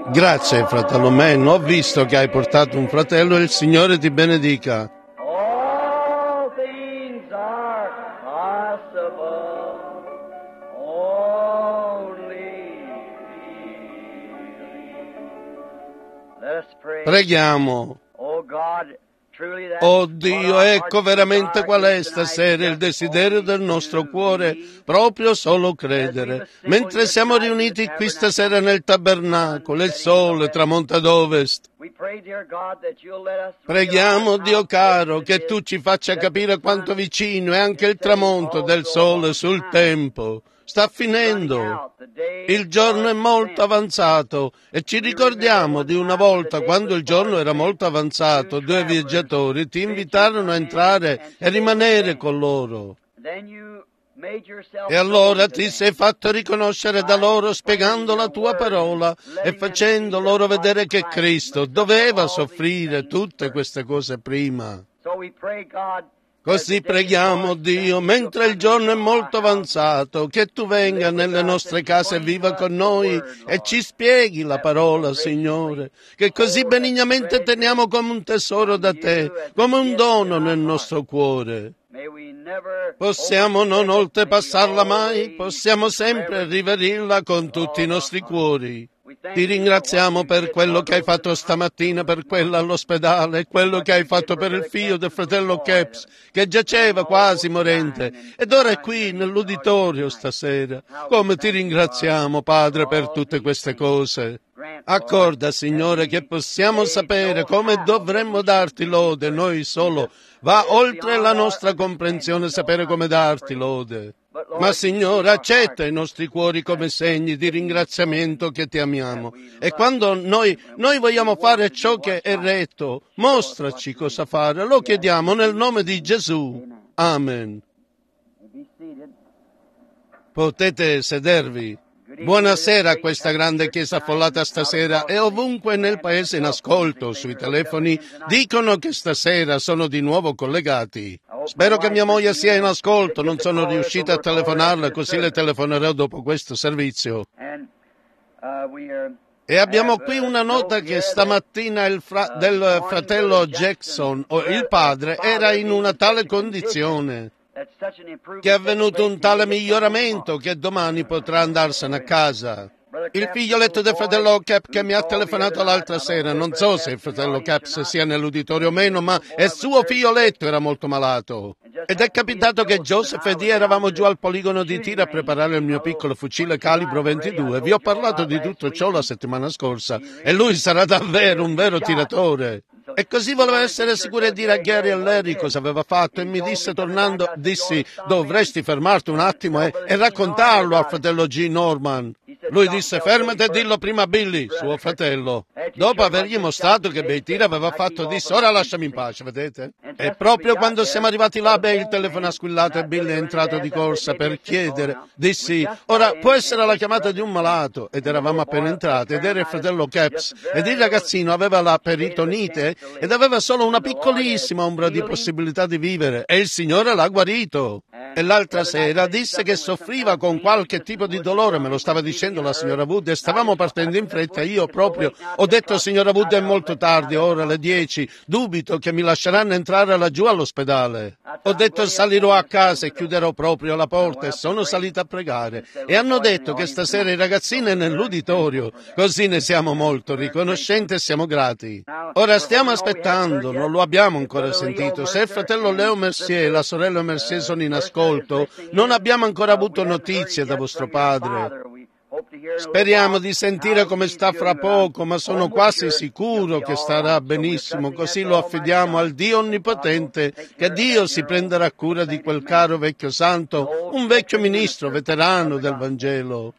Grazie, fratello Man. Ho visto che hai portato un fratello e il Signore ti benedica. All things are possible. Only let us pray. Preghiamo. Oh God, truly that Oh Dio, ecco veramente qual è stasera il desiderio del nostro cuore, proprio solo credere. Mentre siamo riuniti qui stasera nel tabernacolo, il sole tramonta ad ovest. we pray, dear God, that you'll let us Preghiamo, realize Dio how caro, close che it tu is ci faccia that capire the quanto sun vicino è anche il tramonto del sole sul tempo. Sta finendo. Il giorno è molto avanzato e ci ricordiamo di una volta quando il giorno era molto avanzato, due viaggiatori ti invitarono a entrare e rimanere con loro. E allora ti sei fatto riconoscere da loro spiegando la tua parola e facendo loro vedere che Cristo doveva soffrire tutte queste cose prima. Così preghiamo, Dio, mentre il giorno è molto avanzato, che tu venga nelle nostre case e viva con noi e ci spieghi la parola, Signore, che così benignamente teniamo come un tesoro da te, come un dono nel nostro cuore. Possiamo non oltrepassarla mai, possiamo sempre riverirla con tutti i nostri cuori. Ti ringraziamo per quello che hai fatto stamattina per quella all'ospedale, quello che hai fatto per il figlio del fratello Caps, che giaceva quasi morente, ed ora è qui nell'uditorio stasera. Come ti ringraziamo, Padre, per tutte queste cose. Accorda, Signore, che possiamo sapere come dovremmo darti lode, noi solo. Va oltre la nostra comprensione sapere come darti lode. Ma Signore, accetta i nostri cuori come segni di ringraziamento che ti amiamo. E quando noi vogliamo fare ciò che è retto, mostraci cosa fare. Lo chiediamo nel nome di Gesù. Amen. Potete sedervi. Buonasera a questa grande chiesa affollata stasera e ovunque nel paese in ascolto sui telefoni dicono che stasera sono di nuovo collegati. Spero che mia moglie sia in ascolto, non sono riuscita a telefonarle, così le telefonerò dopo questo servizio. E abbiamo qui una nota che stamattina del fratello Jackson, il padre, era in una tale condizione che è avvenuto un tale miglioramento che domani potrà andarsene a casa. Il figlioletto del fratello Cap che mi ha telefonato l'altra sera, non so se il fratello Caps sia nell'uditorio o meno, ma il suo figlioletto era molto malato. Ed è capitato che Joseph ed io eravamo giù al poligono di tiro a preparare il mio piccolo fucile calibro 22. Vi ho parlato di tutto ciò la settimana scorsa e lui sarà davvero un vero tiratore. E così voleva essere sicuro di dire a Gary e Larry cosa aveva fatto e mi disse tornando, dissi, dovresti fermarti un attimo e raccontarlo al fratello G. Norman. Lui disse, fermati e dillo prima a Billy, suo fratello. Dopo avergli mostrato che bei tiri aveva fatto, disse, ora lasciami in pace, vedete? E proprio quando siamo arrivati là, il telefono ha squillato e Billy è entrato di corsa per chiedere. Dissi, ora può essere la chiamata di un malato. Ed eravamo appena entrati ed era il fratello Caps. Ed il ragazzino aveva la peritonite ed aveva solo una piccolissima ombra di possibilità di vivere e il Signore l'ha guarito. E l'altra sera disse che soffriva con qualche tipo di dolore, me lo stava dicendo la signora Wood e stavamo partendo in fretta. Io proprio ho detto, signora Wood, è molto tardi, ora alle 10, dubito che mi lasceranno entrare laggiù all'ospedale. Ho detto salirò a casa e chiuderò proprio la porta e sono salita a pregare e hanno detto che stasera i ragazzini è nell'uditorio, così ne siamo molto riconoscenti e siamo grati. Ora stiamo aspettando, non lo abbiamo ancora sentito. Se il fratello Leo Mercier e la sorella Mercier sono in ascolto, non abbiamo ancora avuto notizie da vostro padre. Speriamo di sentire come sta fra poco, ma sono quasi sicuro che starà benissimo, così lo affidiamo al Dio Onnipotente, che Dio si prenderà cura di quel caro vecchio santo, un vecchio ministro veterano del Vangelo.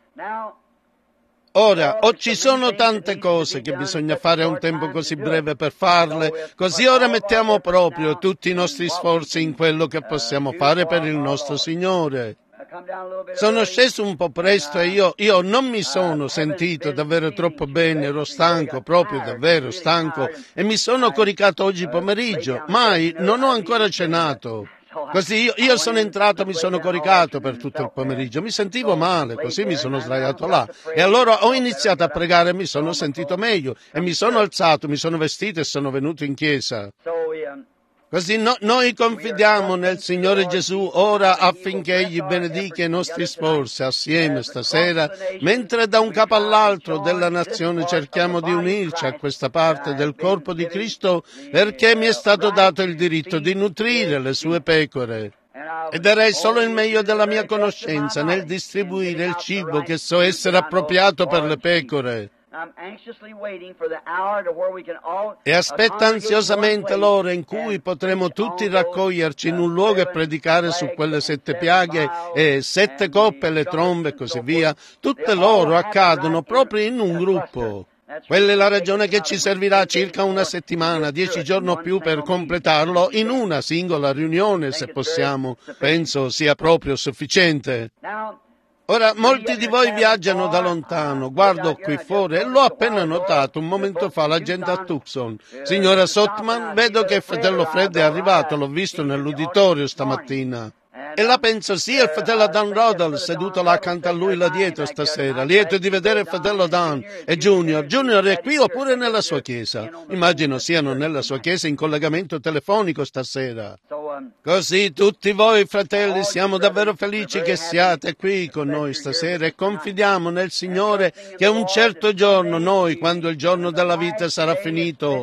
Ora, o ci sono tante cose che bisogna fare a un tempo così breve per farle, così ora mettiamo proprio tutti i nostri sforzi in quello che possiamo fare per il nostro Signore. Sono sceso un po' presto e io non mi sono sentito davvero troppo bene, ero stanco, proprio davvero stanco, e mi sono coricato oggi pomeriggio, mai non ho ancora cenato. Così io sono entrato, mi sono coricato per tutto il pomeriggio, mi sentivo male, così mi sono sdraiato là. E allora ho iniziato a pregare e mi sono sentito meglio. E mi sono alzato, mi sono vestito e sono venuto in chiesa. Così noi confidiamo nel Signore Gesù ora affinché Egli benedica i nostri sforzi assieme stasera, mentre da un capo all'altro della nazione cerchiamo di unirci a questa parte del corpo di Cristo, perché mi è stato dato il diritto di nutrire le sue pecore. E darei solo il meglio della mia conoscenza nel distribuire il cibo che so essere appropriato per le pecore. E aspetta ansiosamente l'ora in cui potremo tutti raccoglierci in un luogo e predicare su quelle 7 piaghe e 7 coppe e le trombe e così via. Tutte loro accadono proprio in un gruppo. Quella è la ragione che ci servirà circa una settimana, 10 giorni o più per completarlo in una singola riunione, se possiamo. Penso sia proprio sufficiente. Ora, molti di voi viaggiano da lontano, guardo qui fuori e l'ho appena notato un momento fa la gente a Tucson. Signora Sotman, vedo che il fratello Fred è arrivato, l'ho visto nell'uditorio stamattina. E la penso sia il fratello Dan Rodel seduto là accanto a lui là dietro stasera. Lieto di vedere il fratello Dan e Junior. Junior è qui oppure nella sua chiesa? Immagino siano nella sua chiesa in collegamento telefonico stasera. Così tutti voi fratelli siamo davvero felici che siate qui con noi stasera e confidiamo nel Signore che un certo giorno noi, quando il giorno della vita sarà finito,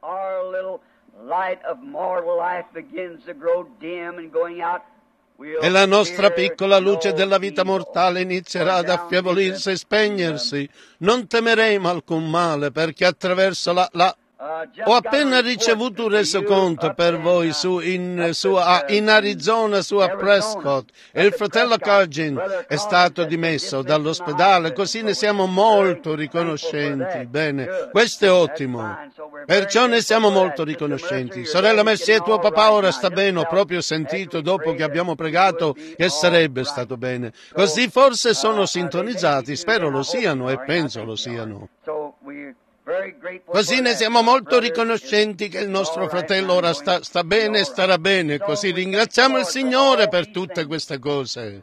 e la nostra piccola luce della vita mortale inizierà ad affievolirsi e spegnersi, non temeremo alcun male, perché attraverso ho appena ricevuto un resoconto per voi in Arizona, su a Prescott, e il fratello Cargin è stato dimesso dall'ospedale, così ne siamo molto riconoscenti. Bene, questo è ottimo. Perciò ne siamo molto riconoscenti. Sorella Mercier, tuo papà ora sta bene, ho proprio sentito dopo che abbiamo pregato che sarebbe stato bene. Così forse sono sintonizzati, spero lo siano e penso lo siano. Così ne siamo molto riconoscenti che il nostro fratello ora sta bene e starà bene, così ringraziamo il Signore per tutte queste cose.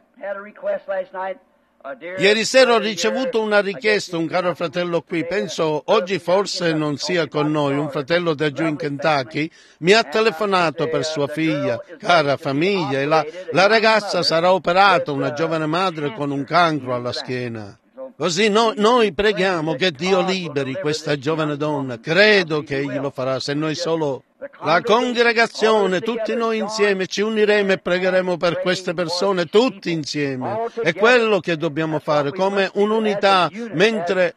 Ieri sera ho ricevuto una richiesta, un caro fratello qui, penso oggi forse non sia con noi, un fratello da giù in Kentucky, mi ha telefonato per sua figlia, cara famiglia, e la ragazza sarà operata, una giovane madre con un cancro alla schiena. Così noi preghiamo che Dio liberi questa giovane donna. Credo che Egli lo farà, se noi solo, la congregazione, tutti noi insieme ci uniremo e pregheremo per queste persone, tutti insieme. È quello che dobbiamo fare, come un'unità, mentre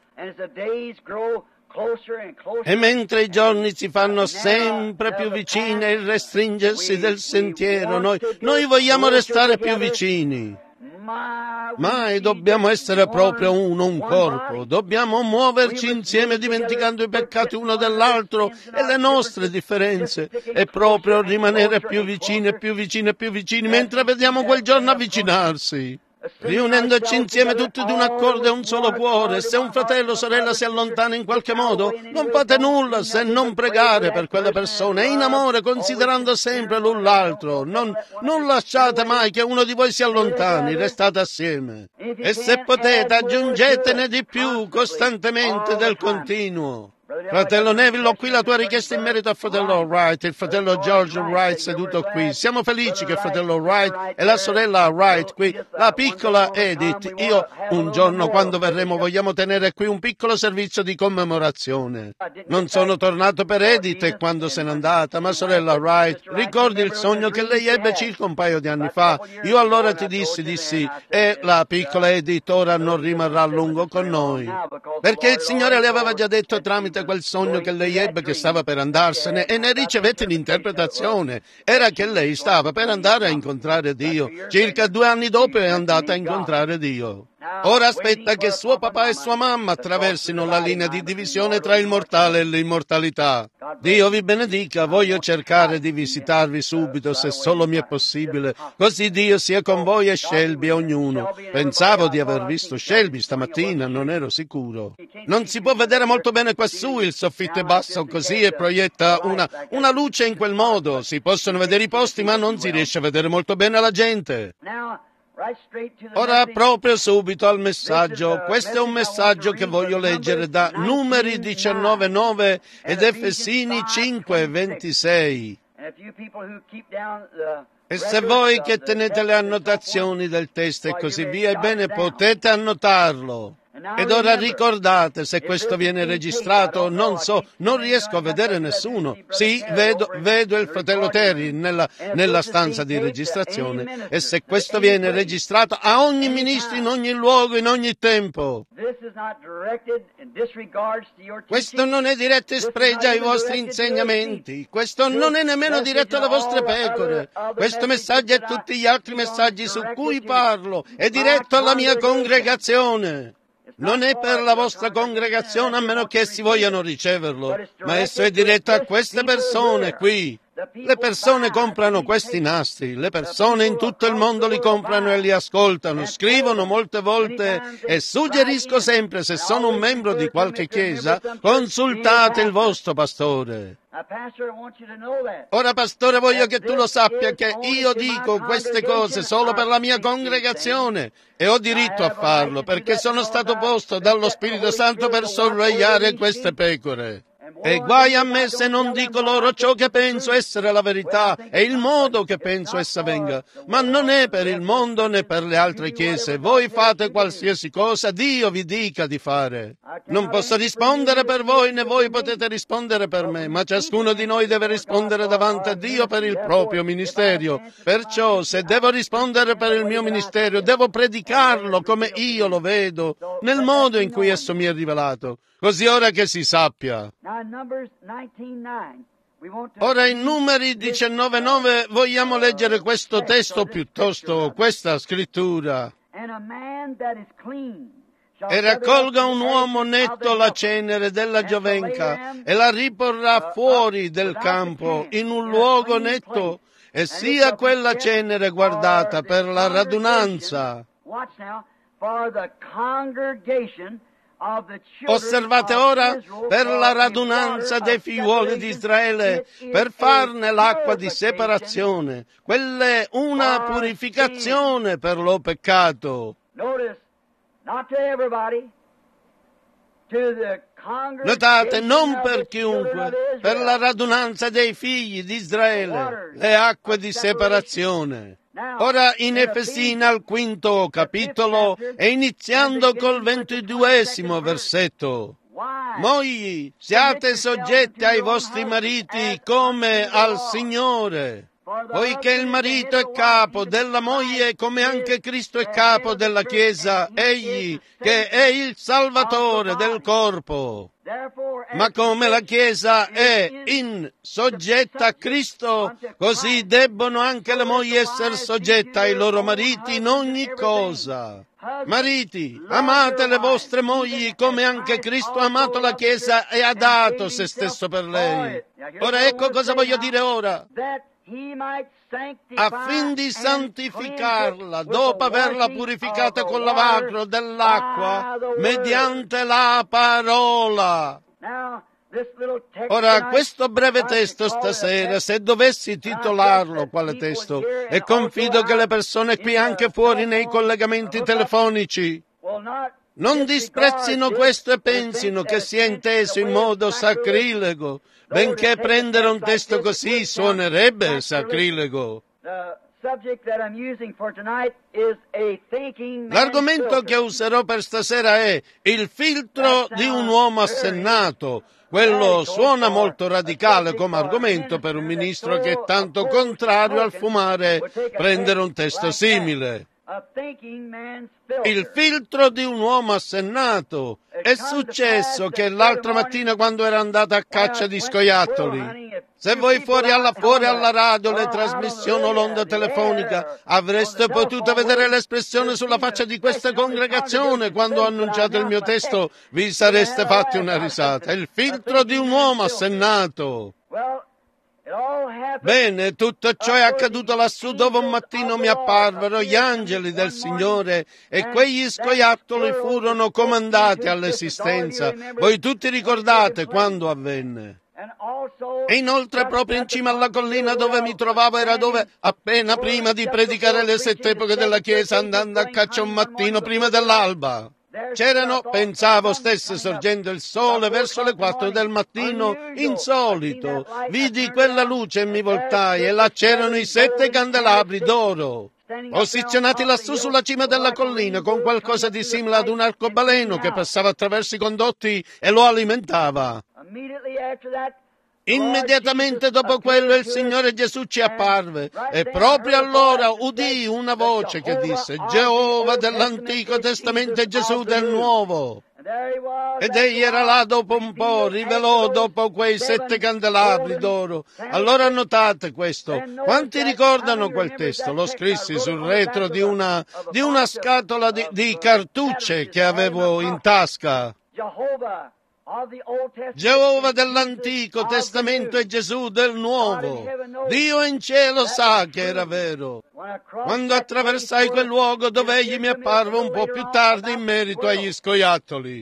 i giorni si fanno sempre più vicini e il restringersi del sentiero, noi vogliamo restare più vicini. Mai dobbiamo essere proprio un corpo, dobbiamo muoverci insieme dimenticando i peccati uno dell'altro e le nostre differenze e proprio rimanere più vicini e più vicini e più vicini mentre vediamo quel giorno avvicinarsi. Riunendoci insieme tutti d'un accordo e un solo cuore, se un fratello o sorella si allontana in qualche modo, non fate nulla se non pregare per quelle persone, e in amore considerando sempre l'un l'altro. Non lasciate mai che uno di voi si allontani, restate assieme. E se potete aggiungetene di più costantemente del continuo. Fratello Neville, ho qui la tua richiesta in merito al fratello Wright, il fratello George Wright seduto qui. Siamo felici che il fratello Wright e la sorella Wright qui, la piccola Edith. Io un giorno quando verremo vogliamo tenere qui un piccolo servizio di commemorazione. Non sono tornato per Edith e quando se n'è andata, ma sorella Wright, ricordi il sogno che lei ebbe circa un paio di anni fa? Io allora ti dissi, e la piccola Edith ora non rimarrà a lungo con noi. Perché il Signore le aveva già detto tramite quel sogno che lei ebbe che stava per andarsene e ne ricevette l'interpretazione. Era che lei stava per andare a incontrare Dio. Circa 2 anni dopo è andata a incontrare Dio. Ora aspetta che suo papà e sua mamma attraversino la linea di divisione tra il mortale e l'immortalità. Dio vi benedica, voglio cercare di visitarvi subito se solo mi è possibile, così Dio sia con voi e Shelby e ognuno. Pensavo di aver visto Shelby stamattina, non ero sicuro. Non si può vedere molto bene quassù, il soffitto è basso così e proietta una luce in quel modo. Si possono vedere i posti ma non si riesce a vedere molto bene la gente. Ora proprio subito al messaggio. Questo è un messaggio che voglio leggere da Numeri 19:9 ed Efesini 5:26. E se voi che tenete le annotazioni del testo e così via, ebbene potete annotarlo. Ed ora ricordate, se questo viene registrato, non so, non riesco a vedere nessuno. Sì, vedo il fratello Terry nella stanza di registrazione. E se questo viene registrato a ogni ministro, in ogni luogo, in ogni tempo. Questo non è diretto in spregio ai vostri insegnamenti. Questo non è nemmeno diretto alle vostre pecore. Questo messaggio e tutti gli altri messaggi su cui parlo è diretto alla mia congregazione. Non è per la vostra congregazione a meno che essi vogliano riceverlo, ma esso è diretto a queste persone qui. Le persone comprano questi nastri, le persone in tutto il mondo li comprano e li ascoltano, scrivono molte volte e suggerisco sempre, se sono un membro di qualche chiesa, consultate il vostro pastore. Ora, pastore, voglio che tu lo sappia che io dico queste cose solo per la mia congregazione e ho diritto a farlo perché sono stato posto dallo Spirito Santo per sorvegliare queste pecore. E guai a me se non dico loro ciò che penso essere la verità e il modo che penso essa venga. Ma non è per il mondo né per le altre chiese. Voi fate qualsiasi cosa Dio vi dica di fare. Non posso rispondere per voi né voi potete rispondere per me, ma ciascuno di noi deve rispondere davanti a Dio per il proprio ministero. Perciò, se devo rispondere per il mio ministero, devo predicarlo come io lo vedo, nel modo in cui esso mi è rivelato. Così ora che si sappia. Ora in Numeri 19:9 vogliamo leggere questo testo piuttosto, questa scrittura. E raccolga un uomo netto la cenere della giovenca e la riporrà fuori del campo in un luogo netto e sia quella cenere guardata per la radunanza. Osservate ora, per la radunanza dei figliuoli di Israele, per farne l'acqua di separazione. Quella è una purificazione per lo peccato. Notate, non per chiunque, per la radunanza dei figli di Israele, le acque di separazione. Ora in Efesini al 5° capitolo e iniziando col 22° versetto. Mogli, siate soggetti ai vostri mariti come al Signore, poiché il marito è capo della moglie come anche Cristo è capo della Chiesa, egli che è il Salvatore del corpo. Ma come la Chiesa è soggetta a Cristo, così debbono anche le mogli essere soggette ai loro mariti in ogni cosa. Mariti, amate le vostre mogli come anche Cristo ha amato la Chiesa e ha dato se stesso per lei. Ora ecco cosa voglio dire ora. Affin di santificarla, dopo averla purificata col lavacro dell'acqua, mediante la parola. Ora, questo breve testo stasera, se dovessi titolarlo quale testo, e confido che le persone qui anche fuori nei collegamenti telefonici non disprezzino questo e pensino che sia inteso in modo sacrilego, benché prendere un testo così suonerebbe sacrilego. L'argomento che userò per stasera è il filtro di un uomo assennato. Quello suona molto radicale come argomento per un ministro che è tanto contrario al fumare prendere un testo simile. a thinking man's il filter. filtro di un uomo assennato. È successo che l'altra mattina, quando era andata a caccia di scoiattoli, se voi fuori alla radio le trasmissioni o l'onda telefonica, avreste potuto vedere l'espressione sulla faccia di questa congregazione quando ho annunciato il mio testo, vi sareste fatti una risata. Il filtro di un uomo assennato. Well, it all happened. Bene, tutto ciò è accaduto lassù dove un mattino mi apparvero gli angeli del Signore e quegli scoiattoli furono comandati all'esistenza. Voi tutti ricordate quando avvenne. And also, E inoltre proprio in cima alla collina dove mi trovavo era dove, appena prima di predicare le 7 epoche della Chiesa, andando a caccia un mattino prima dell'alba, c'erano, pensavo, stesse sorgendo il sole verso le 4 del mattino, insolito. Vidi quella luce e mi voltai e là c'erano i 7 candelabri d'oro, posizionati lassù sulla cima della collina, con qualcosa di simile ad un arcobaleno che passava attraverso i condotti e lo alimentava. immediately after that, Immediatamente dopo quello il Signore Gesù ci apparve e proprio allora udii una voce che disse: Geova dell'Antico Testamento e Gesù del Nuovo. and there he was. Ed egli era là dopo un po', rivelò dopo quei 7 candelabri d'oro. Allora notate questo. Quanti ricordano quel testo? Lo scrissi sul retro di una scatola di cartucce che avevo in tasca. Jehovah of the Old Testament. Geova dell'Antico Testamento e Gesù del Nuovo. Dio in cielo sa che era vero. Quando attraversai quel luogo dove egli mi apparve un po' più tardi in merito agli scoiattoli.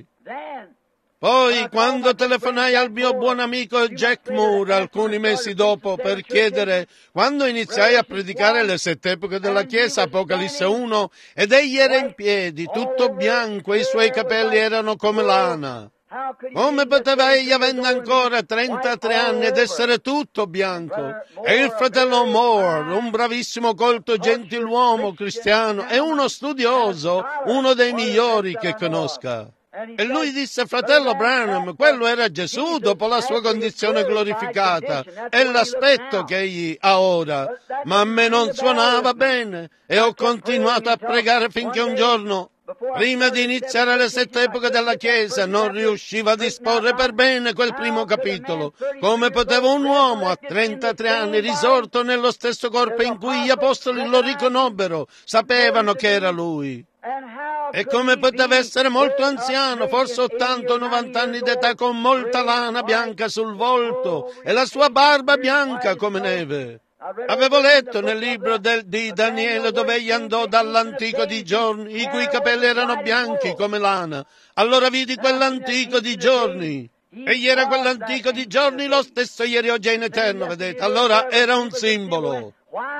Poi, quando telefonai al mio buon amico Jack Moore alcuni mesi dopo per chiedere quando iniziai a predicare le 7 epoche della Chiesa, Apocalisse 1, ed egli era in piedi, tutto bianco, e i suoi capelli erano come lana. Come poteva egli, avendo ancora 33 anni, ed essere tutto bianco? E il fratello Moore, un bravissimo, colto, gentiluomo cristiano e uno studioso, uno dei migliori che conosca. E lui disse: fratello Branham, quello era Gesù dopo la sua condizione glorificata, è l'aspetto che egli ha ora. Ma a me non suonava bene e ho continuato a pregare finché un giorno, prima di iniziare le 7 epoche della Chiesa, non riusciva a disporre per bene quel primo capitolo. Come poteva un uomo a 33 anni, risorto nello stesso corpo in cui gli apostoli lo riconobbero, sapevano che era lui? E come poteva essere molto anziano, forse 80 o 90 anni d'età, con molta lana bianca sul volto e la sua barba bianca come neve? Avevo letto nel libro di Daniele dove egli andò dall'antico di giorni, i cui capelli erano bianchi come lana. Allora vidi quell'antico di giorni. Egli era quell'antico di giorni lo stesso ieri, oggi e in eterno, vedete? Allora era un simbolo.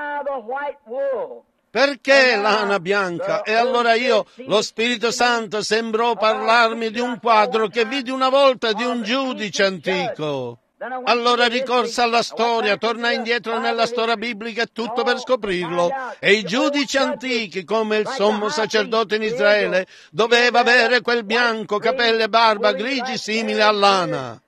Perché lana bianca? E allora lo Spirito Santo sembrò parlarmi di un quadro che vidi una volta di un giudice antico. Allora ricorse alla storia, tornai indietro nella storia biblica e tutto per scoprirlo. E i giudici antichi, come il sommo sacerdote in Israele, doveva avere quel bianco, capelli e barba grigi simili a lana.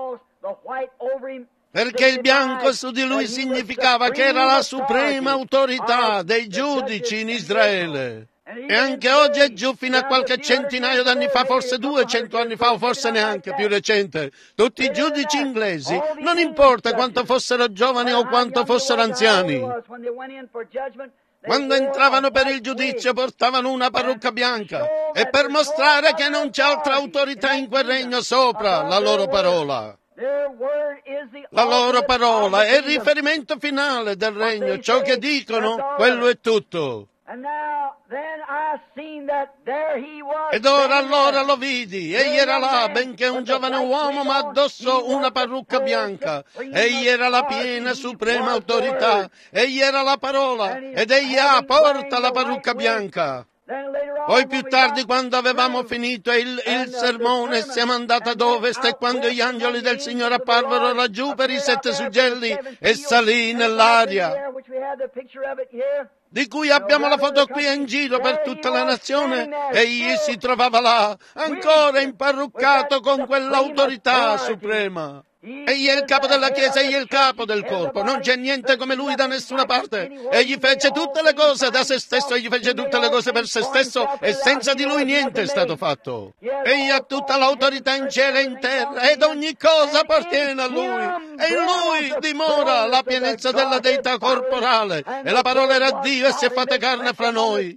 Perché il bianco su di lui significava che era la suprema autorità dei giudici in Israele. E anche oggi è giù, fino a qualche centinaio d'anni fa, forse 200 anni fa, o forse neanche più recente, tutti i giudici inglesi, non importa quanto fossero giovani o quanto fossero anziani, quando entravano per il giudizio portavano una parrucca bianca, e per mostrare che non c'è altra autorità in quel regno sopra la loro parola. La loro parola è il riferimento finale del regno, ciò che dicono, quello è tutto. Ed ora allora lo vidi, egli era là, benché un giovane uomo, ma addosso una parrucca bianca. Egli era la piena suprema autorità, egli era la parola, ed egli porta la parrucca bianca. Poi più tardi, quando avevamo finito il sermone, siamo andati ad ovest, e quando gli angeli del Signore apparvero laggiù per i 7 suggelli e salì nell'aria, di cui abbiamo la foto qui in giro per tutta la nazione, egli si trovava là, ancora imparruccato con quell'autorità suprema. Egli è il capo della Chiesa, egli è il capo del corpo. Non c'è niente come lui da nessuna parte. Egli fece tutte le cose da se stesso, egli fece tutte le cose per se stesso e senza di lui niente è stato fatto. Egli ha tutta l'autorità in cielo e in terra ed ogni cosa appartiene a lui. E in lui dimora la pienezza della deità corporale. E la parola era Dio e si è fatta carne fra noi.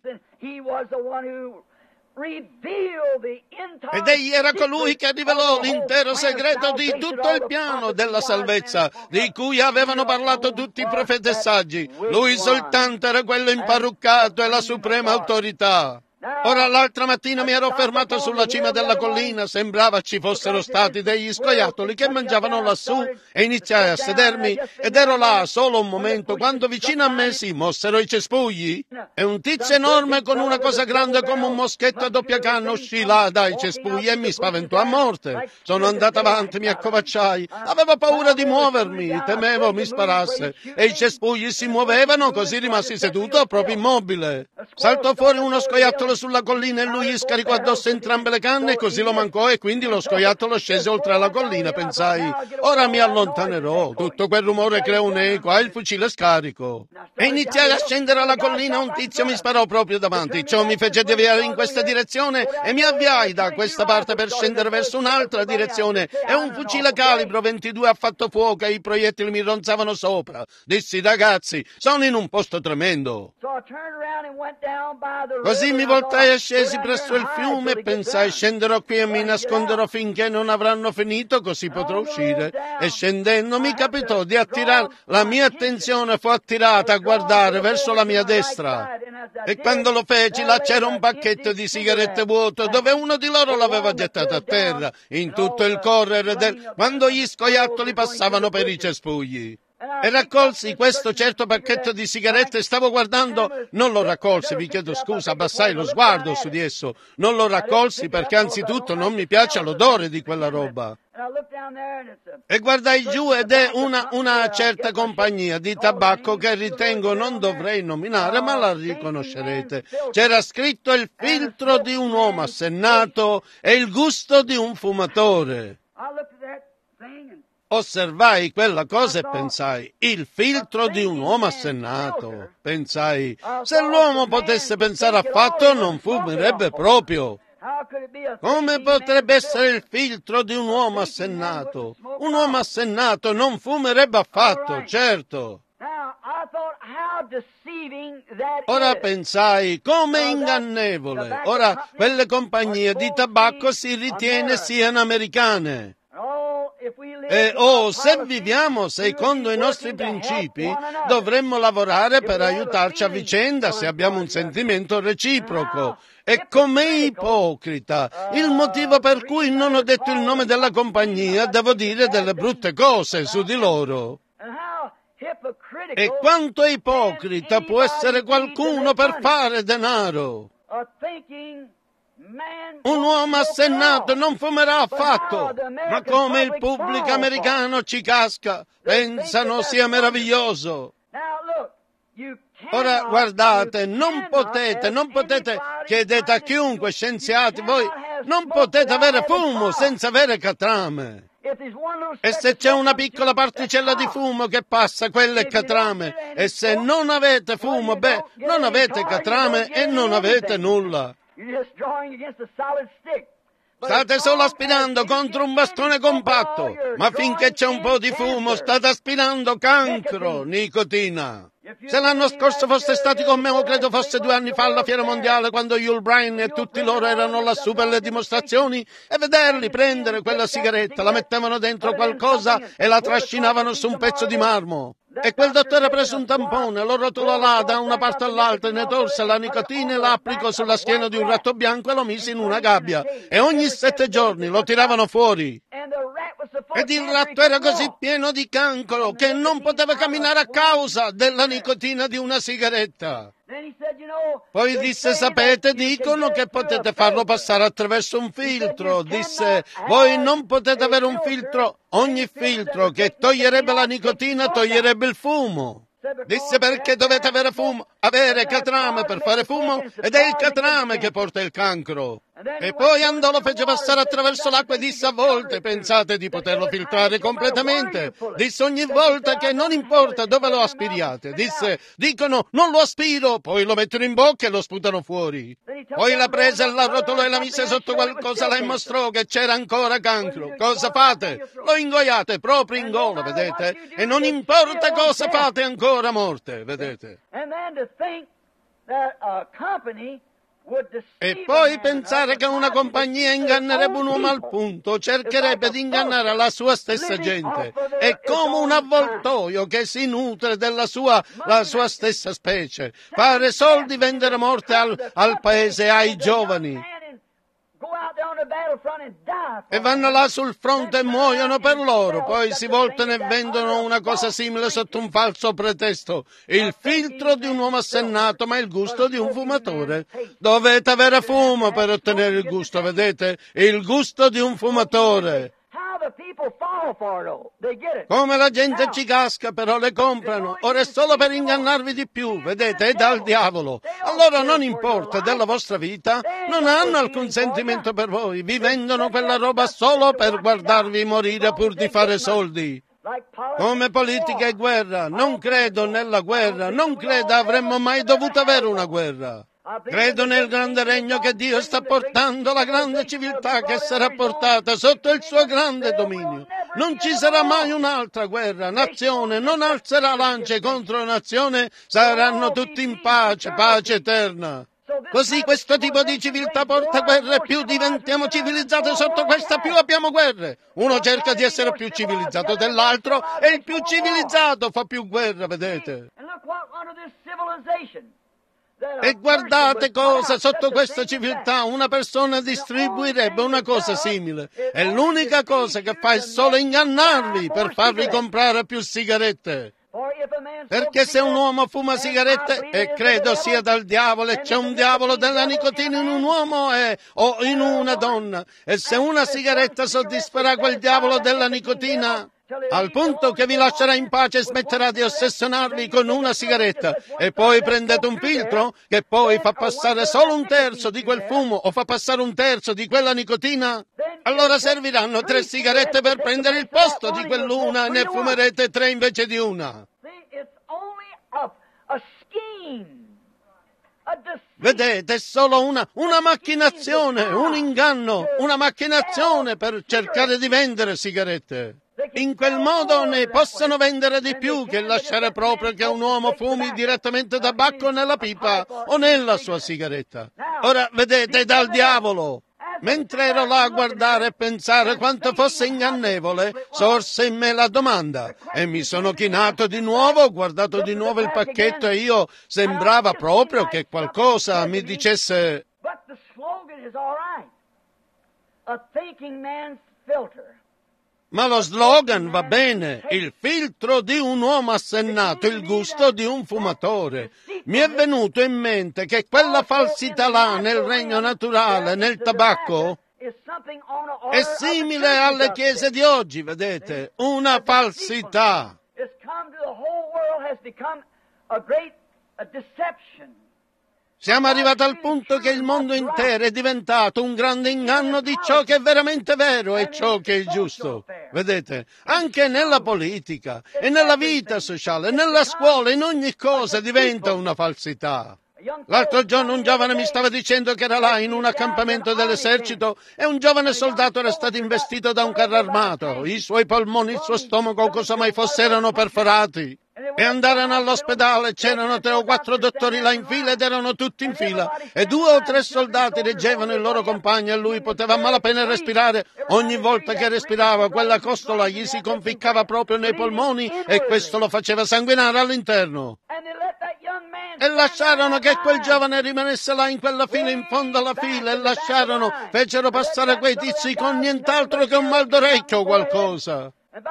Ed egli era colui che rivelò l'intero segreto di tutto il piano della salvezza, di cui avevano parlato tutti i profeti e saggi. Lui soltanto era quello imparruccato e la suprema autorità. Ora, l'altra mattina mi ero fermato sulla cima della collina, sembrava ci fossero stati degli scoiattoli che mangiavano lassù e iniziai a sedermi ed ero là solo un momento quando vicino a me si mossero i cespugli e un tizio enorme con una cosa grande come un moschetto a doppia canna uscì là dai cespugli e mi spaventò a morte. Sono andato avanti, mi accovacciai, avevo paura di muovermi, temevo mi sparasse e i cespugli si muovevano, così rimasi seduto proprio immobile. Saltò fuori uno scoiattolo sulla collina e lui gli scaricò addosso entrambe le canne e così lo mancò e quindi lo scoiattolo scese oltre la collina. Pensai, ora mi allontanerò. Tutto quel rumore creò un'eco, il fucile scarico. E iniziai a scendere alla collina, un tizio mi sparò proprio davanti. Ciò mi fece deviare in questa direzione e mi avviai da questa parte per scendere verso un'altra direzione e un fucile calibro 22 ha fatto fuoco e i proiettili mi ronzavano sopra. Dissi, ragazzi, sono in un posto tremendo. Così mi voltai e scesi presso il fiume e pensai, scenderò qui e mi nasconderò finché non avranno finito, così potrò uscire. E scendendo mi capitò di attirare, la mia attenzione fu attirata a guardare verso la mia destra. E quando lo feci, là c'era un pacchetto di sigarette vuoto, dove uno di loro l'aveva gettato a terra, in tutto il correre quando gli scoiattoli passavano per i cespugli. E raccolsi questo certo pacchetto di sigarette e stavo guardando, non lo raccolsi, vi chiedo scusa, abbassai lo sguardo su di esso, non lo raccolsi perché anzitutto non mi piace l'odore di quella roba. E guardai giù ed è una certa compagnia di tabacco che ritengo non dovrei nominare, ma la riconoscerete. C'era scritto il filtro di un uomo assennato e il gusto di un fumatore. Osservai quella cosa e pensai, il filtro di un uomo assennato. Pensai, se l'uomo potesse pensare affatto non fumerebbe proprio. Come potrebbe essere il filtro di un uomo assennato? Un uomo assennato non fumerebbe affatto, certo. Ora pensai, come ingannevole. Ora, quelle compagnie di tabacco si ritiene siano americane. E se viviamo secondo i nostri principi, dovremmo lavorare per aiutarci a vicenda se abbiamo un sentimento reciproco. E com'è ipocrita! Il motivo per cui non ho detto il nome della compagnia, devo dire delle brutte cose su di loro. E quanto è ipocrita può essere qualcuno per fare denaro! Un uomo assennato non fumerà affatto, ma come il pubblico americano ci casca, pensano sia meraviglioso. Ora guardate, non potete, chiedete a chiunque, scienziati, voi non potete avere fumo senza avere catrame. E se c'è una piccola particella di fumo che passa, quella è catrame. E se non avete fumo, non avete catrame e non avete nulla. State solo aspirando contro un bastone compatto, ma finché c'è un po' di fumo state aspirando cancro, nicotina. Se l'anno scorso foste stati con me, o credo fosse 2 anni fa alla Fiera Mondiale, quando Yul Brynner e tutti loro erano lassù per le dimostrazioni, e vederli prendere quella sigaretta, la mettevano dentro qualcosa e la trascinavano su un pezzo di marmo. E quel dottore prese un tampone, lo rotolò là da una parte all'altra, ne tolse la nicotina e la applicò sulla schiena di un ratto bianco e lo mise in una gabbia. E ogni 7 giorni lo tiravano fuori. Ed il ratto era così pieno di cancro che non poteva camminare a causa della nicotina di una sigaretta. Poi disse, sapete, dicono che potete farlo passare attraverso un filtro. Disse, voi non potete avere un filtro, ogni filtro che toglierebbe la nicotina toglierebbe il fumo. Disse, perché dovete avere fumo, avere catrame per fare fumo, ed è il catrame che porta il cancro. E poi andò, lo fece passare attraverso l'acqua e disse a volte: pensate di poterlo filtrare completamente? Disse ogni volta che non importa dove lo aspiriate. Disse: dicono non lo aspiro, poi lo mettono in bocca e lo sputano fuori. Poi la prese, la rotolò e la mise sotto qualcosa, la mostrò che c'era ancora cancro. Cosa fate? Lo ingoiate proprio in gola, vedete? E non importa cosa fate, ancora morte, vedete? E poi pensare che una compagnia ingannerebbe un uomo al punto, cercherebbe di ingannare la sua stessa gente. È come un avvoltoio che si nutre della sua stessa specie. Fare soldi, vendere morte al paese, ai giovani. E vanno là sul fronte e muoiono per loro, poi si voltano e vendono una cosa simile sotto un falso pretesto, il filtro di un uomo assennato ma il gusto di un fumatore. Dovete avere fumo per ottenere il gusto, vedete? Il gusto di un fumatore. Come la gente ci casca, però le comprano. Ora è solo per ingannarvi di più, vedete? È dal diavolo. Allora non importa della vostra vita, non hanno alcun sentimento per voi. Vi vendono quella roba solo per guardarvi morire pur di fare soldi. Come politica e guerra, non credo nella guerra, non credo avremmo mai dovuto avere una guerra. Credo nel grande regno che Dio sta portando, la grande civiltà che sarà portata sotto il suo grande dominio. Non ci sarà mai un'altra guerra, nazione non alzerà lance contro nazione, saranno tutti in pace, pace eterna. Così questo tipo di civiltà porta guerre, più diventiamo civilizzati sotto questa, più abbiamo guerre. Uno cerca di essere più civilizzato dell'altro e il più civilizzato fa più guerra, vedete? E guardate cosa sotto questa civiltà una persona distribuirebbe una cosa simile. E l'unica cosa che fa è solo ingannarvi per farvi comprare più sigarette. Perché se un uomo fuma sigarette, e credo sia dal diavolo, e c'è un diavolo della nicotina in un uomo o in una donna, e se una sigaretta soddisferà quel diavolo della nicotina, al punto che vi lascerà in pace e smetterà di ossessionarvi con una sigaretta, e poi prendete un filtro che poi fa passare solo un terzo di quel fumo o fa passare un terzo di quella nicotina, allora serviranno 3 sigarette per prendere il posto di quell'una e ne fumerete 3 invece di una. Vedete, è solo una macchinazione, un inganno, una macchinazione per cercare di vendere sigarette. In quel modo ne possono vendere di più che lasciare proprio che un uomo fumi direttamente tabacco nella pipa o nella sua sigaretta. Ora, vedete, è dal diavolo. Mentre ero là a guardare e pensare quanto fosse ingannevole, sorse in me la domanda e mi sono chinato di nuovo, ho guardato di nuovo il pacchetto e io sembrava proprio che qualcosa mi dicesse: ma lo slogan va bene, il filtro di un uomo assennato, il gusto di un fumatore. Mi è venuto in mente che quella falsità là nel regno naturale, nel tabacco, è simile alle chiese di oggi, vedete? Una falsità. Siamo arrivati al punto che il mondo intero è diventato un grande inganno di ciò che è veramente vero e ciò che è giusto. Vedete? Anche nella politica e nella vita sociale, nella scuola, in ogni cosa diventa una falsità. L'altro giorno un giovane mi stava dicendo che era là in un accampamento dell'esercito e un giovane soldato era stato investito da un carro armato. I suoi polmoni, il suo stomaco, cosa mai fosse, erano perforati. E andarono all'ospedale, c'erano 3 o 4 dottori là in fila ed erano tutti in fila e 2 o 3 soldati reggevano il loro compagno e lui poteva a malapena respirare. Ogni volta che respirava quella costola gli si conficcava proprio nei polmoni e questo lo faceva sanguinare all'interno. E lasciarono che quel giovane rimanesse là in quella fila, in fondo alla fila, e fecero passare quei tizi con nient'altro che un mal d'orecchio o qualcosa.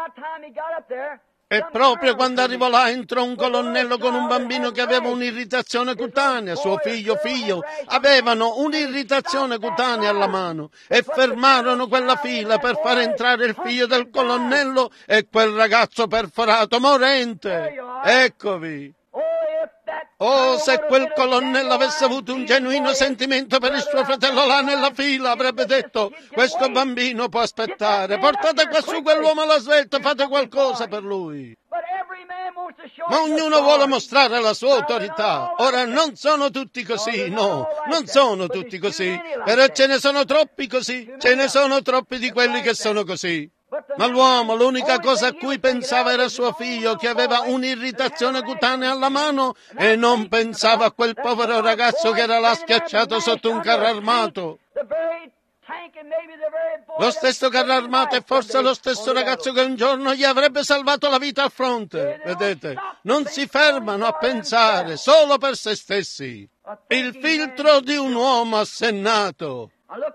E proprio quando arrivò là entrò un colonnello con un bambino che aveva un'irritazione cutanea, suo figlio avevano un'irritazione cutanea alla mano e fermarono quella fila per far entrare il figlio del colonnello e quel ragazzo perforato morente. Eccovi. Oh, se quel colonnello avesse avuto un genuino sentimento per il suo fratello là nella fila, avrebbe detto: questo bambino può aspettare, portate qua su quell'uomo alla svelta, fate qualcosa per lui. Ma ognuno vuole mostrare la sua autorità. Ora, non sono tutti così, no, non sono tutti così, però ce ne sono troppi così, ce ne sono troppi di quelli che sono così. Ma l'uomo, l'unica cosa a cui pensava era suo figlio, che aveva un'irritazione cutanea alla mano, e non pensava a quel povero ragazzo che era là schiacciato sotto un carro armato. Lo stesso carro armato e forse lo stesso ragazzo che un giorno gli avrebbe salvato la vita al fronte. Vedete, non si fermano a pensare solo per se stessi. Il filtro di un uomo assennato.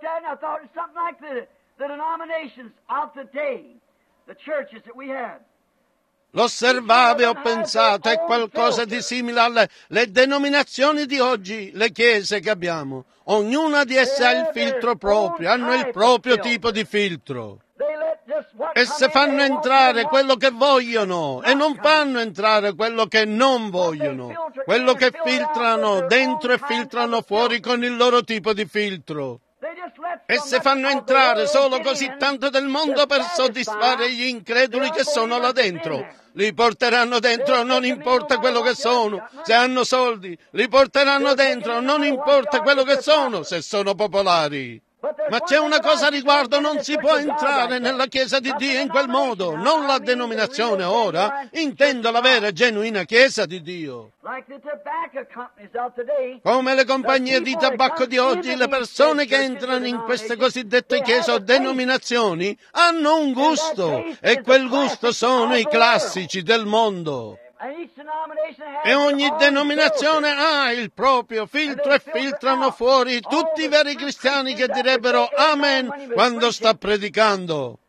L'osservavo e ho pensato, è qualcosa di simile alle denominazioni di oggi, le chiese che abbiamo. Ognuna di esse ha il filtro proprio, hanno il proprio tipo di filtro. Esse fanno entrare quello che vogliono e non fanno entrare quello che non vogliono. Quello che filtrano dentro e filtrano fuori con il loro tipo di filtro. Esse fanno entrare solo così tanto del mondo per soddisfare gli increduli che sono là dentro. Li porteranno dentro, non importa quello che sono. Se hanno soldi, li porteranno dentro, non importa quello che sono, se sono popolari. Ma c'è una cosa a riguardo: non si può entrare nella Chiesa di Dio in quel modo, non la denominazione ora, intendo la vera e genuina Chiesa di Dio. Come le compagnie di tabacco di oggi, le persone che entrano in queste cosiddette chiese o denominazioni hanno un gusto, e quel gusto sono i classici del mondo. E ogni denominazione ha il proprio filtro e filtrano fuori tutti i veri cristiani che direbbero amen quando sta predicando.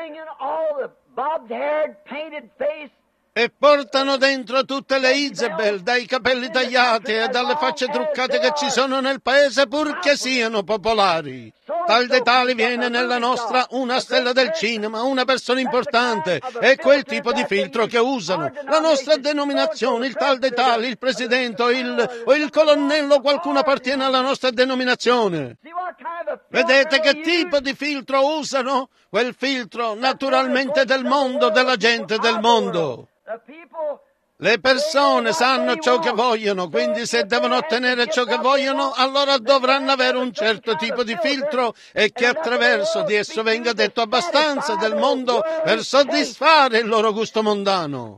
E portano dentro tutte le Isabel, dai capelli tagliati e dalle facce truccate che ci sono nel paese, purché siano popolari. Tal dei tali viene nella nostra una stella del cinema, una persona importante, è quel tipo di filtro che usano. La nostra denominazione, il tal dei tali, il presidente o il colonnello, qualcuno appartiene alla nostra denominazione. Vedete che tipo di filtro usano? Quel filtro naturalmente del mondo, della gente del mondo. Le persone sanno ciò che vogliono, quindi se devono ottenere ciò che vogliono, allora dovranno avere un certo tipo di filtro, e che attraverso di esso venga detto abbastanza del mondo per soddisfare il loro gusto mondano.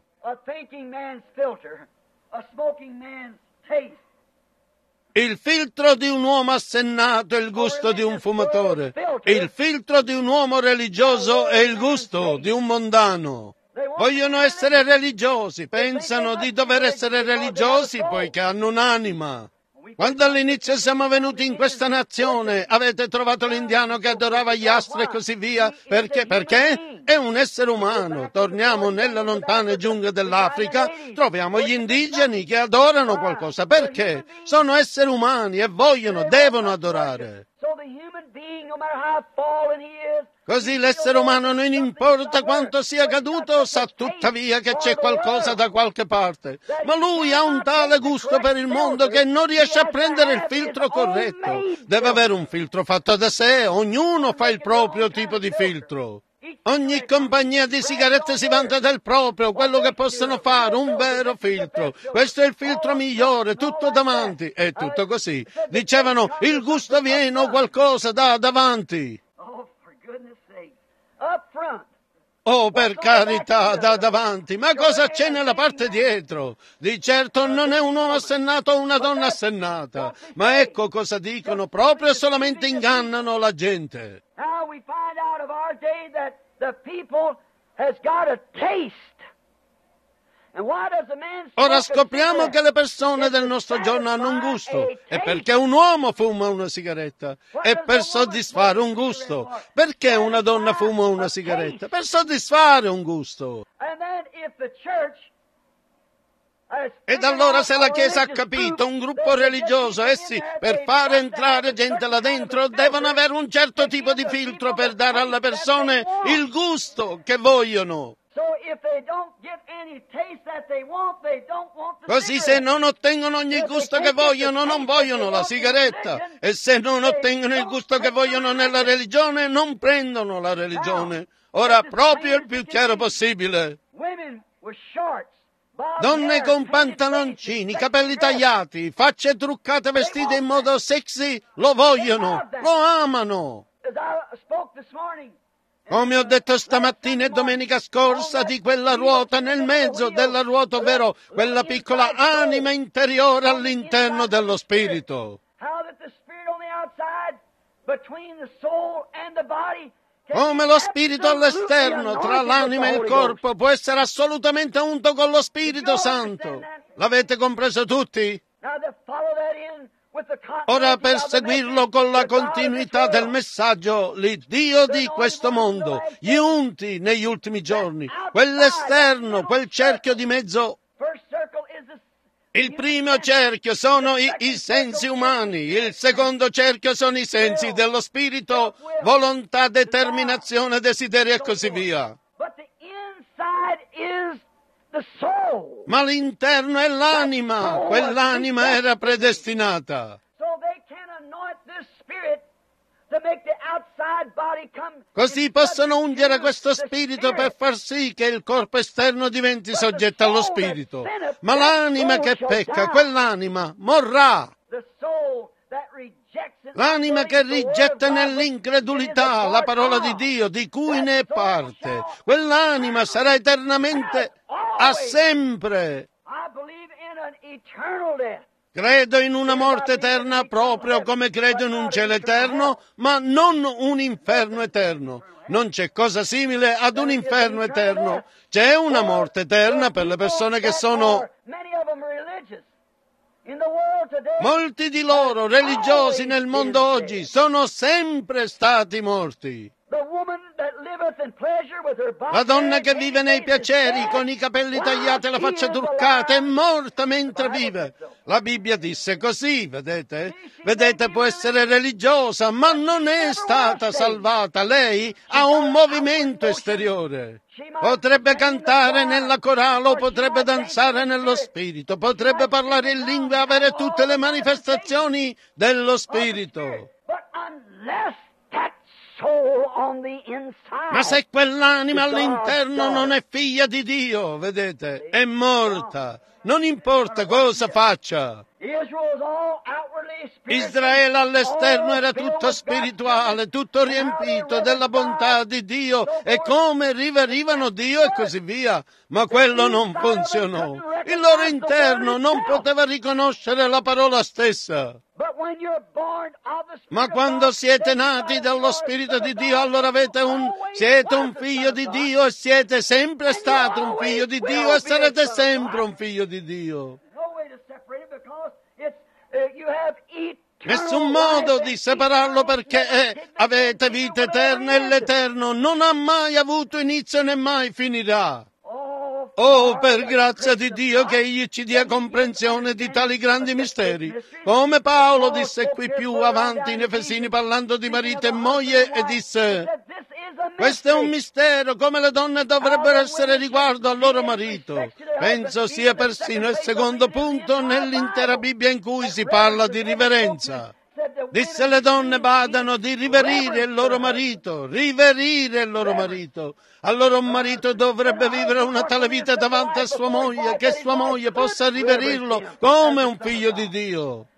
Il filtro di un uomo assennato è il gusto di un fumatore. Il filtro di un uomo religioso è il gusto di un mondano. Vogliono essere religiosi, pensano di dover essere religiosi poiché hanno un'anima. Quando all'inizio siamo venuti in questa nazione, avete trovato l'indiano che adorava gli astri e così via. Perché? Perché è un essere umano. Torniamo nelle lontane giungle dell'Africa, troviamo gli indigeni che adorano qualcosa. Perché? Sono esseri umani e devono adorare. Così l'essere umano, non importa quanto sia caduto, sa tuttavia che c'è qualcosa da qualche parte. Ma lui ha un tale gusto per il mondo che non riesce a prendere il filtro corretto. Deve avere un filtro fatto da sé, ognuno fa il proprio tipo di filtro. Ogni compagnia di sigarette si vanta del proprio, quello che possono fare, un vero filtro. Questo è il filtro migliore, tutto davanti. E tutto così. Dicevano, il gusto viene o qualcosa da davanti. Oh, per carità, da davanti, ma cosa c'è nella parte dietro? Di certo non è un uomo assennato o una donna assennata, ma ecco cosa dicono, proprio e solamente ingannano la gente. Now we find out of our day that the people has got a taste. Ora scopriamo che le persone del nostro giorno hanno un gusto. E perché un uomo fuma una sigaretta? È per soddisfare un gusto. Perché una donna fuma una sigaretta? Per soddisfare un gusto. Ed allora se la Chiesa ha capito, un gruppo religioso, essi per fare entrare gente là dentro devono avere un certo tipo di filtro per dare alle persone il gusto che vogliono. Così se non ottengono ogni gusto che vogliono, non vogliono la sigaretta. E se non ottengono il gusto che vogliono nella religione, non prendono la religione. Ora, proprio il più chiaro possibile. Donne con pantaloncini, capelli tagliati, facce truccate, vestite in modo sexy, lo vogliono, lo amano. Come ho detto stamattina e domenica scorsa, di quella ruota nel mezzo della ruota, ovvero quella piccola anima interiore all'interno dello spirito. Come lo spirito all'esterno, tra l'anima e il corpo, può essere assolutamente unto con lo Spirito Santo. L'avete compreso tutti? Ora, per seguirlo con la continuità del messaggio, l'Iddio di questo mondo, gli unti negli ultimi giorni, quell'esterno, quel cerchio di mezzo. Il primo cerchio sono i sensi umani, il secondo cerchio sono i sensi dello spirito, volontà, determinazione, desiderio e così via. Ma l'interno è l'anima, quell'anima era predestinata. Così possono ungere questo spirito per far sì che il corpo esterno diventi soggetto allo spirito. Ma l'anima che pecca, quell'anima morrà. L'anima che rigetta nell'incredulità la parola di Dio, di cui ne è parte, quell'anima sarà eternamente, a sempre. Credo in una morte eterna proprio come credo in un cielo eterno, ma non un inferno eterno. Non c'è cosa simile ad un inferno eterno. C'è una morte eterna per le persone che sono... Molti di loro, religiosi nel mondo oggi, sono sempre stati morti. La donna che vive nei piaceri, con i capelli tagliati e la faccia truccata, è morta mentre vive. La Bibbia disse così, vedete? Vedete, può essere religiosa, ma non è stata salvata. Lei ha un movimento esteriore. Potrebbe cantare nella corale o potrebbe danzare nello spirito, potrebbe parlare in lingue e avere tutte le manifestazioni dello spirito. Ma se quell'anima all'interno non è figlia di Dio, vedete, è morta. Non importa cosa faccia. Israele all'esterno era tutto spirituale, tutto riempito della bontà di Dio e come riverivano Dio e così via. Ma quello non funzionò. Il loro interno non poteva riconoscere la parola stessa. Ma quando siete nati dallo Spirito di Dio, allora siete un figlio di Dio e siete sempre stato un figlio di Dio e sarete sempre un figlio di Dio. Nessun modo di separarlo perché avete vita eterna e l'Eterno non ha mai avuto inizio né mai finirà. Oh, per grazia di Dio che Egli ci dia comprensione di tali grandi misteri. Come Paolo disse qui più avanti in Efesini parlando di marito e moglie e disse: questo è un mistero, come le donne dovrebbero essere riguardo al loro marito. Penso sia persino il secondo punto nell'intera Bibbia in cui si parla di riverenza. Disse le donne badano di riverire il loro marito, riverire il loro marito. Allora un marito dovrebbe vivere una tale vita davanti a sua moglie, che sua moglie possa riverirlo come un figlio di Dio.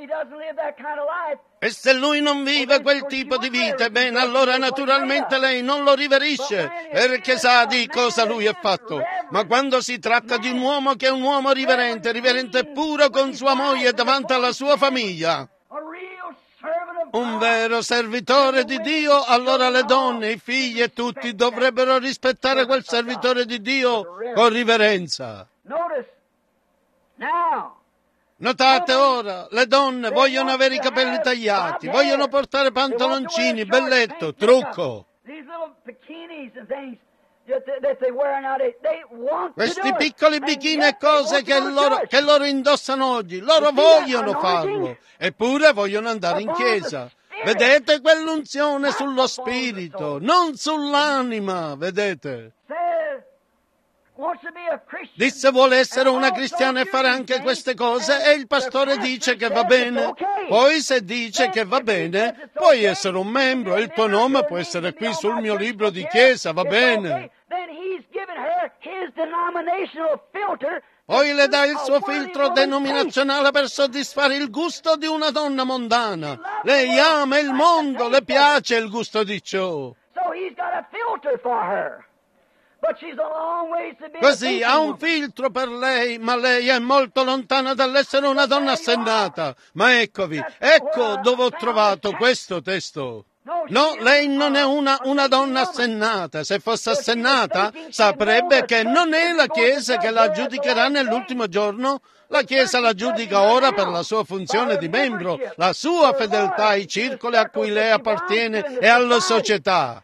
E se lui non vive quel tipo di vita, bene, allora naturalmente lei non lo riverisce, perché sa di cosa lui è fatto. Ma quando si tratta di un uomo che è un uomo riverente puro con sua moglie davanti alla sua famiglia, un vero servitore di Dio, allora le donne, i figli e tutti dovrebbero rispettare quel servitore di Dio con riverenza. Notate ora, le donne vogliono avere i capelli tagliati, vogliono portare pantaloncini, belletto, trucco. Questi piccoli bikini e cose che loro indossano oggi, loro vogliono farlo, eppure vogliono andare in chiesa. Vedete quell'unzione sullo spirito, non sull'anima, vedete? Disse vuole essere una cristiana e fare anche queste cose e il pastore dice che va bene. Poi se dice che va bene, puoi essere un membro, il tuo nome può essere qui sul mio libro di chiesa, va bene. Poi le dà il suo filtro denominazionale per soddisfare il gusto di una donna mondana. Lei ama il mondo, le piace il gusto di ciò. Così ha un filtro per lei, ma lei è molto lontana dall'essere una donna assennata. Ma eccovi, ecco dove ho trovato questo testo. No, lei non è una donna assennata. Se fosse assennata, saprebbe che non è la Chiesa che la giudicherà nell'ultimo giorno. La Chiesa la giudica ora per la sua funzione di membro, la sua fedeltà ai circoli a cui lei appartiene e alla società.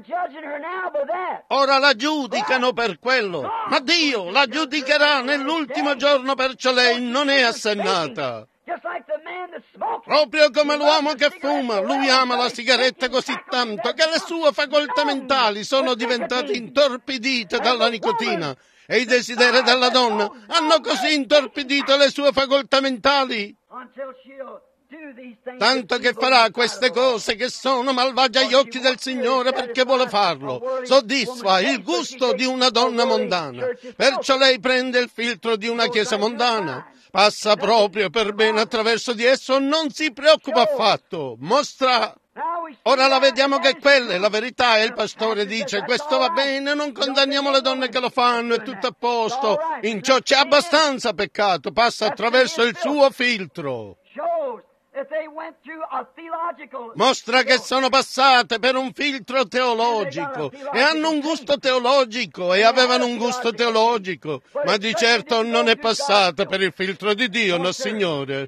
Ora la giudicano per quello, ma Dio la giudicherà nell'ultimo giorno, perciò lei non è assennata. Proprio come l'uomo che fuma, lui ama la sigaretta così tanto che le sue facoltà mentali sono diventate intorpidite dalla nicotina e i desideri della donna hanno così intorpidito le sue facoltà mentali tanto che farà queste cose che sono malvagie agli occhi del Signore perché vuole farlo. Soddisfa il gusto di una donna mondana. Perciò lei prende il filtro di una chiesa mondana. Passa proprio per bene attraverso di esso, non si preoccupa affatto. Mostra. Ora la vediamo che quella è la verità e il pastore dice questo va bene, non condanniamo le donne che lo fanno, è tutto a posto. In ciò c'è abbastanza peccato, passa attraverso il suo filtro. Mostra che sono passate per un filtro teologico e hanno un gusto teologico e avevano un gusto teologico, ma di certo non è passata per il filtro di Dio, no Signore.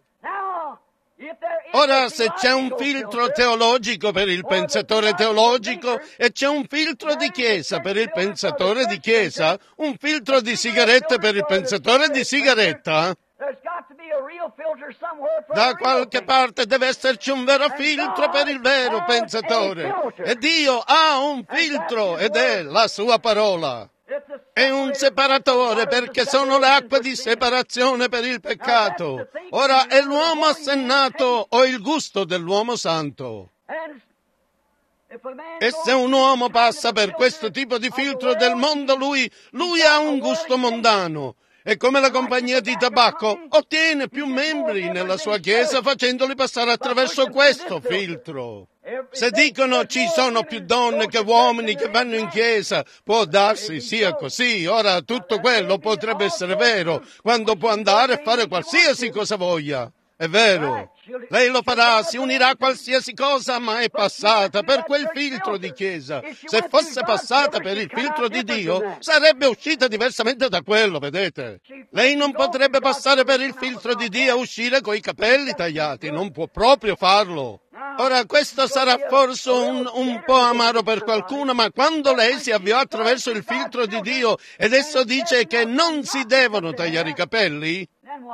Ora, se c'è un filtro teologico per il pensatore teologico e c'è un filtro di chiesa per il pensatore di chiesa, un filtro di sigarette per il pensatore di sigaretta, da qualche parte deve esserci un vero filtro per il vero pensatore. E Dio ha un filtro ed è la sua parola. È un separatore perché sono le acque di separazione per il peccato. Ora è l'uomo assennato o il gusto dell'uomo santo. E se un uomo passa per questo tipo di filtro del mondo, lui ha un gusto mondano. E come la compagnia di tabacco ottiene più membri nella sua chiesa facendoli passare attraverso questo filtro. Se dicono ci sono più donne che uomini che vanno in chiesa, può darsi sia così. Ora tutto quello potrebbe essere vero quando può andare a fare qualsiasi cosa voglia. È vero. Lei lo farà, si unirà a qualsiasi cosa, ma è passata per quel filtro di chiesa. Se fosse passata per il filtro di Dio, sarebbe uscita diversamente da quello, vedete? Lei non potrebbe passare per il filtro di Dio e uscire coi capelli tagliati, non può proprio farlo. Ora, questo sarà forse un po' amaro per qualcuno, ma quando lei si avviò attraverso il filtro di Dio ed esso dice che non si devono tagliare i capelli,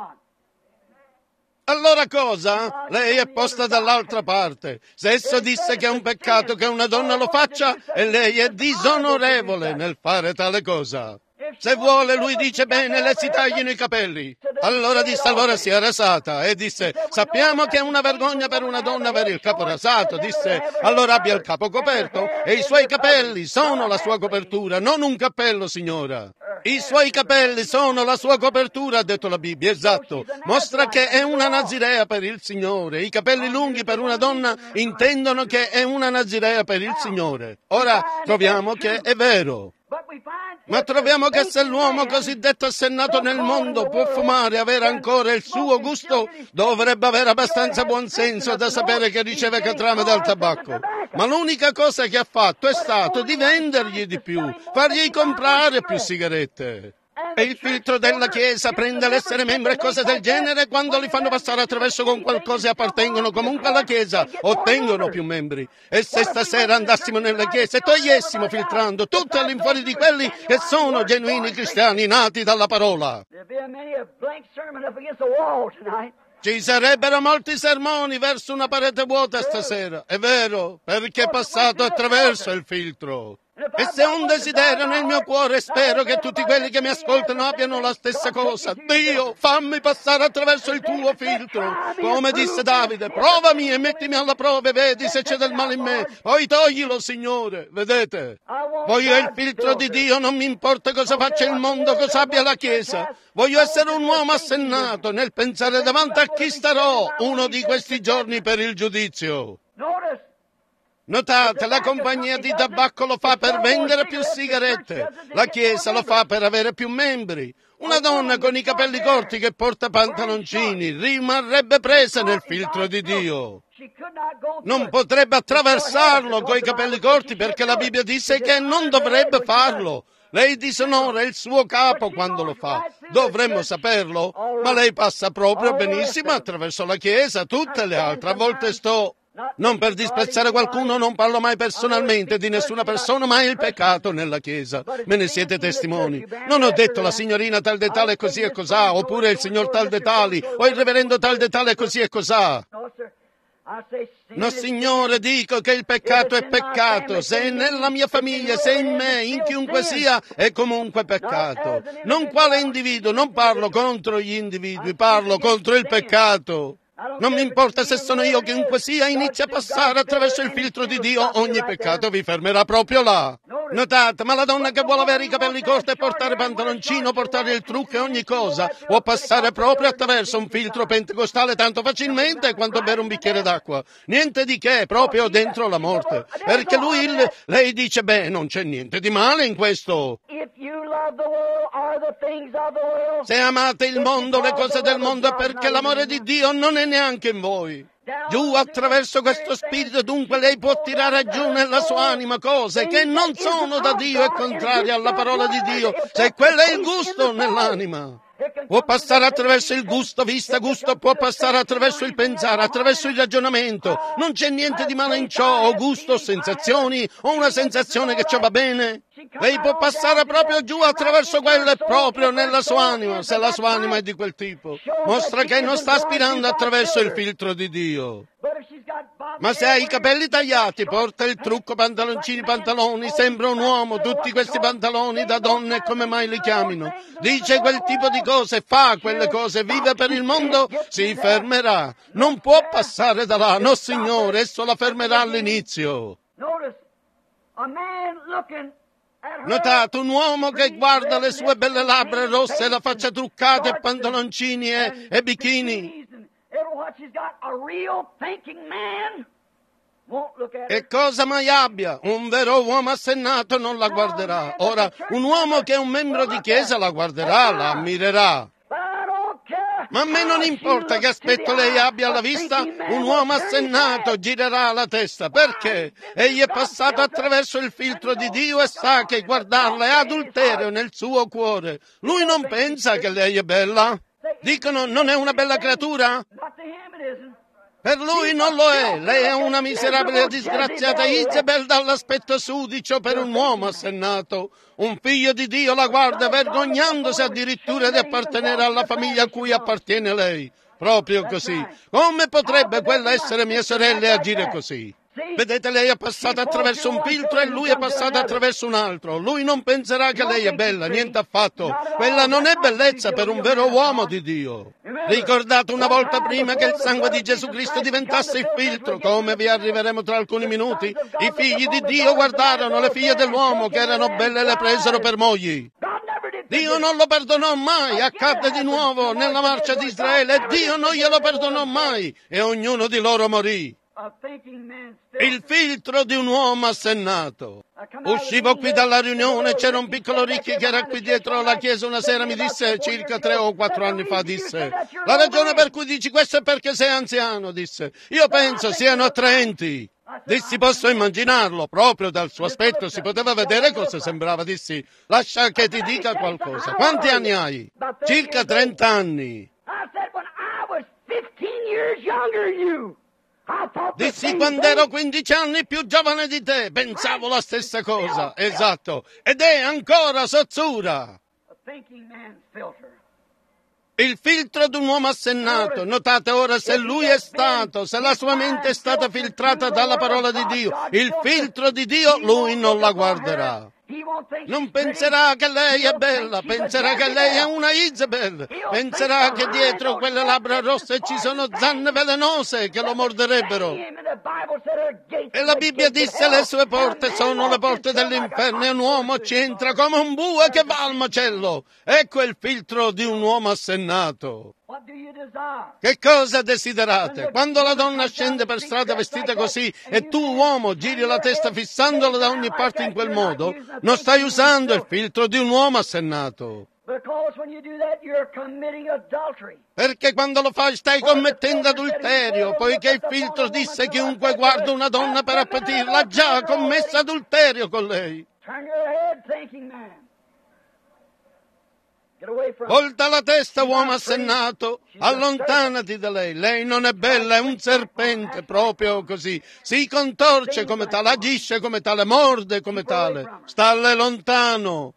allora cosa? Lei è posta dall'altra parte. Se esso disse che è un peccato che una donna lo faccia, e lei è disonorevole nel fare tale cosa. Se vuole, lui dice bene, le si taglino i capelli. Allora si è rasata e disse, sappiamo che è una vergogna per una donna avere il capo rasato. Disse, allora abbia il capo coperto e i suoi capelli sono la sua copertura, non un cappello, signora. I suoi capelli sono la sua copertura, ha detto la Bibbia, esatto. Mostra che è una nazirea per il Signore. I capelli lunghi per una donna intendono che è una nazirea per il Signore. Ora troviamo che è vero. Ma troviamo che se l'uomo cosiddetto assennato nel mondo può fumare e avere ancora il suo gusto, dovrebbe avere abbastanza buon senso da sapere che riceve catrame dal tabacco. Ma l'unica cosa che ha fatto è stato di vendergli di più, fargli comprare più sigarette. E il filtro della Chiesa prende l'essere membro e cose del genere quando li fanno passare attraverso con qualcosa e appartengono comunque alla Chiesa, ottengono più membri. E se stasera andassimo nelle chiese e togliessimo filtrando tutti all'infuori di quelli che sono genuini cristiani nati dalla parola, ci sarebbero molti sermoni verso una parete vuota stasera, è vero, perché è passato attraverso il filtro. E se ho un desiderio nel mio cuore, spero che tutti quelli che mi ascoltano abbiano la stessa cosa. Dio, fammi passare attraverso il tuo filtro. Come disse Davide, provami e mettimi alla prova e vedi se c'è del male in me. Poi toglilo, Signore. Vedete? Voglio il filtro di Dio, non mi importa cosa faccia il mondo, cosa abbia la Chiesa. Voglio essere un uomo assennato nel pensare davanti a chi starò uno di questi giorni per il giudizio. Notate, la compagnia di tabacco lo fa per vendere più sigarette, la Chiesa lo fa per avere più membri. Una donna con i capelli corti che porta pantaloncini rimarrebbe presa nel filtro di Dio. Non potrebbe attraversarlo coi capelli corti perché la Bibbia dice che non dovrebbe farlo. Lei disonora il suo capo quando lo fa. Dovremmo saperlo, ma lei passa proprio benissimo attraverso la Chiesa, tutte le altre. A volte non per disprezzare qualcuno, non parlo mai personalmente di nessuna persona, ma il peccato nella Chiesa. Me ne siete testimoni. Non ho detto la signorina tal de tale così e cosà, oppure il signor tal de tali, o il reverendo tal de tale così e cosà. No, Signore, dico che il peccato è peccato. Se è nella mia famiglia, se è in me, in chiunque sia, è comunque peccato. Non quale individuo, non parlo contro gli individui, parlo contro il peccato. Non mi importa se sono io, chiunque sia, inizia a passare attraverso il filtro di Dio, ogni peccato vi fermerà proprio là. Notate, ma la donna che vuole avere i capelli corti e portare pantaloncino, portare il trucco e ogni cosa, può passare proprio attraverso un filtro pentecostale tanto facilmente quanto bere un bicchiere d'acqua. Niente di che, proprio dentro la morte. Perché lei dice, beh, non c'è niente di male in questo. Se amate il mondo, le cose del mondo, è perché l'amore di Dio non è neanche in voi. Giù attraverso questo spirito, dunque, lei può tirare giù nella sua anima cose che non sono da Dio e contrarie alla parola di Dio, se quello è il gusto nell'anima. Può passare attraverso il gusto, vista, gusto, può passare attraverso il pensare, attraverso il ragionamento. Non c'è niente di male in ciò, o gusto, o sensazioni, o una sensazione che ciò va bene. Lei può passare proprio giù attraverso quello e proprio nella sua anima, se la sua anima è di quel tipo. Mostra che non sta aspirando attraverso il filtro di Dio. Ma se ha i capelli tagliati, porta il trucco, pantaloncini, pantaloni, sembra un uomo, tutti questi pantaloni da donne, come mai li chiamino? Dice quel tipo di cose, fa quelle cose, vive per il mondo, si fermerà. Non può passare da là, no Signore, esso la fermerà all'inizio. Notate, un uomo che guarda le sue belle labbra rosse, la faccia truccata e pantaloncini e bikini. Che cosa mai abbia, un vero uomo assennato non la guarderà. Ora, un uomo che è un membro di chiesa la guarderà, la ammirerà. Ma a me non importa che aspetto lei abbia alla vista, un uomo assennato girerà la testa. Perché? Egli è passato attraverso il filtro di Dio e sa che guardarla è adulterio nel suo cuore. Lui non pensa che lei è bella. Dicono, non è una bella creatura? Per lui non lo è. Lei è una miserabile disgraziata Isabel dall'aspetto sudicio per un uomo assennato. Un figlio di Dio la guarda vergognandosi addirittura di appartenere alla famiglia a cui appartiene lei. Proprio così. Come potrebbe quella essere mia sorella e agire così? Vedete, lei è passata attraverso un filtro e lui è passato attraverso un altro. Lui non penserà che lei è bella, niente affatto. Quella non è bellezza per un vero uomo di Dio. Ricordate una volta prima che il sangue di Gesù Cristo diventasse il filtro, come vi arriveremo tra alcuni minuti. I figli di Dio guardarono le figlie dell'uomo che erano belle e le presero per mogli. Dio non lo perdonò mai, accadde di nuovo nella marcia di Israele e Dio non glielo perdonò mai e ognuno di loro morì. Il filtro di un uomo assennato. Uscivo qui dalla riunione, c'era un piccolo Ricchi che era qui dietro alla chiesa una sera, mi disse, circa 3 o 4 anni fa, disse, la ragione per cui dici questo è perché sei anziano, disse. Io penso siano attraenti. Dissi, posso immaginarlo, proprio dal suo aspetto si poteva vedere cosa sembrava. Dissi, lascia che ti dica qualcosa. Quanti anni hai? Circa 30 anni. Dissi, quando ero 15 anni più giovane di te, pensavo la stessa cosa. Esatto. Ed è ancora sozzura. Il filtro di un uomo assennato. Notate ora, se lui è stato, se la sua mente è stata filtrata dalla parola di Dio, il filtro di Dio, lui non la guarderà. Non penserà che lei è bella, penserà che lei è una Isabel, penserà che dietro quelle labbra rosse ci sono zanne velenose che lo morderebbero. E la Bibbia disse le sue porte sono le porte dell'inferno e un uomo ci entra come un bue che va al macello. Ecco il filtro di un uomo assennato. Che cosa desiderate? Quando la donna scende per strada vestita così e tu, uomo, giri la testa fissandola da ogni parte in quel modo, non stai usando il filtro di un uomo assennato. Perché quando lo fai stai commettendo adulterio, poiché il filtro disse chiunque guarda una donna per appetirla ha già commesso adulterio con lei. Volta la testa, uomo assennato, allontanati da lei. Lei non è bella, è un serpente, proprio così. Si contorce come tale, agisce come tale, morde come tale. Stalle lontano.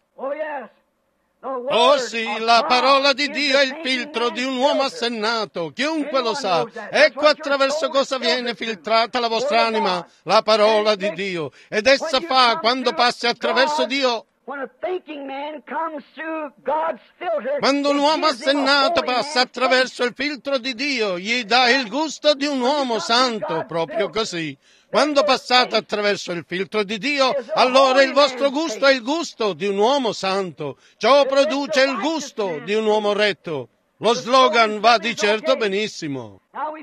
Oh sì, la parola di Dio è il filtro di un uomo assennato. Chiunque lo sa. Ecco attraverso cosa viene filtrata la vostra anima, la parola di Dio. Ed essa fa, quando passi attraverso Dio, quando un uomo assennato passa attraverso il filtro di Dio, gli dà il gusto di un uomo santo, proprio così. Quando passate attraverso il filtro di Dio, allora il vostro gusto è il gusto di un uomo santo. Ciò produce il gusto di un uomo retto. Lo slogan va di certo benissimo.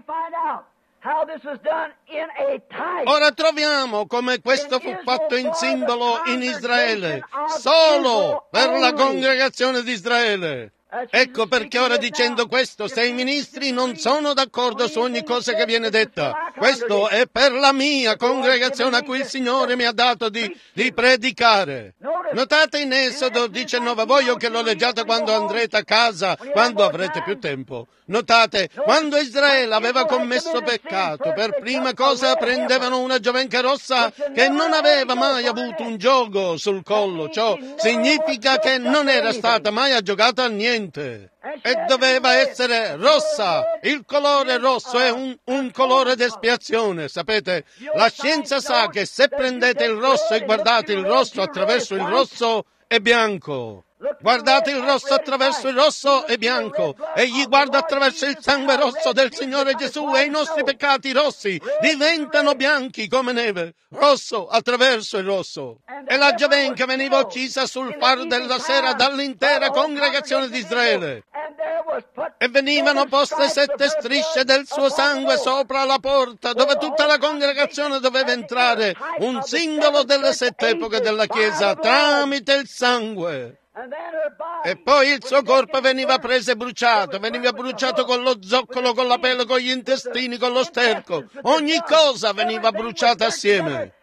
Ora troviamo come questo fu fatto in simbolo in Israele, solo per la congregazione di Israele. Ecco perché ora dicendo questo, se i ministri non sono d'accordo su ogni cosa che viene detta, questo è per la mia congregazione a cui il Signore mi ha dato di predicare. Notate in Esodo 19, voglio che lo leggiate quando andrete a casa, quando avrete più tempo. Notate, quando Israele aveva commesso peccato, per prima cosa prendevano una giovenca rossa che non aveva mai avuto un giogo sul collo. Ciò significa che non era stata mai aggiogata a niente. E doveva essere rossa. Il colore rosso è un colore d'espiazione, sapete? La scienza sa che se prendete il rosso e guardate il rosso attraverso il rosso è bianco. Guardate il rosso attraverso il rosso è bianco. Egli guarda attraverso il sangue rosso del Signore Gesù e i nostri peccati rossi diventano bianchi come neve. Rosso attraverso il rosso. E la giovenca veniva uccisa sul faro della sera dall'intera congregazione di Israele. E venivano poste 7 strisce del suo sangue sopra la porta dove tutta la congregazione doveva entrare, un simbolo delle 7 epoche della Chiesa tramite il sangue. E poi il suo corpo veniva preso e bruciato, veniva bruciato con lo zoccolo, con la pelle, con gli intestini, con lo sterco. Ogni cosa veniva bruciata assieme.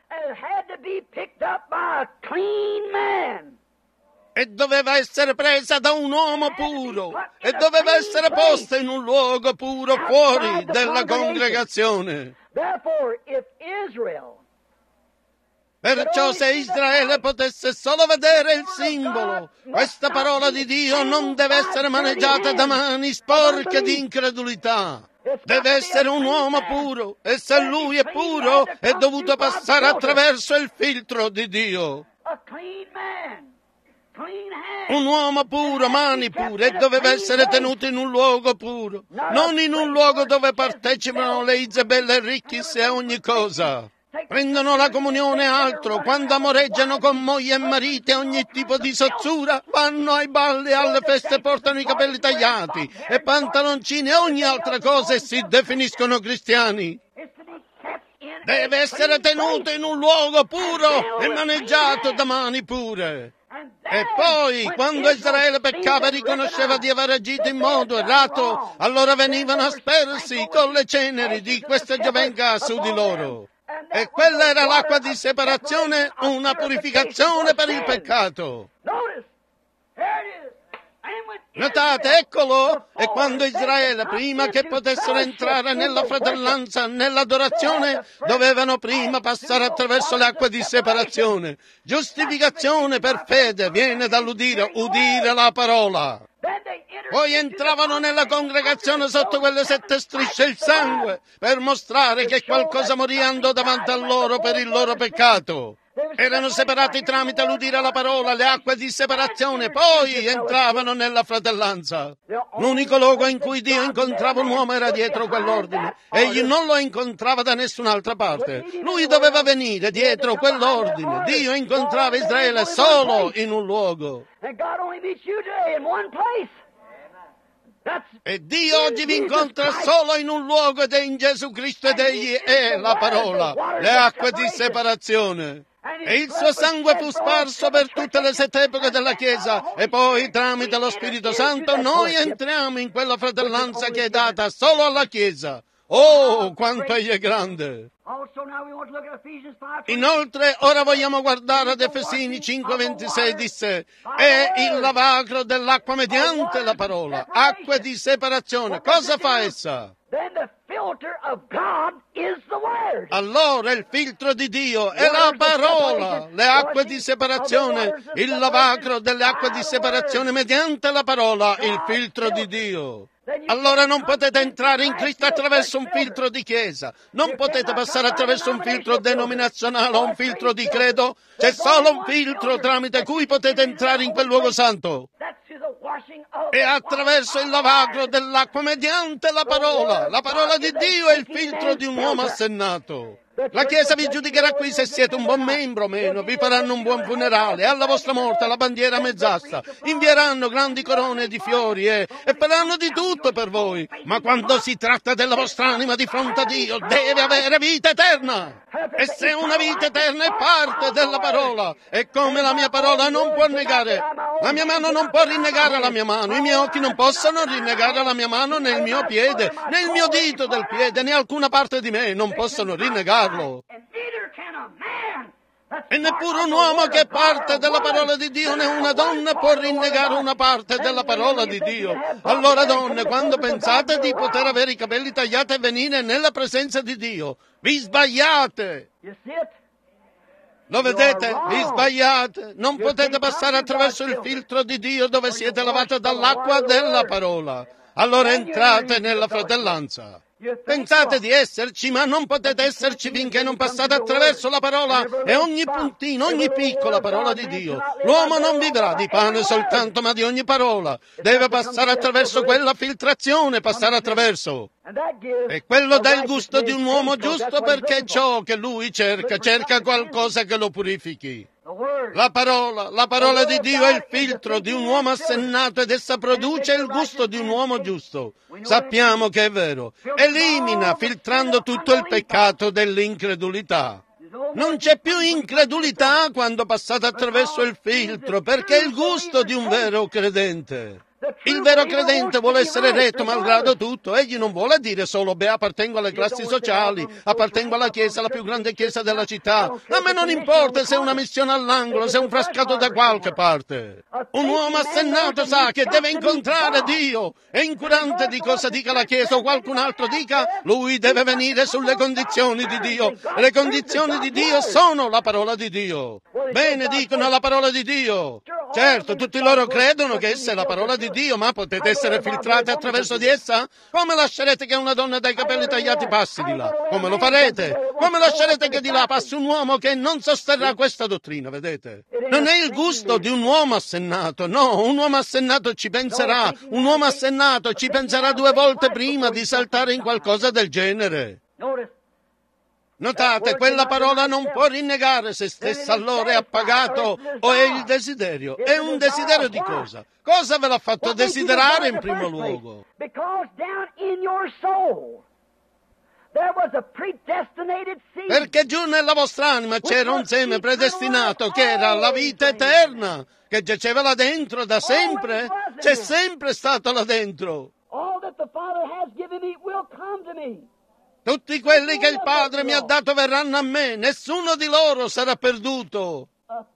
E doveva essere presa da un uomo puro e doveva essere posta in un luogo puro fuori della congregazione. Perciò se Israele potesse solo vedere il simbolo, questa parola di Dio non deve essere maneggiata da mani sporche di incredulità. Deve essere un uomo puro e se lui è puro è dovuto passare attraverso il filtro di Dio. Un uomo puro, mani pure, e doveva essere tenuto in un luogo puro, non in un luogo dove partecipano le Isabelle e Ricchis e ogni cosa. Prendono la comunione altro, quando amoreggiano con moglie e mariti e ogni tipo di sozzura, vanno ai balli e alle feste, portano i capelli tagliati e pantaloncini e ogni altra cosa e si definiscono cristiani. Deve essere tenuto in un luogo puro e maneggiato da mani pure. E poi, quando Israele peccava e riconosceva di aver agito in modo errato, allora venivano aspersi con le ceneri di questa giovenca su di loro. E quella era l'acqua di separazione, una purificazione per il peccato. Notate, eccolo! E quando Israele, prima che potessero entrare nella fratellanza, nell'adorazione, dovevano prima passare attraverso le acque di separazione. Giustificazione per fede viene dall'udire, udire la parola. Poi entravano nella congregazione sotto quelle 7 strisce il sangue per mostrare che qualcosa morì andò davanti a loro per il loro peccato. Erano separati tramite l'udire la parola, le acque di separazione, poi entravano nella fratellanza. L'unico luogo in cui Dio incontrava un uomo era dietro quell'ordine. Egli non lo incontrava da nessun'altra parte. Lui doveva venire dietro quell'ordine. Dio incontrava Israele solo in un luogo. E Dio oggi vi incontra solo in un luogo ed è in Gesù Cristo ed Egli è la parola, le acque di separazione. E il suo sangue fu sparso per tutte le 7 epoche della Chiesa e poi tramite lo Spirito Santo noi entriamo in quella fratellanza che è data solo alla Chiesa. Oh, quanto Egli è grande! Inoltre, ora vogliamo guardare ad Efesini 5:26, disse, è il lavacro dell'acqua mediante la parola, acque di separazione. Cosa fa essa? Allora il filtro di Dio è la parola, le acque di separazione, il lavacro delle acque di separazione mediante la parola, il filtro di Dio. Allora non potete entrare in Cristo attraverso un filtro di chiesa, non potete passare attraverso un filtro denominazionale o un filtro di credo, c'è solo un filtro tramite cui potete entrare in quel luogo santo. E attraverso il lavacro dell'acqua mediante la parola di Dio è il filtro di un uomo assennato. La Chiesa vi giudicherà qui se siete un buon membro o meno, vi faranno un buon funerale, alla vostra morte la bandiera a mezz'asta, invieranno grandi corone di fiori e faranno di tutto per voi. Ma quando si tratta della vostra anima di fronte a Dio, deve avere vita eterna. E se una vita eterna è parte della parola, e come la mia parola non può negare, la mia mano non può rinnegare la mia mano, i miei occhi non possono rinnegare la mia mano né il mio piede, né il mio dito del piede, né alcuna parte di me non possono rinnegarlo. E neppure un uomo che è parte della parola di Dio né una donna può rinnegare una parte della parola di Dio. Allora donne, quando pensate di poter avere i capelli tagliati e venire nella presenza di Dio, vi sbagliate. Lo vedete? Vi sbagliate. Non potete passare attraverso il filtro di Dio dove siete lavate dall'acqua della parola. Allora entrate nella fratellanza. Pensate di esserci, ma non potete esserci finché non passate attraverso la parola e ogni puntino, ogni piccola parola di Dio. L'uomo non vivrà di pane soltanto, ma di ogni parola. Deve passare attraverso quella filtrazione, passare attraverso. E quello dà il gusto di un uomo giusto perché è ciò che lui cerca qualcosa che lo purifichi. La parola di Dio è il filtro di un uomo assennato ed essa produce il gusto di un uomo giusto. Sappiamo che è vero. Elimina filtrando tutto il peccato dell'incredulità. Non c'è più incredulità quando passate attraverso il filtro perché è il gusto di un vero credente. Il vero credente vuole essere retto malgrado tutto. Egli non vuole dire solo, appartengo alle classi sociali, appartengo alla chiesa, la più grande chiesa della città. A me non importa se è una missione all'angolo, se è un frascato da qualche parte. Un uomo assennato sa che deve incontrare Dio e incurante di cosa dica la chiesa o qualcun altro dica, lui deve venire sulle condizioni di Dio. E le condizioni di Dio sono la parola di Dio. Bene, dicono la parola di Dio. Certo, tutti loro credono che essa è la parola di Dio, ma potete essere filtrati attraverso di essa? Come lascerete che una donna dai capelli tagliati passi di là? Come lo farete? Come lascerete che di là passi un uomo che non sosterrà questa dottrina, vedete? Non è il gusto di un uomo assennato, no, un uomo assennato ci penserà, un uomo assennato ci penserà 2 volte prima di saltare in qualcosa del genere. Notate, quella parola non può rinnegare se stessa, allora è appagato o è il desiderio. È un desiderio di cosa? Cosa ve l'ha fatto desiderare in primo luogo? Perché giù nella vostra anima c'era un seme predestinato che era la vita eterna, che giaceva là dentro da sempre. C'è sempre stato là dentro. Tutti quelli che il Padre mi ha dato verranno a me, nessuno di loro sarà perduto.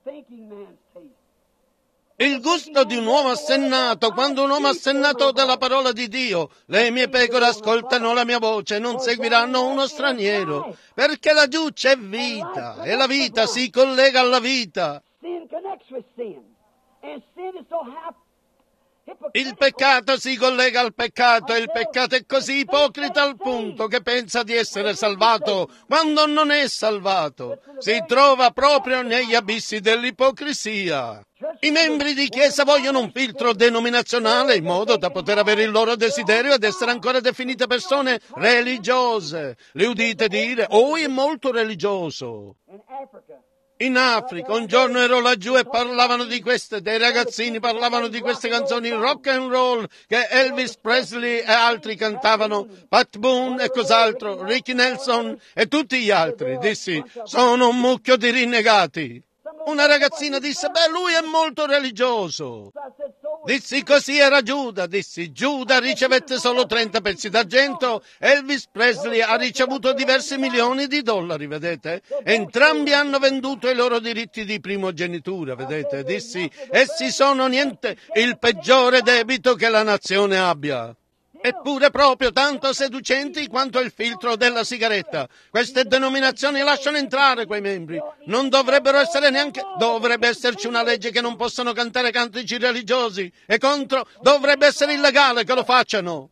Il gusto di un uomo assennato, quando un uomo assennato della parola di Dio, le mie pecore ascoltano la mia voce, non seguiranno uno straniero, perché laggiù c'è vita, e la vita si collega alla vita. Il peccato si collega al peccato e il peccato è così ipocrita al punto che pensa di essere salvato quando non è salvato. Si trova proprio negli abissi dell'ipocrisia. I membri di Chiesa vogliono un filtro denominazionale in modo da poter avere il loro desiderio ed essere ancora definite persone religiose. Le udite dire, oh, è molto religioso. In Africa, un giorno ero laggiù e parlavano di queste, dei ragazzini parlavano di queste canzoni rock and roll che Elvis Presley e altri cantavano, Pat Boone e cos'altro, Ricky Nelson e tutti gli altri. Dissi, sono un mucchio di rinnegati. Una ragazzina disse, beh, lui è molto religioso. Dissi, così era Giuda. Dissi, Giuda ricevette solo 30 pezzi d'argento, Elvis Presley ha ricevuto diversi milioni di dollari, vedete? Entrambi hanno venduto i loro diritti di primogenitura, vedete? Dissi, essi sono niente, il peggiore debito che la nazione abbia. Eppure proprio tanto seducenti quanto il filtro della sigaretta. Queste denominazioni lasciano entrare quei membri. Non dovrebbero essere neanche... Dovrebbe esserci una legge che non possano cantare cantici religiosi. E contro... Dovrebbe essere illegale che lo facciano.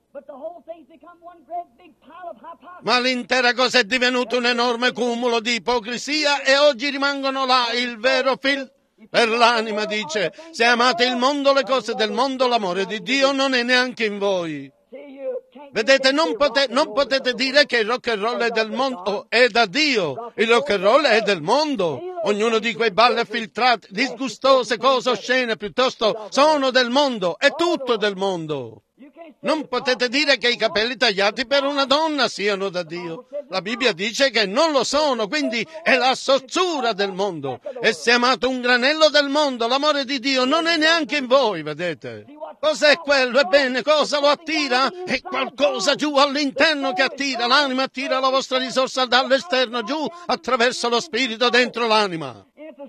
Ma l'intera cosa è divenuta un enorme cumulo di ipocrisia e oggi rimangono là il vero filtro. Per l'anima dice, se amate il mondo, le cose del mondo, l'amore di Dio non è neanche in voi. Vedete, non potete dire che il rock and roll è del mondo, è da Dio. Il rock and roll è del mondo. Ognuno di quei balli filtrati, disgustose, cose oscene, piuttosto sono del mondo, è tutto del mondo. Non potete dire che i capelli tagliati per una donna siano da Dio. La Bibbia dice che non lo sono, quindi è la sozzura del mondo. E se amate un granello del mondo, l'amore di Dio non è neanche in voi, vedete? Cos'è quello? Ebbene, cosa lo attira? È qualcosa giù all'interno che attira. L'anima attira la vostra risorsa dall'esterno giù attraverso lo spirito dentro l'anima.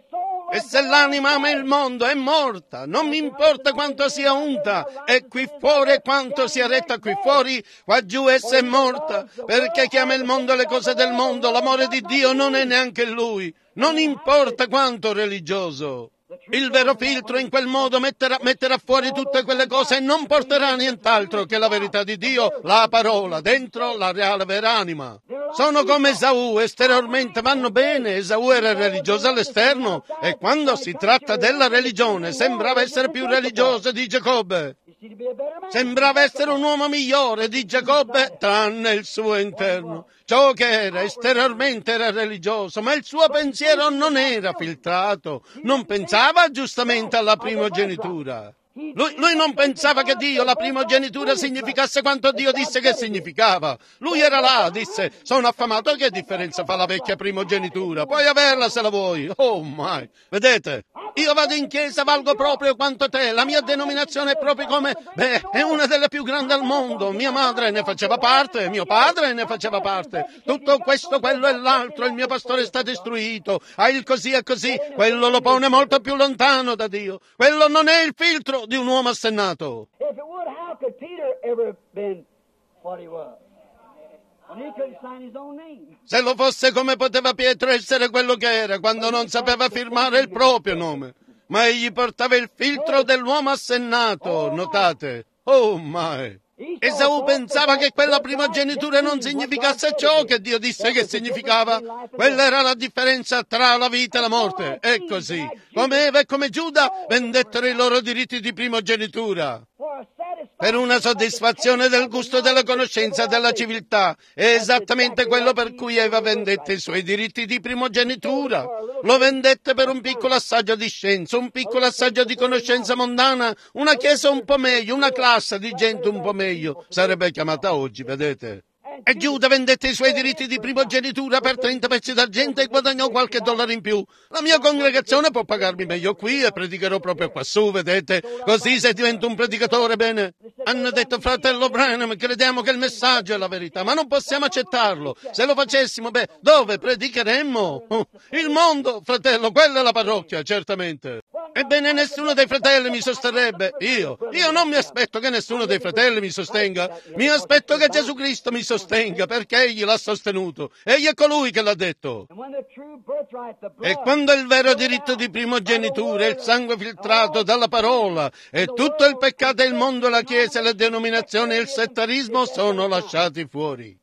E se l'anima ama il mondo è morta, non mi importa quanto sia unta, e qui fuori quanto sia retta qui fuori, qua giù essa è morta, perché chi ama il mondo e le cose del mondo, l'amore di Dio non è neanche in lui, non importa quanto religioso. Il vero filtro in quel modo metterà fuori tutte quelle cose e non porterà nient'altro che la verità di Dio, la parola, dentro la reale vera anima. Sono come Esaù, esteriormente vanno bene, Esaù era religioso all'esterno e quando si tratta della religione sembrava essere più religioso di Giacobbe. Sembrava essere un uomo migliore di Giacobbe, tranne il suo interno. Ciò che era esteriormente era religioso, ma il suo pensiero non era filtrato, non pensava giustamente alla primogenitura. Lui non pensava che Dio, la primogenitura, significasse quanto Dio disse che significava. Lui era là, disse, sono affamato, che differenza fa la vecchia primogenitura? Puoi averla se la vuoi. Oh my, vedete? Io vado in chiesa, valgo proprio quanto te, la mia denominazione è proprio come, è una delle più grandi al mondo, mia madre ne faceva parte, mio padre ne faceva parte, tutto questo, quello e l'altro, il mio pastore è stato istruito, il così e così, quello lo pone molto più lontano da Dio, quello non è il filtro di un uomo assennato. If it would, how could Peter ever been what he was? When he couldn't sign his own name. Se lo fosse, come poteva Pietro essere quello che era quando non sapeva firmare il proprio nome? Ma egli portava il filtro dell'uomo assennato, notate. Oh my! Esaù pensava che quella primogenitura non significasse ciò che Dio disse che significava. Quella era la differenza tra la vita e la morte. E così, come Eva e come Giuda, vendettero i loro diritti di primogenitura per una soddisfazione del gusto della conoscenza della civiltà. È esattamente quello per cui Eva vendette i suoi diritti di primogenitura. Lo vendette per un piccolo assaggio di scienza, un piccolo assaggio di conoscenza mondana, una chiesa un po' meglio, una classe di gente un po' meglio, sarebbe chiamata oggi, vedete? E Giuda vendette i suoi diritti di primogenitura per 30 pezzi d'argento e guadagnò qualche dollaro in più. La mia congregazione può pagarmi meglio qui e predicherò proprio quassù, vedete? Così se divento un predicatore, bene. Hanno detto, fratello Branham, crediamo che il messaggio è la verità, ma non possiamo accettarlo. Se lo facessimo, dove predicheremmo? Il mondo, fratello, quella è la parrocchia, certamente. Ebbene, nessuno dei fratelli mi sosterrebbe. Io non mi aspetto che nessuno dei fratelli mi sostenga. Mi aspetto che Gesù Cristo mi sostenga, perché Egli l'ha sostenuto. Egli è colui che l'ha detto. E quando il vero diritto di primogenitura, il sangue filtrato dalla parola, e tutto il peccato, il mondo, la Chiesa, le denominazioni e il settarismo sono lasciati fuori.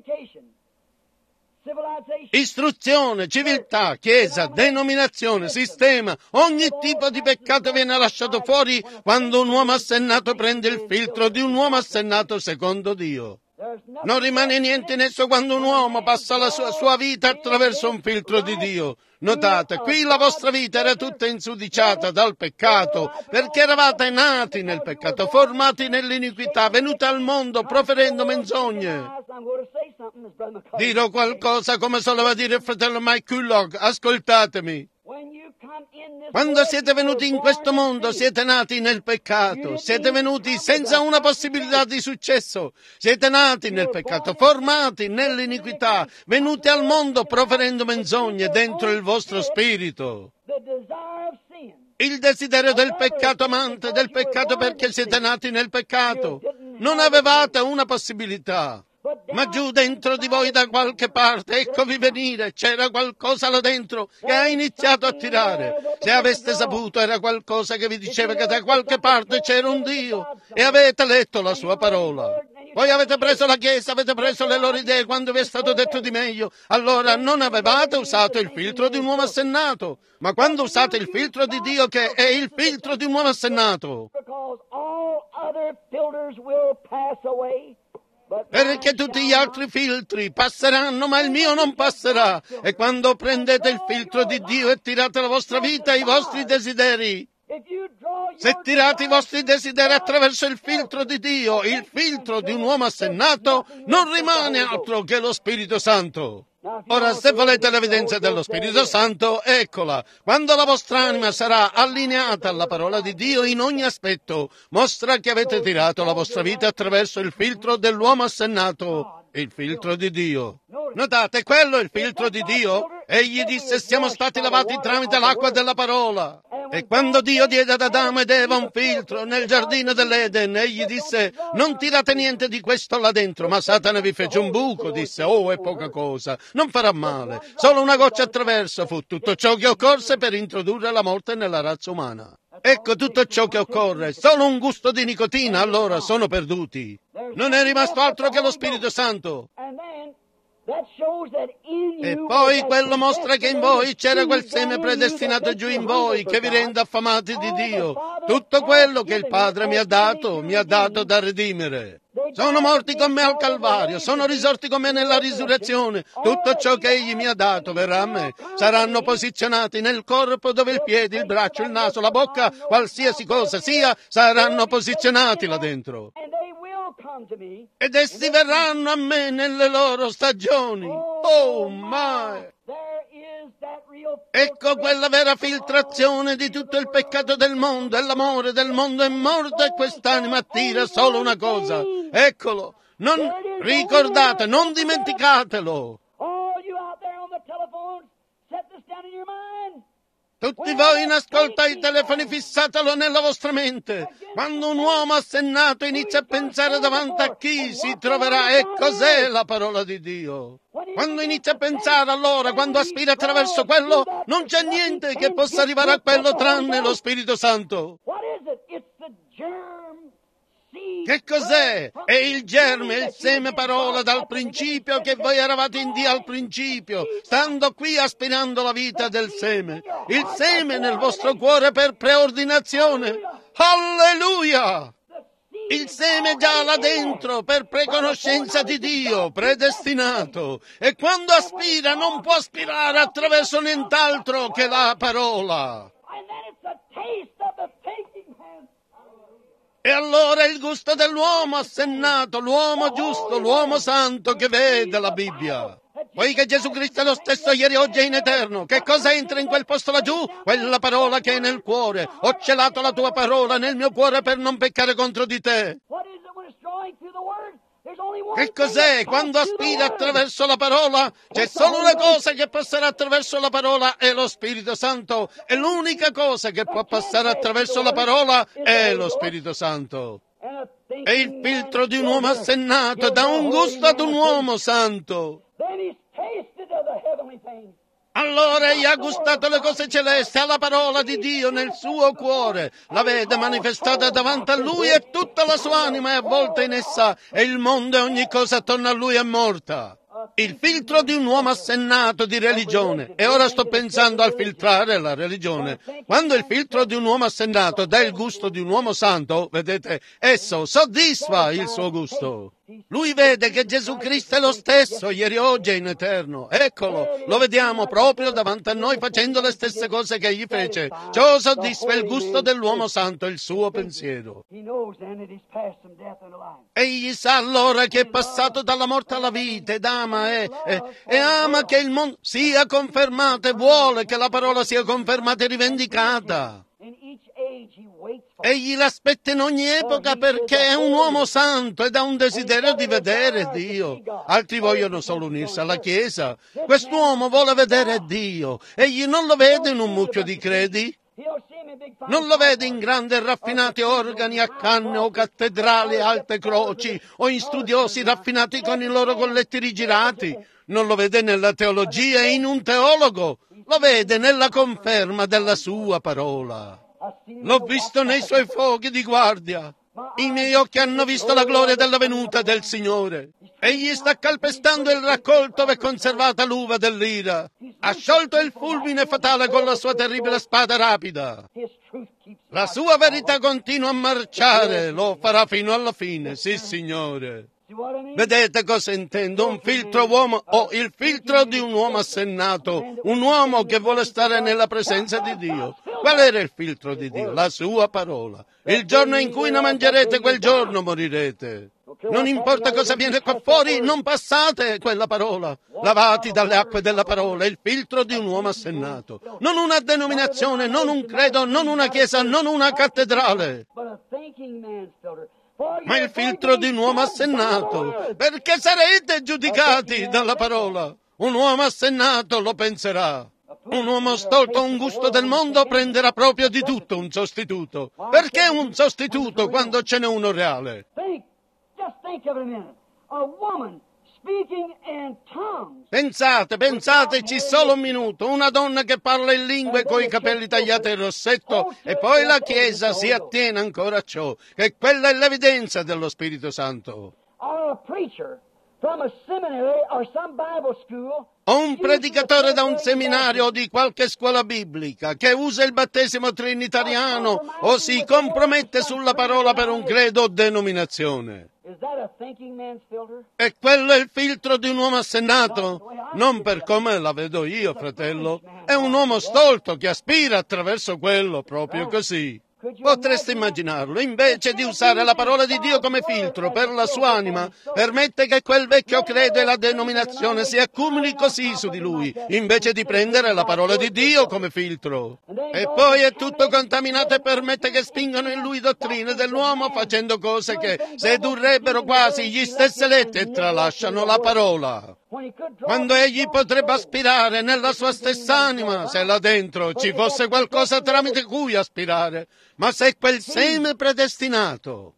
Istruzione, civiltà, chiesa, denominazione, sistema, ogni tipo di peccato viene lasciato fuori quando un uomo assennato prende il filtro di un uomo assennato secondo Dio. Non rimane niente in esso quando un uomo passa la sua vita attraverso un filtro di Dio. Notate, qui la vostra vita era tutta insudiciata dal peccato, perché eravate nati nel peccato, formati nell'iniquità, venuti al mondo proferendo menzogne. Dirò qualcosa come soleva dire il fratello Mike Culloch, ascoltatemi. Quando siete venuti in questo mondo siete nati nel peccato, siete venuti senza una possibilità di successo, siete nati nel peccato, formati nell'iniquità, venuti al mondo proferendo menzogne dentro il vostro spirito. Il desiderio del peccato, amante del peccato, perché siete nati nel peccato. Non avevate una possibilità. Ma giù dentro di voi da qualche parte, eccovi venire, c'era qualcosa là dentro che ha iniziato a tirare. Se aveste saputo, era qualcosa che vi diceva che da qualche parte c'era un Dio e avete letto la sua parola. Poi avete preso la Chiesa, avete preso le loro idee quando vi è stato detto di meglio. Allora non avevate usato il filtro di un uomo assennato, ma quando usate il filtro di Dio, che è il filtro di un uomo assennato. Perché tutti gli altri filtri passeranno, ma il mio non passerà. E quando prendete il filtro di Dio e tirate la vostra vita, i vostri desideri, se tirate i vostri desideri attraverso il filtro di Dio, il filtro di un uomo assennato, non rimane altro che lo Spirito Santo. Ora, se volete l'evidenza dello Spirito Santo, eccola. Quando la vostra anima sarà allineata alla parola di Dio in ogni aspetto, mostra che avete tirato la vostra vita attraverso il filtro dell'uomo assennato, il filtro di Dio. Notate, quello è il filtro di Dio. Egli disse: siamo stati lavati tramite l'acqua della parola. E quando Dio diede ad Adamo ed Eva un filtro nel giardino dell'Eden, egli disse: non tirate niente di questo là dentro. Ma Satana vi fece un buco, disse: oh, è poca cosa, non farà male, solo una goccia attraverso. Fu tutto ciò che occorse per introdurre la morte nella razza umana. Ecco tutto ciò che occorre, solo un gusto di nicotina, allora sono perduti. Non è rimasto altro che lo Spirito Santo. E poi quello mostra che in voi c'era quel seme predestinato giù in voi, che vi rende affamati di Dio. Tutto quello che il Padre mi ha dato da redimere. Sono morti con me al Calvario, sono risorti con me nella risurrezione. Tutto ciò che Egli mi ha dato verrà a me. Saranno posizionati nel corpo dove il piede, il braccio, il naso, la bocca, qualsiasi cosa sia, saranno posizionati là dentro. Ed essi verranno a me nelle loro stagioni. Oh my! Ecco quella vera filtrazione di tutto il peccato del mondo, e l'amore del mondo è morto, e quest'anima attira solo una cosa. Eccolo! Non ricordate, non dimenticatelo! Tutti voi in ascolto ai telefoni, fissatelo nella vostra mente. Quando un uomo assennato inizia a pensare davanti a chi si troverà, e cos'è la parola di Dio? Quando inizia a pensare, allora, quando aspira attraverso quello, non c'è niente che possa arrivare a quello tranne lo Spirito Santo. Che cos'è? È il germe, il seme parola dal principio, che voi eravate in Dio al principio, stando qui aspirando la vita del seme. Il seme nel vostro cuore per preordinazione. Alleluia! Il seme già là dentro per preconoscenza di Dio, predestinato. E quando aspira non può aspirare attraverso nient'altro che la parola. E allora il gusto dell'uomo assennato, l'uomo giusto, l'uomo santo che vede la Bibbia. Poiché Gesù Cristo è lo stesso ieri, oggi e in eterno, che cosa entra in quel posto laggiù? Quella parola che è nel cuore. Ho celato la tua parola nel mio cuore per non peccare contro di te. Che cos'è? Quando aspira attraverso la parola, c'è solo una cosa che passerà attraverso la parola, è lo Spirito Santo. E l'unica cosa che può passare attraverso la parola è lo Spirito Santo. E il filtro di un uomo assennato dà un gusto ad un uomo santo. Allora egli ha gustato le cose celesti, alla parola di Dio nel suo cuore, la vede manifestata davanti a lui e tutta la sua anima è avvolta in essa e il mondo e ogni cosa attorno a lui è morta. Il filtro di un uomo assennato di religione. E ora sto pensando al filtrare la religione. Quando il filtro di un uomo assennato dà il gusto di un uomo santo, vedete, esso soddisfa il suo gusto. Lui vede che Gesù Cristo è lo stesso, ieri, oggi e in eterno. Eccolo, lo vediamo proprio davanti a noi facendo le stesse cose che egli fece. Ciò soddisfa il gusto dell'uomo santo, il suo pensiero. Egli sa allora che è passato dalla morte alla vita ed ama e ama che il mondo sia confermato e vuole che la parola sia confermata e rivendicata. Egli l'aspetta in ogni epoca perché è un uomo santo ed ha un desiderio di vedere Dio. Altri vogliono solo unirsi alla Chiesa. Quest'uomo vuole vedere Dio. Egli non lo vede in un mucchio di credi. Non lo vede in grandi e raffinati organi a canne o cattedrali e alte croci o in studiosi raffinati con i loro colletti rigirati. Non lo vede nella teologia e in un teologo. Lo vede nella conferma della sua parola. L'ho visto nei suoi fuochi di guardia. I miei occhi hanno visto la gloria della venuta del Signore. Egli sta calpestando il raccolto ove è conservata l'uva dell'ira. Ha sciolto il fulmine fatale con la sua terribile spada rapida. La sua verità continua a marciare, lo farà fino alla fine, sì Signore. Vedete cosa intendo? Un filtro uomo o il filtro di un uomo assennato, un uomo che vuole stare nella presenza di Dio. Qual era il filtro di Dio? La sua parola. Il giorno in cui ne mangerete, quel giorno morirete. Non importa cosa viene qua fuori, non passate quella parola. Lavati dalle acque della parola, il filtro di un uomo assennato. Non una denominazione, non un credo, non una chiesa, non una cattedrale. Ma il filtro di un uomo assennato, perché sarete giudicati dalla parola. Un uomo assennato lo penserà. Un uomo stolto a un gusto del mondo prenderà proprio di tutto un sostituto. Perché un sostituto quando ce n'è uno reale? Pensateci solo un minuto, una donna che parla in lingue coi capelli tagliati in rossetto e poi la Chiesa si attiene ancora a ciò, che quella è l'evidenza dello Spirito Santo. O un predicatore da un seminario o di qualche scuola biblica che usa il battesimo trinitariano o si compromette sulla parola per un credo o denominazione. E quello è il filtro di un uomo assennato? Non per come la vedo io, fratello. È un uomo stolto che aspira attraverso quello, proprio così. Potreste immaginarlo, invece di usare la parola di Dio come filtro per la sua anima, permette che quel vecchio credo e la denominazione si accumuli così su di lui, invece di prendere la parola di Dio come filtro. E poi è tutto contaminato e permette che spingano in lui dottrine dell'uomo facendo cose che sedurrebbero quasi gli stessi eletti e tralasciano la parola. Quando egli potrebbe aspirare nella sua stessa anima, se là dentro ci fosse qualcosa tramite cui aspirare, ma se quel seme predestinato.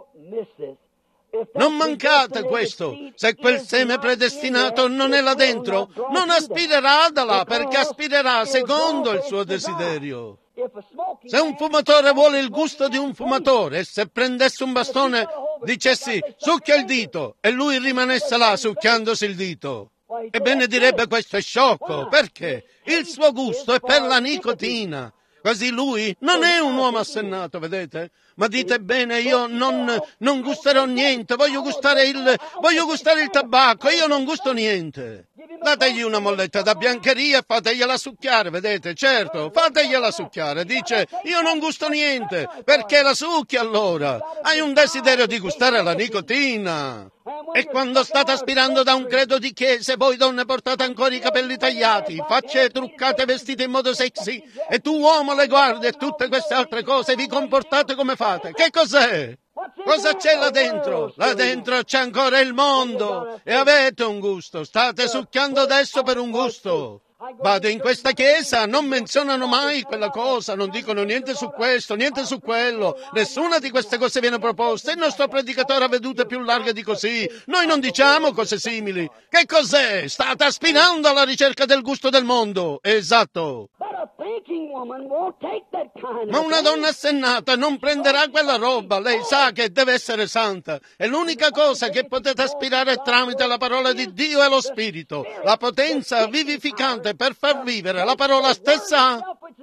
Non mancate questo, se quel seme predestinato non è là dentro, non aspirerà da là, perché aspirerà secondo il suo desiderio. Se un fumatore vuole il gusto di un fumatore e se prendesse un bastone dicessi succhia il dito e lui rimanesse là succhiandosi il dito, ebbene direbbe questo è sciocco, perché il suo gusto è per la nicotina. Così lui non è un uomo assennato, vedete? Ma dite bene, io non gusterò niente, voglio gustare il tabacco, io non gusto niente. Dategli una molletta da biancheria e fategliela succhiare, vedete? Certo, fategliela succhiare. Dice, io non gusto niente, perché la succhi allora? Hai un desiderio di gustare la nicotina. E quando state aspirando da un credo di chiese, voi donne portate ancora i capelli tagliati, facce truccate, vestite in modo sexy, e tu uomo le guardi e tutte queste altre cose, vi comportate come fate? Che cos'è? Cosa c'è là dentro? Là dentro c'è ancora il mondo e avete un gusto. State succhiando adesso per un gusto. Vado in questa chiesa, non menzionano mai quella cosa, non dicono niente su questo, niente su quello, nessuna di queste cose viene proposta. Il nostro predicatore ha vedute più larghe di così. Noi non diciamo cose simili. Che cos'è? State aspirando alla ricerca del gusto del mondo. Esatto. Ma una donna assennata non prenderà quella roba. Lei sa che deve essere santa. E l'unica cosa che potete aspirare tramite la parola di Dio è lo Spirito, la potenza vivificante per far vivere la parola stessa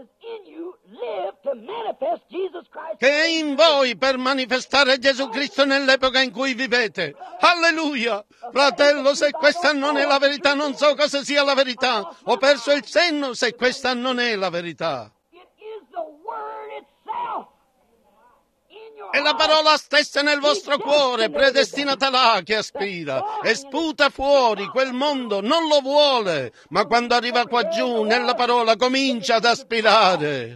che è in voi per manifestare Gesù Cristo nell'epoca in cui vivete. Alleluia! Fratello, se questa non è la verità, non so cosa sia la verità. Ho perso il senno se questa non è la verità. È la parola stessa nel vostro cuore, predestinata là, che aspira e sputa fuori. Quel mondo non lo vuole, ma quando arriva qua giù, nella parola, comincia ad aspirare.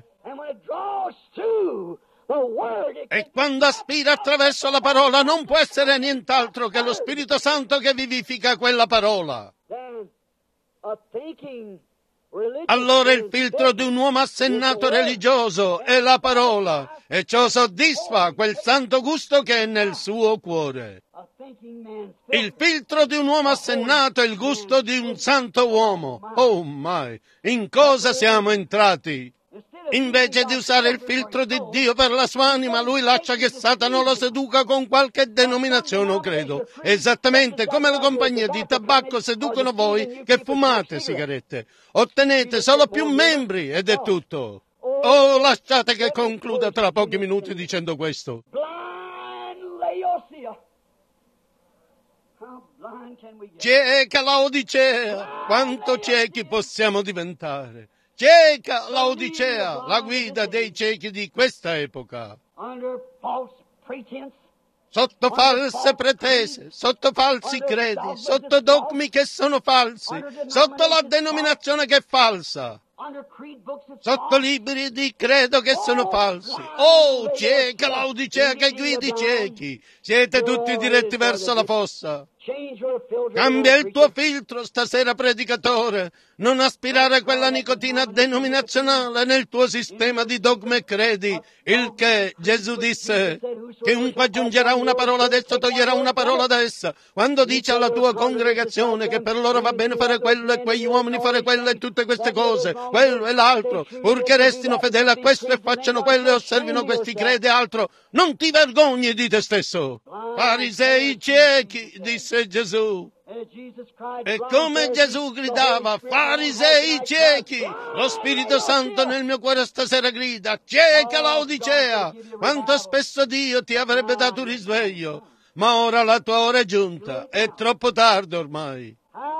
E quando aspira attraverso la parola non può essere nient'altro che lo Spirito Santo che vivifica quella parola. Allora il filtro di un uomo assennato religioso è la parola e ciò soddisfa quel santo gusto che è nel suo cuore. Il filtro di un uomo assennato è il gusto di un santo uomo. Oh my! In cosa siamo entrati? Invece di usare il filtro di Dio per la sua anima, lui lascia che Satana lo seduca con qualche denominazione o credo. Esattamente come le compagnie di tabacco seducono voi che fumate sigarette. Ottenete solo più membri ed è tutto. Oh, lasciate che concluda tra pochi minuti dicendo questo. Cieca Laodicea, quanto ciechi possiamo diventare? Cieca Laodicea, la guida dei ciechi di questa epoca. Sotto false pretese, sotto falsi credi, sotto dogmi che sono falsi, sotto la denominazione che è falsa, sotto libri di credo che sono falsi. Oh, cieca Laodicea che guidi ciechi, siete tutti diretti verso la fossa. Cambia il tuo filtro stasera, predicatore. Non aspirare a quella nicotina denominazionale nel tuo sistema di dogma e credi, il che Gesù disse, chiunque aggiungerà una parola ad esso toglierà una parola da essa. Quando dice alla tua congregazione che per loro va bene fare quello e quegli uomini fare quello e tutte queste cose, quello e l'altro, purché restino fedeli a questo e facciano quello e osservino questi credi e altro, non ti vergogni di te stesso. Farisei ciechi, disse Gesù. E come Gesù gridava, farisei ciechi, lo Spirito Santo nel mio cuore stasera grida, cieca Laodicea, quanto spesso Dio ti avrebbe dato un risveglio, ma ora la tua ora è giunta, è troppo tardi ormai.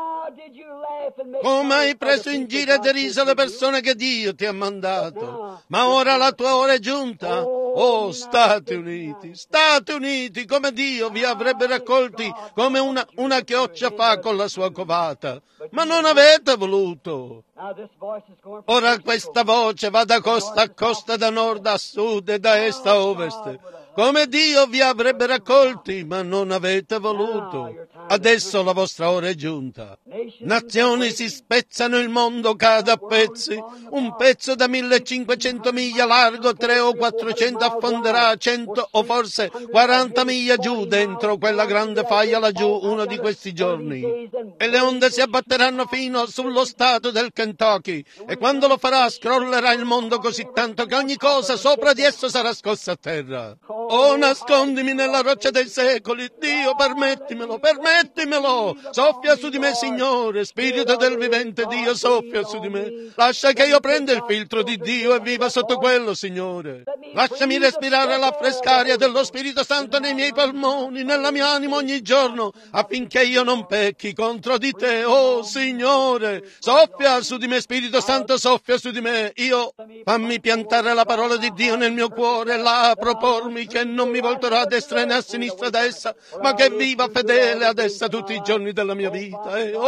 Come hai preso in giro e deriso le persone che Dio ti ha mandato, ma ora la tua ora è giunta. Oh, Stati Uniti, come Dio vi avrebbe raccolti come una chioccia fa con la sua covata, ma non avete voluto. Ora questa voce va da costa a costa, da nord a sud e da est a ovest, come Dio vi avrebbe raccolti, ma non avete voluto. Adesso la vostra ora è giunta. Nazioni si spezzano, il mondo cade a pezzi. Un pezzo da 1500 miglia largo, 300 o 400 affonderà 100 o forse 40 miglia giù dentro quella grande faglia laggiù uno di questi giorni. E le onde si abbatteranno fino sullo stato del Kentucky. E quando lo farà scrollerà il mondo così tanto che ogni cosa sopra di esso sarà scossa a terra. Oh, nascondimi nella roccia dei secoli. Dio, permettimelo. Soffia su di me, Signore. Spirito del vivente Dio, soffia su di me. Lascia che io prenda il filtro di Dio e viva sotto quello, Signore. Lasciami respirare la fresca aria dello Spirito Santo nei miei polmoni, nella mia anima ogni giorno, affinché io non pecchi contro di te. Oh, Signore, soffia su di me, Spirito Santo, soffia su di me. Fammi piantare la parola di Dio nel mio cuore, là a propormi che non mi volterò a destra né a sinistra da essa, ma che viva fedele ad essa tutti i giorni della mia vita.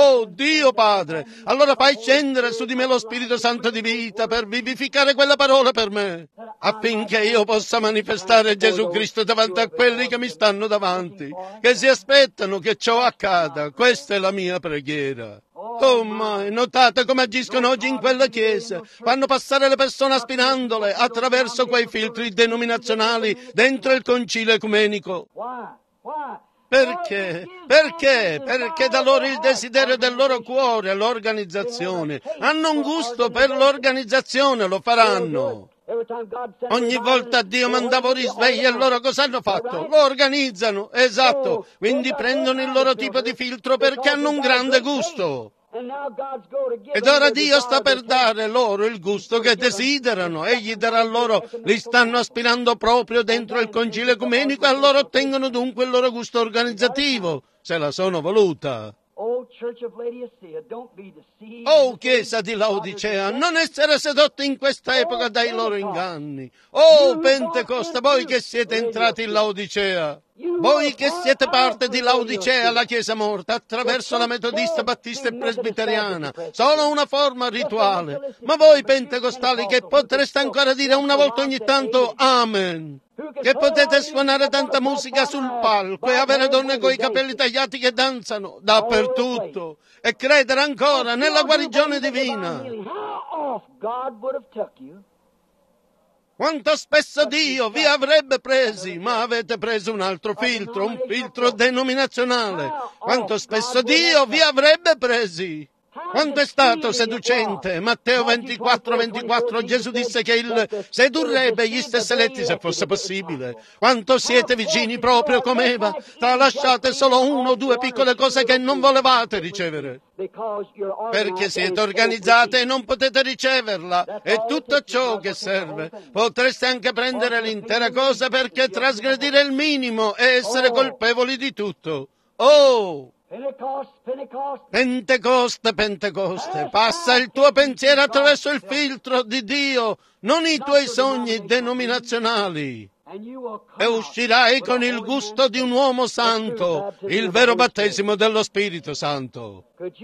Oh Dio Padre, allora fai scendere su di me lo Spirito Santo di vita per vivificare quella parola per me, affinché io possa manifestare Gesù Cristo davanti a quelli che mi stanno davanti, che si aspettano che ciò accada. Questa è la mia preghiera. Oh mai, notate come agiscono oggi in quella chiesa. Fanno passare le persone aspirandole attraverso quei filtri denominazionali dentro il concilio ecumenico. Perché? Perché da loro il desiderio del loro cuore, l'organizzazione. Hanno un gusto per l'organizzazione, lo faranno. Ogni volta Dio mandava risvegli e loro cosa hanno fatto? Lo organizzano, esatto. Quindi prendono il loro tipo di filtro perché hanno un grande gusto. Ed ora Dio sta per dare loro il gusto che desiderano. Egli darà loro, li stanno aspirando proprio dentro il concilio ecumenico e loro ottengono dunque il loro gusto organizzativo. Se la sono voluta. Oh Chiesa di Laodicea, non essere sedotti in questa epoca dai loro inganni. Oh Pentecoste, voi che siete entrati in Laodicea. Voi che siete parte di Laodicea, la Chiesa morta, attraverso la metodista, battista e presbiteriana, solo una forma rituale. Ma voi pentecostali che potreste ancora dire una volta ogni tanto Amen, che potete suonare tanta musica sul palco e avere donne coi capelli tagliati che danzano dappertutto e credere ancora nella guarigione divina. Quanto spesso Dio vi avrebbe presi, ma avete preso un altro filtro, un filtro denominazionale. Quanto spesso Dio vi avrebbe presi. Quanto è stato seducente? Matteo 24, Gesù disse che sedurrebbe gli stessi eletti se fosse possibile. Quanto siete vicini proprio come Eva, tralasciate solo una o due piccole cose che non volevate ricevere. Perché siete organizzate e non potete riceverla. È tutto ciò che serve. Potreste anche prendere l'intera cosa perché trasgredire il minimo e essere colpevoli di tutto. Oh! Pentecoste, passa il tuo pensiero attraverso il filtro di Dio, non i tuoi sogni denominazionali. E uscirai con il gusto di un uomo santo, il vero battesimo dello Spirito Santo.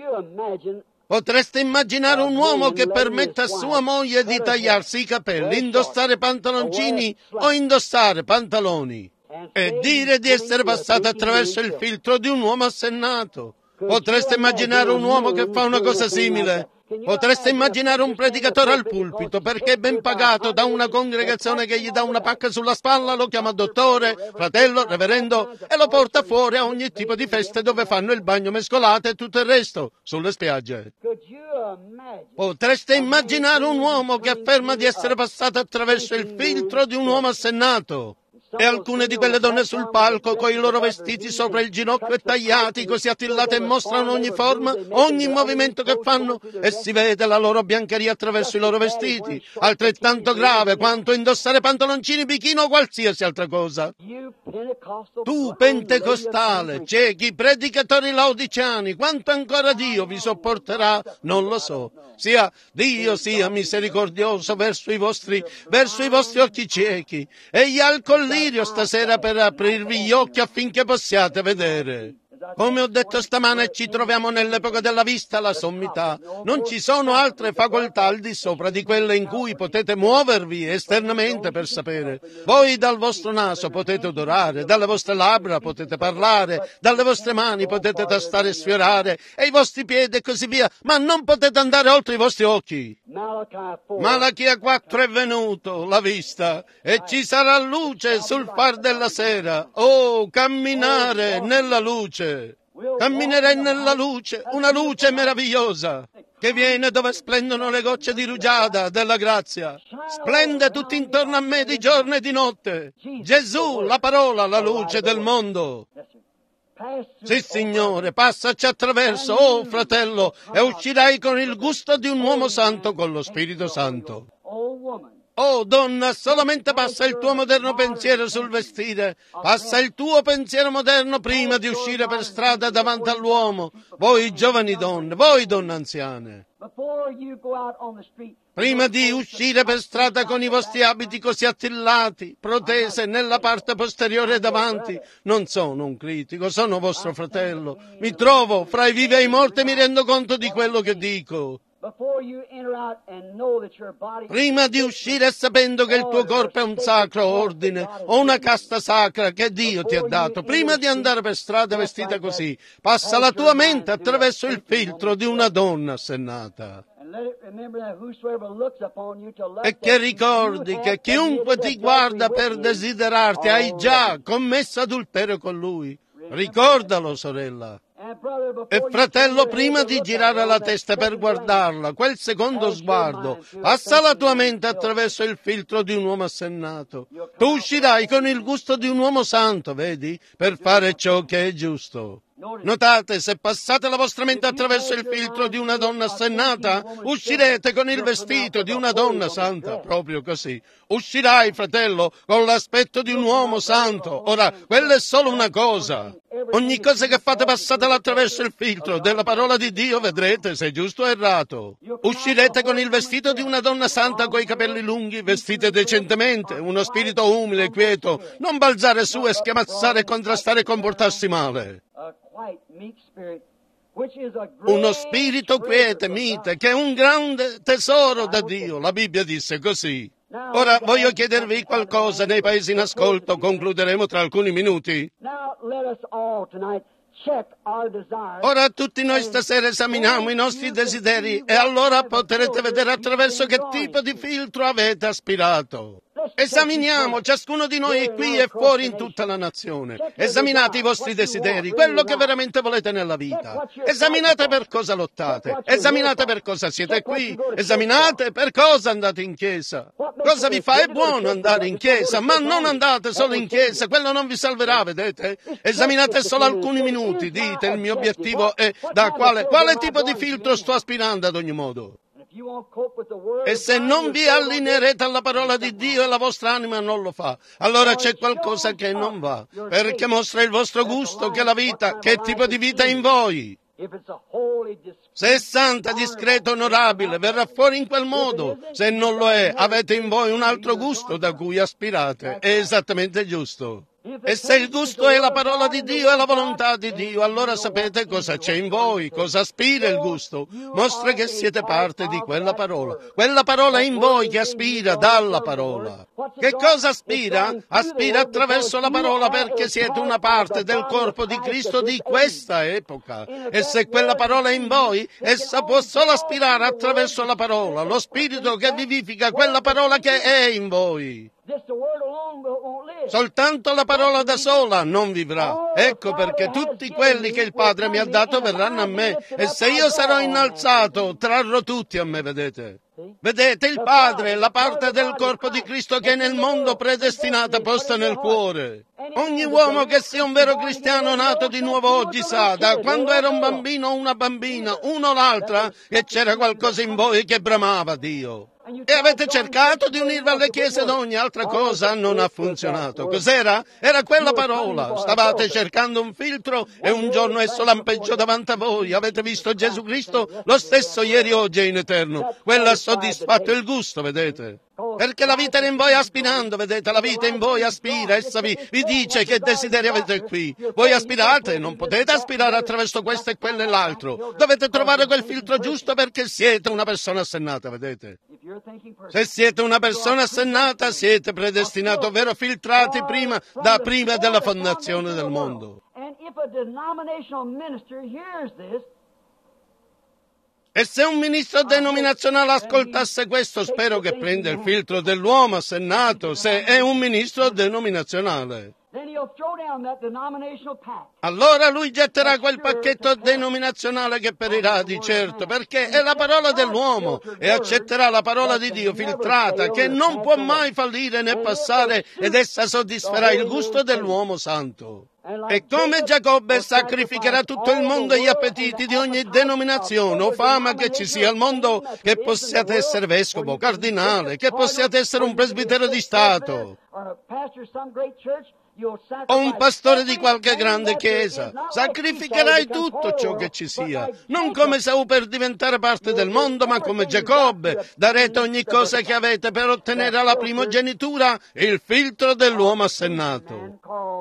Potreste immaginare un uomo che permette a sua moglie di tagliarsi i capelli, indossare pantaloncini o indossare pantaloni e dire di essere passato attraverso il filtro di un uomo assennato. Potreste immaginare un uomo che fa una cosa simile? Potreste immaginare un predicatore al pulpito perché è ben pagato da una congregazione che gli dà una pacca sulla spalla, lo chiama dottore, fratello, reverendo e lo porta fuori a ogni tipo di feste dove fanno il bagno mescolato e tutto il resto, sulle spiagge. Potreste immaginare un uomo che afferma di essere passato attraverso il filtro di un uomo assennato? E alcune di quelle donne sul palco, con i loro vestiti sopra il ginocchio e tagliati, così attillate e mostrano ogni forma, ogni movimento che fanno, e si vede la loro biancheria attraverso i loro vestiti, altrettanto grave quanto indossare pantaloncini, bikini o qualsiasi altra cosa. Tu, pentecostale, ciechi, predicatori laodiceani, quanto ancora Dio vi sopporterà, non lo so. Dio sia misericordioso verso i vostri occhi ciechi. Egli ha il collirio stasera per aprirvi gli occhi affinché possiate vedere. Come ho detto stamane, ci troviamo nell'epoca della vista, la sommità. Non ci sono altre facoltà al di sopra di quelle in cui potete muovervi esternamente per sapere. Voi dal vostro naso potete odorare, dalle vostre labbra potete parlare, dalle vostre mani potete tastare e sfiorare, e i vostri piedi e così via, ma non potete andare oltre i vostri occhi. Malachia 4 è venuto, la vista, e ci sarà luce sul far della sera. Oh, camminare nella luce. Camminerei nella luce, una luce meravigliosa, che viene dove splendono le gocce di rugiada della grazia. Splende tutto intorno a me di giorno e di notte. Gesù, la parola, la luce del mondo. Sì, Signore, passaci attraverso, oh fratello, e uscirai con il gusto di un uomo santo con lo Spirito Santo. Oh donna, solamente passa il tuo moderno pensiero sul vestire, passa il tuo pensiero moderno prima di uscire per strada davanti all'uomo, voi giovani donne, voi donne anziane. Prima di uscire per strada con i vostri abiti così attillati, protese nella parte posteriore davanti, non sono un critico, sono vostro fratello. Mi trovo fra i vivi e i morti e mi rendo conto di quello che dico. Prima di uscire sapendo che il tuo corpo è un sacro ordine o una casta sacra che Dio ti ha dato, prima di andare per strada vestita così, passa la tua mente attraverso il filtro di una donna assennata. E che ricordi che chiunque ti guarda per desiderarti hai già commesso adulterio con lui. Ricordalo, sorella. E fratello, prima di girare la testa per guardarla, quel secondo sguardo, passa la tua mente attraverso il filtro di un uomo assennato. Tu uscirai con il gusto di un uomo santo, vedi, per fare ciò che è giusto. Notate, se passate la vostra mente attraverso il filtro di una donna assennata, uscirete con il vestito di una donna santa, proprio così. Uscirai, fratello, con l'aspetto di un uomo santo. Ora, quella è solo una cosa. Ogni cosa che fate passatela attraverso il filtro della parola di Dio, vedrete se è giusto o errato. Uscirete con il vestito di una donna santa coi capelli lunghi, vestite decentemente, uno spirito umile e quieto, non balzare su e schiamazzare, contrastare e comportarsi male. Uno spirito quiete, mite, che è un grande tesoro da Dio. La Bibbia disse così. Ora voglio chiedervi qualcosa nei paesi in ascolto, concluderemo tra alcuni minuti. Ora tutti noi stasera esaminiamo i nostri desideri e allora potrete vedere attraverso che tipo di filtro avete aspirato. Esaminiamo, ciascuno di noi qui e fuori in tutta la nazione. Esaminate i vostri desideri, quello che veramente volete nella vita. Esaminate per cosa lottate. Esaminate per cosa siete qui. Esaminate per cosa andate in chiesa. Cosa vi fa? È buono andare in chiesa, ma non andate solo in chiesa, quello non vi salverà, vedete? Esaminate solo alcuni minuti, dite il mio obiettivo è da quale tipo di filtro sto aspirando ad ogni modo. E se non vi allineerete alla parola di Dio e la vostra anima non lo fa, allora c'è qualcosa che non va, perché mostra il vostro gusto, che la vita, che tipo di vita è in voi. Se è santa, discreta, onorabile, verrà fuori in quel modo. Se non lo è, avete in voi un altro gusto da cui aspirate. È esattamente giusto. E se il gusto è la parola di Dio e la volontà di Dio, allora sapete cosa c'è in voi, cosa aspira il gusto. Mostra che siete parte di quella parola. Quella parola è in voi che aspira dalla parola. Che cosa aspira? Aspira attraverso la parola perché siete una parte del corpo di Cristo di questa epoca. E se quella parola è in voi, essa può solo aspirare attraverso la parola, lo spirito che vivifica quella parola che è in voi. Soltanto la parola da sola non vivrà. Ecco perché tutti quelli che il Padre mi ha dato verranno a me, e se io sarò innalzato trarrò tutti a me, vedete? Vedete, il Padre è la parte del corpo di Cristo che è nel mondo predestinata, posta nel cuore. Ogni uomo che sia un vero cristiano nato di nuovo oggi sa, da quando era un bambino o una bambina, uno o l'altra, che c'era qualcosa in voi che bramava Dio. E avete cercato di unirvi alle chiese ed ogni altra cosa non ha funzionato. Cos'era? Era quella parola. Stavate cercando un filtro e un giorno esso lampeggiò davanti a voi. Avete visto Gesù Cristo? Lo stesso ieri, oggi e in eterno. Quello ha soddisfatto il gusto, vedete? Perché la vita era in voi aspirando, vedete? La vita in voi aspira, essa vi dice che desideri avete qui. Voi aspirate, non potete aspirare attraverso questo e quello e l'altro. Dovete trovare quel filtro giusto perché siete una persona assennata, vedete? Se siete una persona assennata, siete predestinati, ovvero filtrati prima della fondazione del mondo. E se un ministro denominazionale ascoltasse questo, spero che prenda il filtro dell'uomo assennato, se è un ministro denominazionale. Allora lui getterà quel pacchetto denominazionale che perirà di certo, perché è la parola dell'uomo, e accetterà la parola di Dio filtrata, che non può mai fallire né passare, ed essa soddisferà il gusto dell'uomo santo. E come Giacobbe sacrificherà tutto il mondo e gli appetiti di ogni denominazione o fama che ci sia al mondo, che possiate essere vescovo, cardinale, che possiate essere un presbitero di Stato. o un pastore di qualche grande chiesa. Sacrificherai tutto ciò che ci sia, non come Esaù per diventare parte del mondo, ma come Giacobbe. Darete ogni cosa che avete per ottenere alla primogenitura il filtro dell'uomo assennato.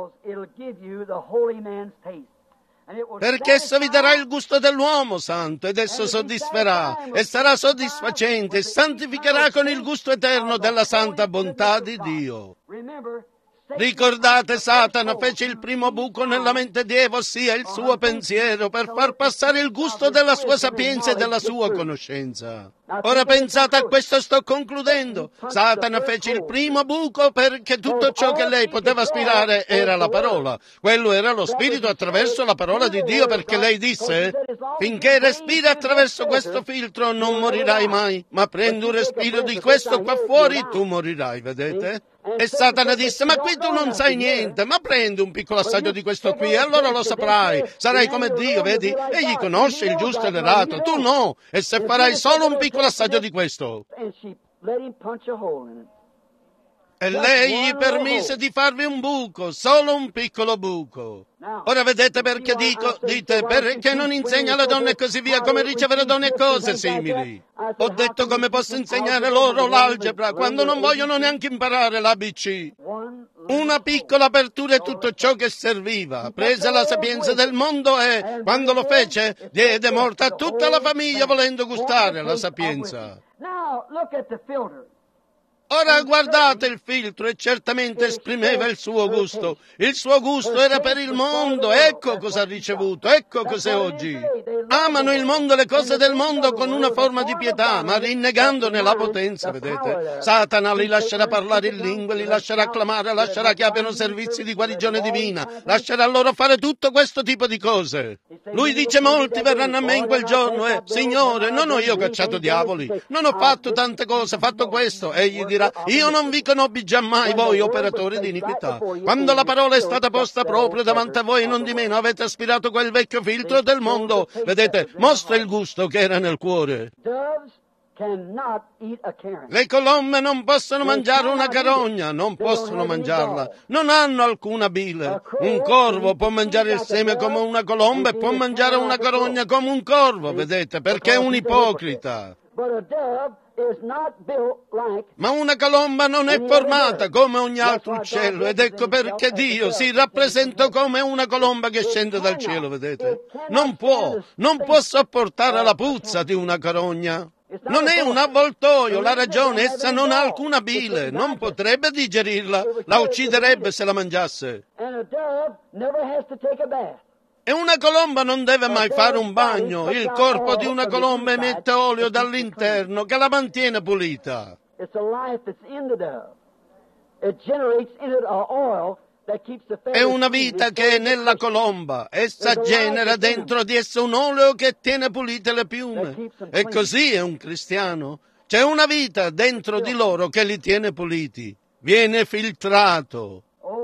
Perché esso vi darà il gusto dell'uomo santo ed esso soddisferà e sarà soddisfacente e santificherà con il gusto eterno della santa bontà di Dio. Ricordate, Satana fece il primo buco nella mente di Eva, ossia il suo pensiero, per far passare il gusto della sua sapienza e della sua conoscenza. Ora pensate a questo, sto concludendo. Satana fece il primo buco perché tutto ciò che lei poteva aspirare era la parola. Quello era lo spirito attraverso la parola di Dio, perché lei disse: finché respiri attraverso questo filtro non morirai mai, ma prendi un respiro di questo qua fuori, tu morirai, vedete? E Satana disse: ma qui tu non sai niente, ma prendi un piccolo assaggio di questo qui e allora lo saprai, sarai come Dio, vedi? Egli conosce il giusto e l'erato, tu no, e se farai solo un piccolo assaggio di questo. E lei gli permise di farvi un buco, solo un piccolo buco. Ora vedete perché dite, perché non insegna alle donne e così via come ricevere donne e cose simili. Ho detto come posso insegnare loro l'algebra quando non vogliono neanche imparare l'ABC. Una piccola apertura è tutto ciò che serviva. Prese la sapienza del mondo e, quando lo fece, diede morte a tutta la famiglia volendo gustare la sapienza. Ora guardate il filtro e certamente esprimeva il suo gusto. Il suo gusto era per il mondo. Ecco cosa ha ricevuto, ecco cos'è oggi. Amano il mondo e le cose del mondo con una forma di pietà, ma rinnegandone la potenza, vedete? Satana li lascerà parlare in lingue, li lascerà clamare, lascerà che abbiano servizi di guarigione divina, lascerà loro fare tutto questo tipo di cose. Lui dice: molti verranno a me in quel giorno e: Signore, non ho io cacciato diavoli, non ho fatto tante cose, ho fatto questo. Egli dirà: io non vi conobbi giammai, voi operatori di iniquità. Quando la parola è stata posta proprio davanti a voi, non di meno avete aspirato quel vecchio filtro del mondo. Vedete, mostra il gusto che era nel cuore. Le colombe non possono mangiare una carogna, non possono mangiarla, non hanno alcuna bile. Un corvo può mangiare il seme come una colomba e può mangiare una carogna come un corvo, vedete, perché è un ipocrita. Ma una colomba non è formata come ogni altro uccello, ed ecco perché Dio si rappresentò come una colomba che scende dal cielo, vedete? Non può sopportare la puzza di una carogna. Non è un avvoltoio, la ragione, essa non ha alcuna bile, non potrebbe digerirla, la ucciderebbe se la mangiasse. E una colomba non deve mai fare un bagno. Il corpo di una colomba emette olio dall'interno che la mantiene pulita. È una vita che è nella colomba. Essa genera dentro di essa un olio che tiene pulite le piume. E così è un cristiano. C'è una vita dentro di loro che li tiene puliti. Viene filtrato.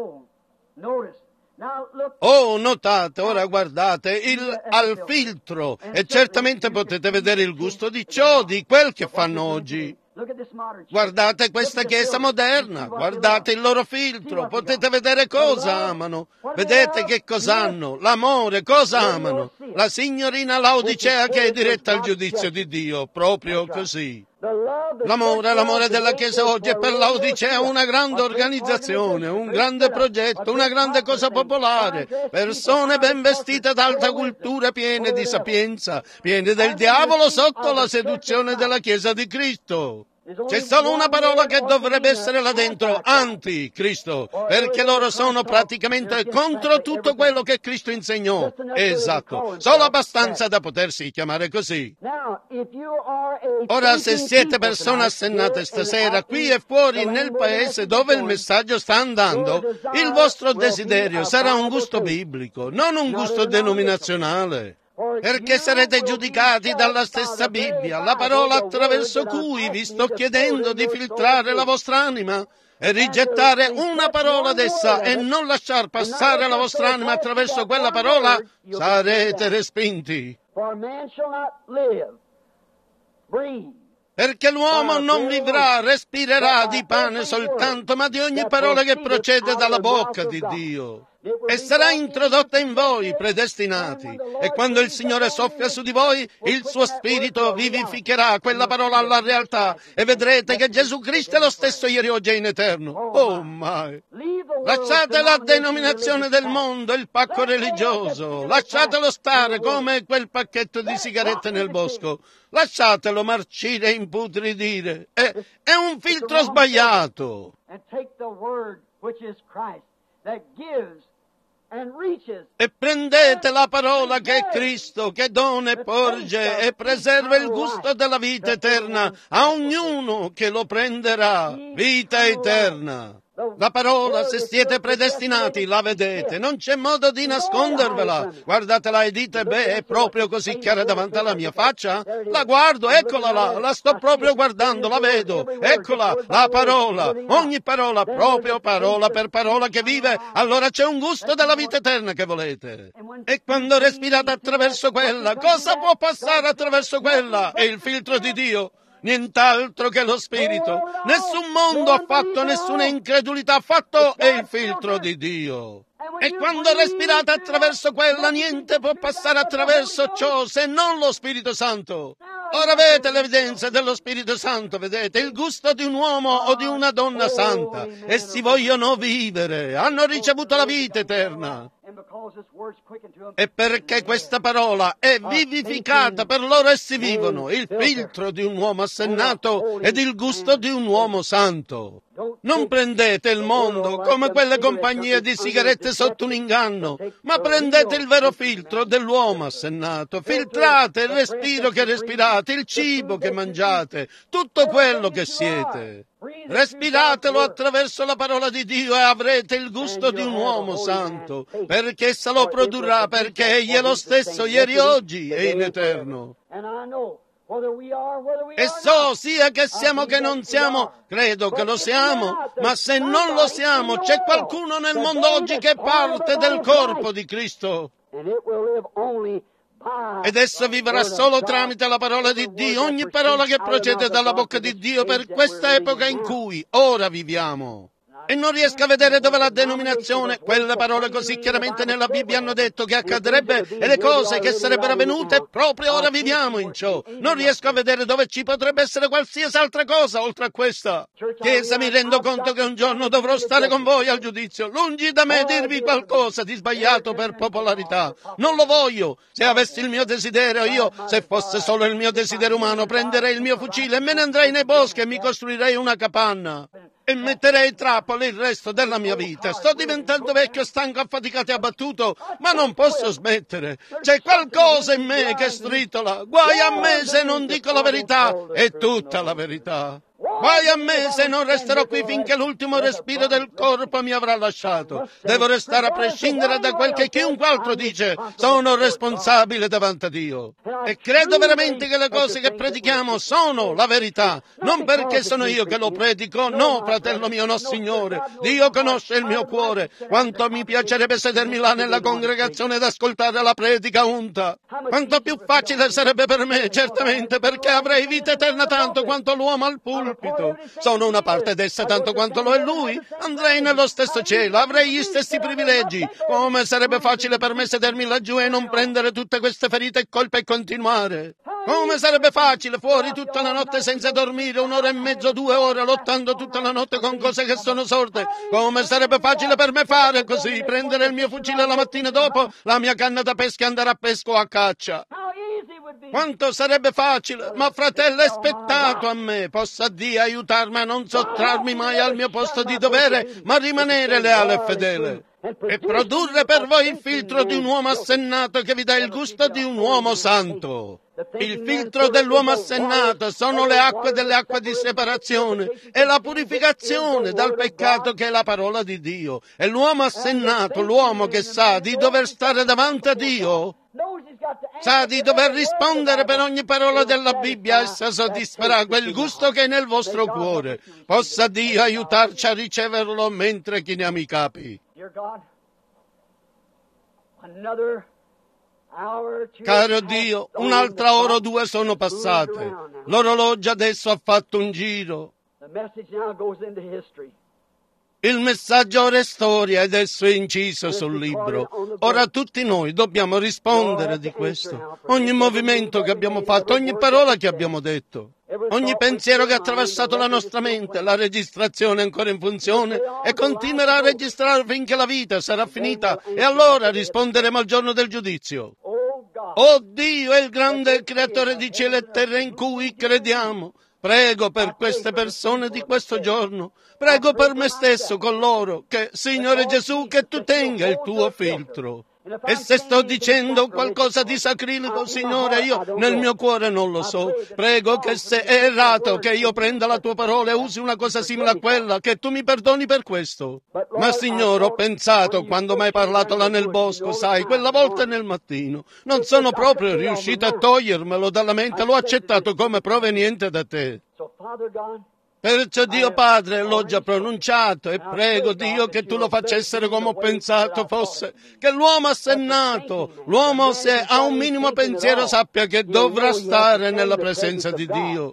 Oh, notate, ora guardate, al filtro, e certamente potete vedere il gusto di ciò, di quel che fanno oggi. Guardate questa chiesa moderna, guardate il loro filtro, potete vedere cosa amano, vedete che cosa hanno, l'amore, cosa amano, la signorina Laodicea che è diretta al giudizio di Dio, proprio così. L'amore della Chiesa oggi è per Laodicea una grande organizzazione, un grande progetto, una grande cosa popolare, persone ben vestite d'alta cultura, piene di sapienza, piene del diavolo sotto la seduzione della Chiesa di Cristo. C'è solo una parola che dovrebbe essere là dentro: anti-Cristo, perché loro sono praticamente contro tutto quello che Cristo insegnò. Esatto, solo abbastanza da potersi chiamare così. Ora, se siete persone assennate stasera, qui e fuori nel paese dove il messaggio sta andando, il vostro desiderio sarà un gusto biblico, non un gusto denominazionale. Perché sarete giudicati dalla stessa Bibbia, la parola attraverso cui vi sto chiedendo di filtrare la vostra anima e rigettare una parola d'essa e non lasciar passare la vostra anima attraverso quella parola, sarete respinti. Perché l'uomo non vivrà, respirerà di pane soltanto, ma di ogni parola che procede dalla bocca di Dio. E sarà introdotta in voi, predestinati. E quando il Signore soffia su di voi, il suo spirito vivificherà quella parola alla realtà e vedrete che Gesù Cristo è lo stesso ieri, oggi e in eterno. Oh my! Lasciate la denominazione del mondo, il pacco religioso. Lasciatelo stare come quel pacchetto di sigarette nel bosco. Lasciatelo marcire e imputridire. È un filtro sbagliato. E prendete la parola che è Cristo, che dona e porge e preserva il gusto della vita eterna a ognuno che lo prenderà. Vita eterna. La parola, se siete predestinati, la vedete, non c'è modo di nascondervela. Guardatela e dite, beh, è proprio così chiara davanti alla mia faccia? La guardo, eccola là, la sto proprio guardando, la vedo, eccola, la parola, ogni parola, proprio parola per parola che vive, allora c'è un gusto della vita eterna che volete. E quando respirate attraverso quella, cosa può passare attraverso quella? È il filtro di Dio. Nient'altro che lo Spirito. Nessun mondo ha fatto, nessuna incredulità ha fatto, è il filtro di Dio. E quando respirate attraverso quella, niente può passare attraverso ciò se non lo Spirito Santo. Ora avete l'evidenza dello Spirito Santo, vedete, il gusto di un uomo o di una donna santa. Essi vogliono vivere, hanno ricevuto la vita eterna. E perché questa parola è vivificata per loro, essi vivono il filtro di un uomo assennato ed il gusto di un uomo santo. Non prendete il mondo come quelle compagnie di sigarette sotto un inganno, ma prendete il vero filtro dell'uomo assennato. Filtrate il respiro che respirate, il cibo che mangiate, tutto quello che siete. Respiratelo attraverso la parola di Dio e avrete il gusto di un uomo santo, perché essa lo produrrà, perché egli è lo stesso ieri, oggi e in eterno. E so, sia che siamo che non siamo, credo che lo siamo, ma se non lo siamo, c'è qualcuno nel mondo oggi che è parte del corpo di Cristo. Ed esso vivrà solo tramite la parola di Dio, ogni parola che procede dalla bocca di Dio per questa epoca in cui ora viviamo. E non riesco a vedere dove la denominazione, quelle parole così chiaramente nella Bibbia hanno detto che accadrebbe e le cose che sarebbero avvenute, proprio ora viviamo in ciò. Non riesco a vedere dove ci potrebbe essere qualsiasi altra cosa oltre a questa. Chiesa, mi rendo conto che un giorno dovrò stare con voi al giudizio. Lungi da me dirvi qualcosa di sbagliato per popolarità. Non lo voglio. Se avessi il mio desiderio, io, se fosse solo il mio desiderio umano, prenderei il mio fucile e me ne andrei nei boschi e mi costruirei una capanna. E metterei trappole il resto della mia vita. Sto diventando vecchio, stanco, affaticato e abbattuto, ma non posso smettere. C'è qualcosa in me che stritola. Guai a me se non dico la verità e tutta la verità. Guai a me se non resterò qui finché l'ultimo respiro del corpo mi avrà lasciato. Devo restare a prescindere da quel che chiunque altro dice. Sono responsabile davanti a Dio. E credo veramente che le cose che predichiamo sono la verità. Non perché sono io che lo predico, no, fratello mio, no, Signore. Dio conosce il mio cuore. Quanto mi piacerebbe sedermi là nella congregazione ed ascoltare la predica unta. Quanto più facile sarebbe per me, certamente, perché avrei vita eterna tanto quanto l'uomo al pulpito. Sono una parte d'essa tanto quanto lo è lui. Andrei nello stesso cielo, avrei gli stessi privilegi. Come sarebbe facile per me sedermi laggiù e non prendere tutte queste ferite e colpe e continuare. Come sarebbe facile fuori tutta la notte senza dormire, 1 ora e mezzo, 2 ore, lottando tutta la notte con cose che sono sorte. Come sarebbe facile per me fare così, prendere il mio fucile la mattina dopo, la mia canna da pesca e andare a pesca o a caccia. Quanto sarebbe facile, ma fratello, è spettato a me, possa Dio aiutarmi a non sottrarmi mai al mio posto di dovere, ma rimanere leale e fedele. E produrre per voi il filtro di un uomo assennato che vi dà il gusto di un uomo santo. Il filtro dell'uomo assennato sono le acque delle acque di separazione e la purificazione dal peccato che è la parola di Dio. E l'uomo assennato, l'uomo che sa di dover stare davanti a Dio, sa di dover rispondere per ogni parola della Bibbia, essa soddisferà quel gusto che è nel vostro cuore. Possa Dio aiutarci a riceverlo mentre chiniamo i capi. Caro Dio, un'altra ora o due sono passate. L'orologio adesso ha fatto un giro. Il messaggio ora è storia ed esso è inciso sul libro. Ora tutti noi dobbiamo rispondere di questo. Ogni movimento che abbiamo fatto, ogni parola che abbiamo detto, ogni pensiero che ha attraversato la nostra mente, la registrazione è ancora in funzione e continuerà a registrare finché la vita sarà finita e allora risponderemo al giorno del giudizio. Oh Dio è il grande creatore di cielo e terra in cui crediamo. Prego per queste persone di questo giorno, prego per me stesso con loro, che, Signore Gesù, che tu tenga il tuo filtro. E se sto dicendo qualcosa di sacrilico, Signore, io nel mio cuore non lo so. Prego che se è errato, che io prenda la tua parola e usi una cosa simile a quella, che tu mi perdoni per questo. Ma Signore, ho pensato quando mi hai parlato là nel bosco, sai, quella volta nel mattino, non sono proprio riuscito a togliermelo dalla mente, l'ho accettato come proveniente da te. Perciò Dio Padre l'ho già pronunciato e prego Dio che tu lo faccia essere come ho pensato fosse, che l'uomo assennato, l'uomo se ha un minimo pensiero sappia che dovrà stare nella presenza di Dio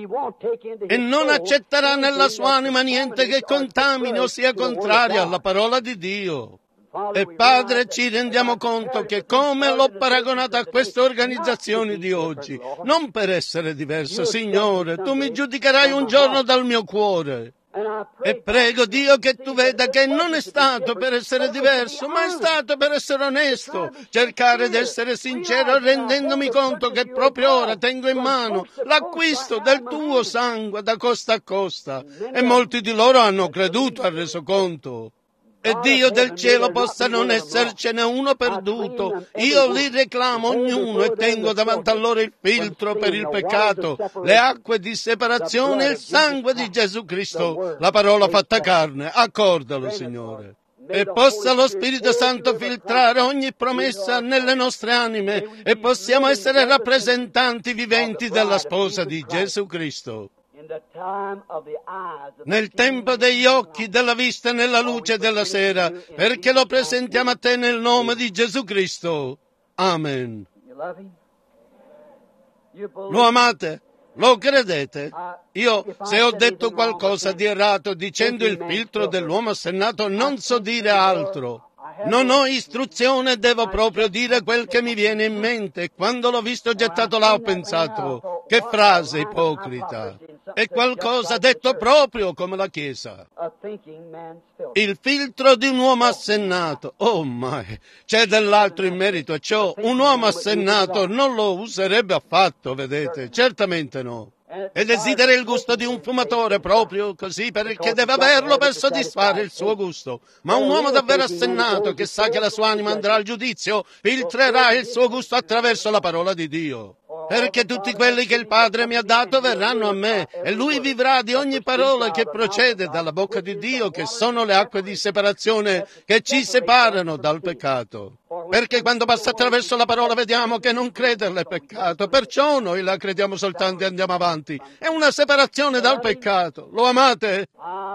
e non accetterà nella sua anima niente che contamini o sia contrario alla parola di Dio. E Padre, ci rendiamo conto che come l'ho paragonata a queste organizzazioni di oggi, non per essere diverso, Signore, tu mi giudicherai un giorno dal mio cuore. E prego Dio che tu veda che non è stato per essere diverso, ma è stato per essere onesto, cercare di essere sincero rendendomi conto che proprio ora tengo in mano l'acquisto del tuo sangue da costa a costa. E molti di loro hanno creduto al resoconto. E Dio del cielo possa non essercene uno perduto. Io li reclamo ognuno e tengo davanti a loro il filtro per il peccato, le acque di separazione e il sangue di Gesù Cristo, la parola fatta carne. Accordalo, Signore. E possa lo Spirito Santo filtrare ogni promessa nelle nostre anime e possiamo essere rappresentanti viventi della sposa di Gesù Cristo. Nel tempo degli occhi, della vista e nella luce della sera, perché lo presentiamo a te nel nome di Gesù Cristo. Amen. Lo amate? Lo credete? Io, se ho detto qualcosa di errato dicendo il filtro dell'uomo assennato, non so dire altro. Non ho istruzione, devo proprio dire quel che mi viene in mente. Quando l'ho visto gettato là ho pensato, che frase ipocrita. È qualcosa detto proprio come la Chiesa. Il filtro di un uomo assennato. Oh my, c'è dell'altro in merito a ciò. Un uomo assennato non lo userebbe affatto, vedete? Certamente no. E desidera il gusto di un fumatore proprio così perché deve averlo per soddisfare il suo gusto. Ma un uomo davvero assennato che sa che la sua anima andrà al giudizio filtrerà il suo gusto attraverso la parola di Dio. Perché tutti quelli che il Padre mi ha dato verranno a me e Lui vivrà di ogni parola che procede dalla bocca di Dio, che sono le acque di separazione che ci separano dal peccato. Perché quando passa attraverso la parola vediamo che non crederla è peccato, perciò noi la crediamo soltanto e andiamo avanti. È una separazione dal peccato. Lo amate?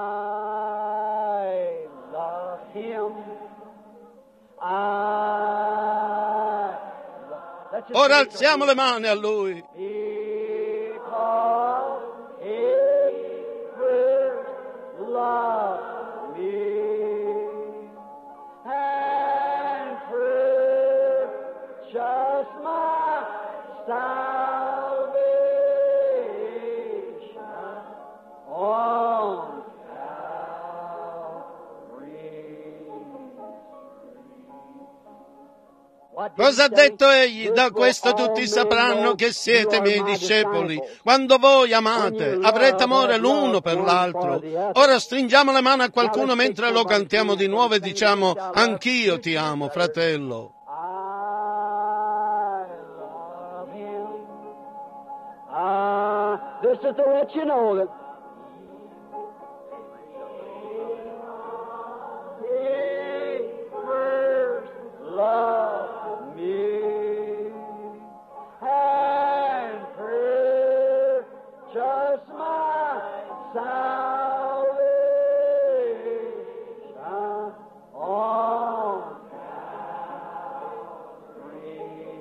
I love him. Ora alziamo le mani a Lui. Because he first loved me and purchased my salvation on Cosa ha detto egli? Da questo tutti sapranno che siete miei discepoli, quando voi amate, avrete amore l'uno per l'altro. Ora stringiamo le mani a qualcuno mentre lo cantiamo di nuovo e diciamo: anch'io ti amo, fratello. I love him. This is to let you know that he first loved me and purchased my salvation on Calvary.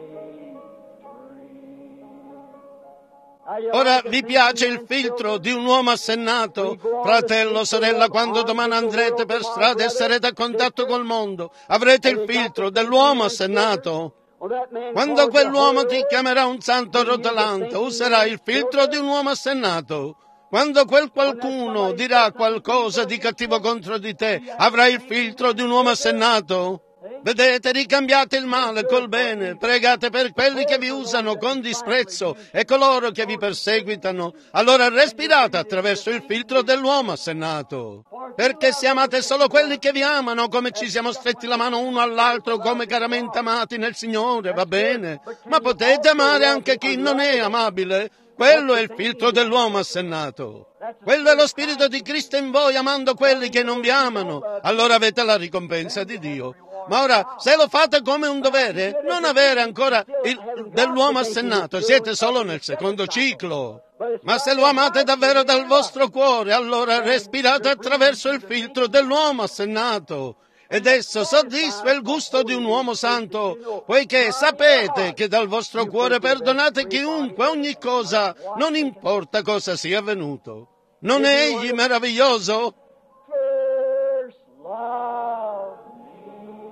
Ora vi piace il filtro di un uomo assennato? Fratello, sorella, quando domani andrete per strada e sarete a contatto col mondo, avrete il filtro dell'uomo assennato? Quando quell'uomo ti chiamerà un santo rotolante, userà il filtro di un uomo assennato. Quando quel qualcuno dirà qualcosa di cattivo contro di te, avrai il filtro di un uomo assennato? Vedete, ricambiate il male col bene, pregate per quelli che vi usano con disprezzo e coloro che vi perseguitano. Allora respirate attraverso il filtro dell'uomo assennato. Perché se amate solo quelli che vi amano, come ci siamo stretti la mano uno all'altro come caramente amati nel Signore, va bene. Ma potete amare anche chi non è amabile. Quello è il filtro dell'uomo assennato. Quello è lo Spirito di Cristo in voi, amando quelli che non vi amano. Allora avete la ricompensa di Dio. Ma ora, se lo fate come un dovere, non avere ancora dell'uomo assennato, siete solo nel secondo ciclo. Ma se lo amate davvero dal vostro cuore, allora respirate attraverso il filtro dell'uomo assennato. Ed esso soddisfa il gusto di un uomo santo, poiché sapete che dal vostro cuore perdonate chiunque, ogni cosa, non importa cosa sia avvenuto. Non è egli meraviglioso? First love me,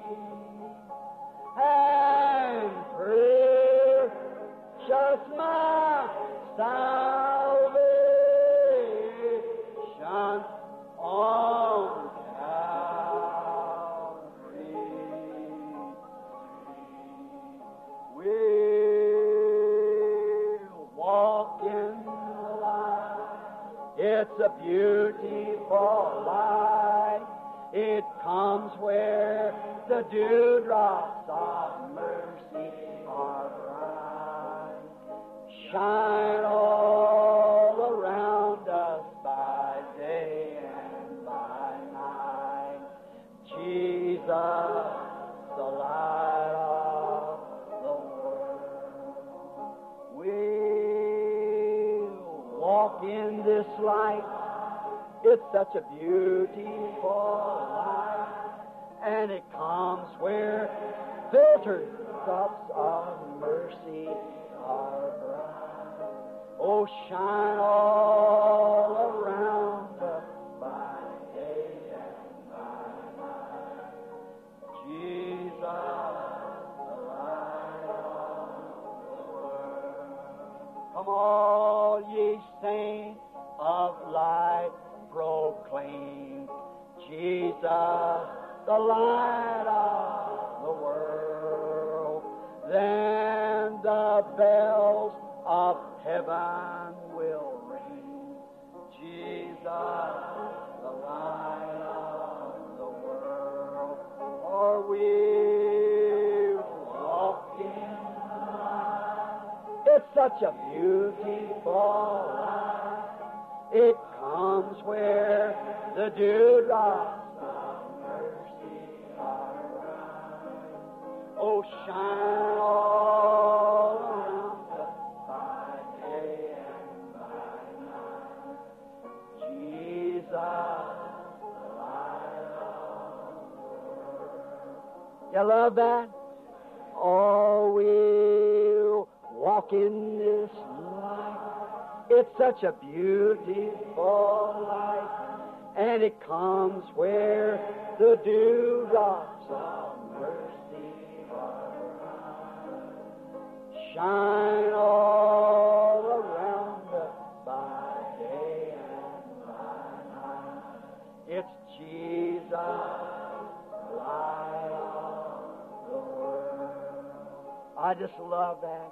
and precious my salvation on Calvary. We'll walk in the light. It's a beautiful light. It comes where the dewdrops of mercy are bright. Shine all around us by day and by night. Jesus, the light of the world. We'll walk in this light. It's such a beautiful light, and it comes where filtered drops of mercy are bright. Oh, shine all around us by day and by night. Jesus, the light of the world. Come all ye saints of light, proclaim Jesus, the light of the world. Then the bells of heaven will ring. Jesus, the light of the world. For we walk in the light. It's such a beautiful light. It comes where the dewdrops of mercy are bright. Oh, shine all around us by day and by night. Jesus, the light of the world. You love that? Oh, we'll walk in this light. It's such a beautiful light, and it comes where the dewdrops of mercy are bright. Shine all around us by day and by night. It's Jesus, light of the world. I just love that.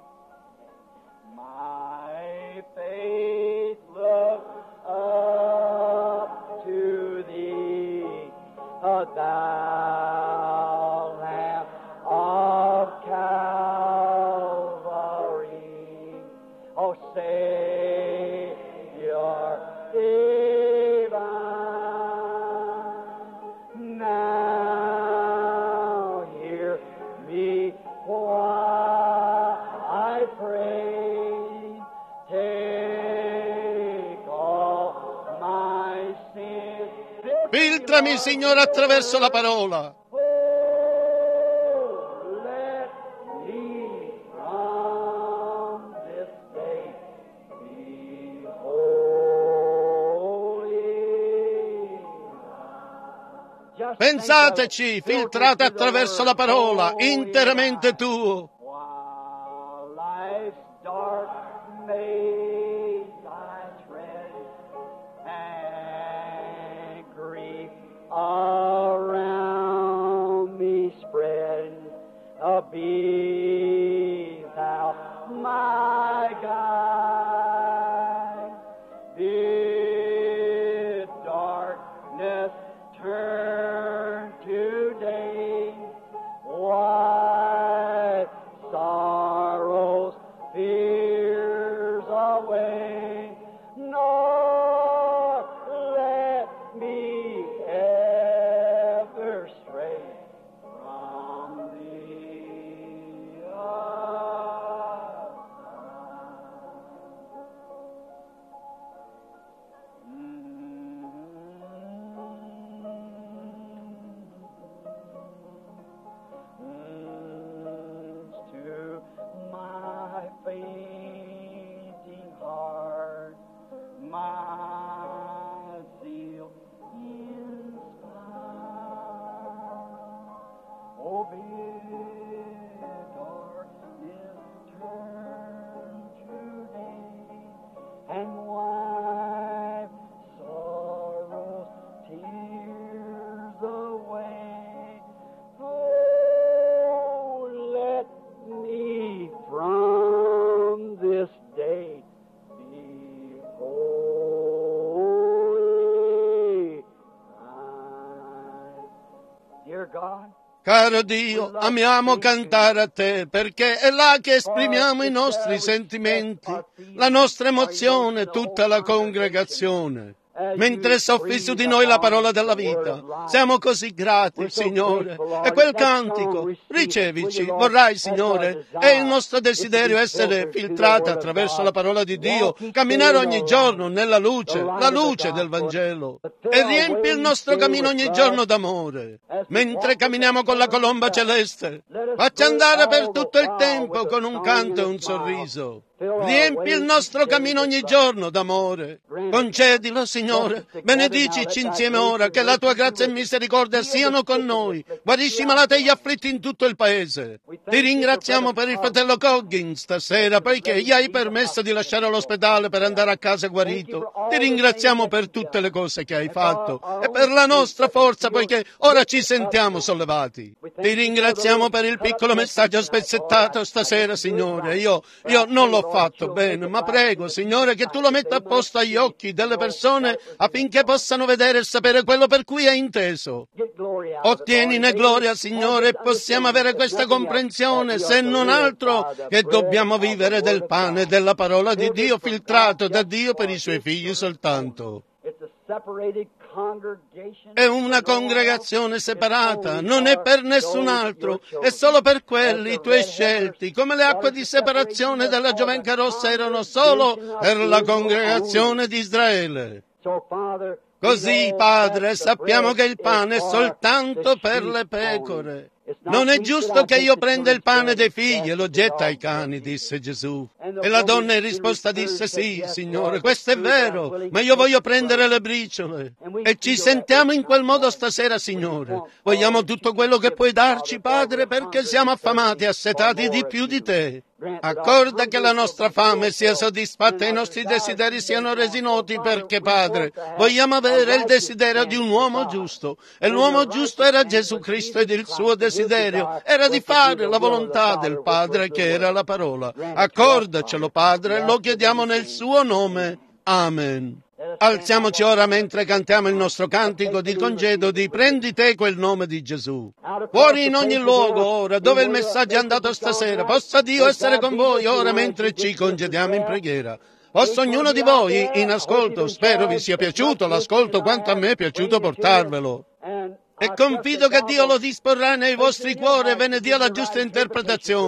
My faith looks up to thee, thou Lamb of Calvary. Oh, Savior divine, now hear me while I pray. Filtrami, Signore, attraverso la parola. Oh, let me from this day be Pensateci, filtrata attraverso la parola, interamente tuo. While life's dark maze I tread, and grief around me spread, be thou my guide. Bid darkness turn to day, wipe sorrows, fears away, nor let me ever stray from thee. To my fainting heart, my zeal inspire. Oh, bid darkness turn today, and wipe sorrow's tears away. Oh, let me from this day be holy. Dear God, Caro Dio, amiamo cantare a Te, perché è là che esprimiamo i nostri sentimenti, la nostra emozione, tutta la congregazione. Mentre soffi su di noi la parola della vita, siamo così grati, Signore. E quel cantico, ricevici, vorrai, Signore. È il nostro desiderio essere filtrati attraverso la parola di Dio, camminare ogni giorno nella luce, la luce del Vangelo. E riempi il nostro cammino ogni giorno d'amore. Mentre camminiamo con la colomba celeste, faccia andare per tutto il tempo con un canto e un sorriso. Riempi il nostro cammino ogni giorno d'amore. Concedilo, Signore. Benedicici insieme ora, che la Tua grazia e misericordia siano con noi. Guarisci i malati e gli afflitti in tutto il Paese. Ti ringraziamo per il fratello Coggins stasera, poiché gli hai permesso di lasciare l'ospedale per andare a casa guarito. Ti ringraziamo per tutte le cose che hai fatto e per la nostra forza, poiché ora ci sentiamo sollevati. Ti ringraziamo per il piccolo messaggio spezzettato stasera, Signore. Io non l'ho fatto bene, ma prego, Signore, che Tu lo metta a posto agli occhi delle persone affinché possano vedere e sapere quello per cui hai inteso. Ottienine gloria, Signore, e possiamo avere questa comprensione, se non altro che dobbiamo vivere del pane e della parola di Dio filtrato da Dio per i Suoi figli soltanto. È una congregazione separata, non è per nessun altro, è solo per quelli, i Tuoi scelti, come le acque di separazione della Giovenca Rossa erano solo per la congregazione di Israele. Così, Padre, sappiamo che il pane è soltanto per le pecore. Non è giusto che io prenda il pane dei figli e lo getta ai cani, disse Gesù. E la donna in risposta disse, sì, Signore, questo è vero, ma io voglio prendere le briciole. E ci sentiamo in quel modo stasera, Signore. Vogliamo tutto quello che puoi darci, Padre, perché siamo affamati e assetati di più di Te. Accorda che la nostra fame sia soddisfatta e i nostri desideri siano resi noti, perché, Padre, vogliamo avere il desiderio di un uomo giusto. E l'uomo giusto era Gesù Cristo, ed il suo desiderio era di fare la volontà del Padre, che era la parola. Accordacelo, Padre, lo chiediamo nel suo nome. Amen. Alziamoci ora mentre cantiamo il nostro cantico di congedo di Prendi te quel nome di Gesù. Fuori in ogni luogo ora dove il messaggio è andato stasera, possa Dio essere con voi ora mentre ci congediamo in preghiera. Posso ognuno di voi in ascolto, spero vi sia piaciuto l'ascolto quanto a me è piaciuto portarvelo. E confido che Dio lo disporrà nei vostri cuori e ve ne dia la giusta interpretazione.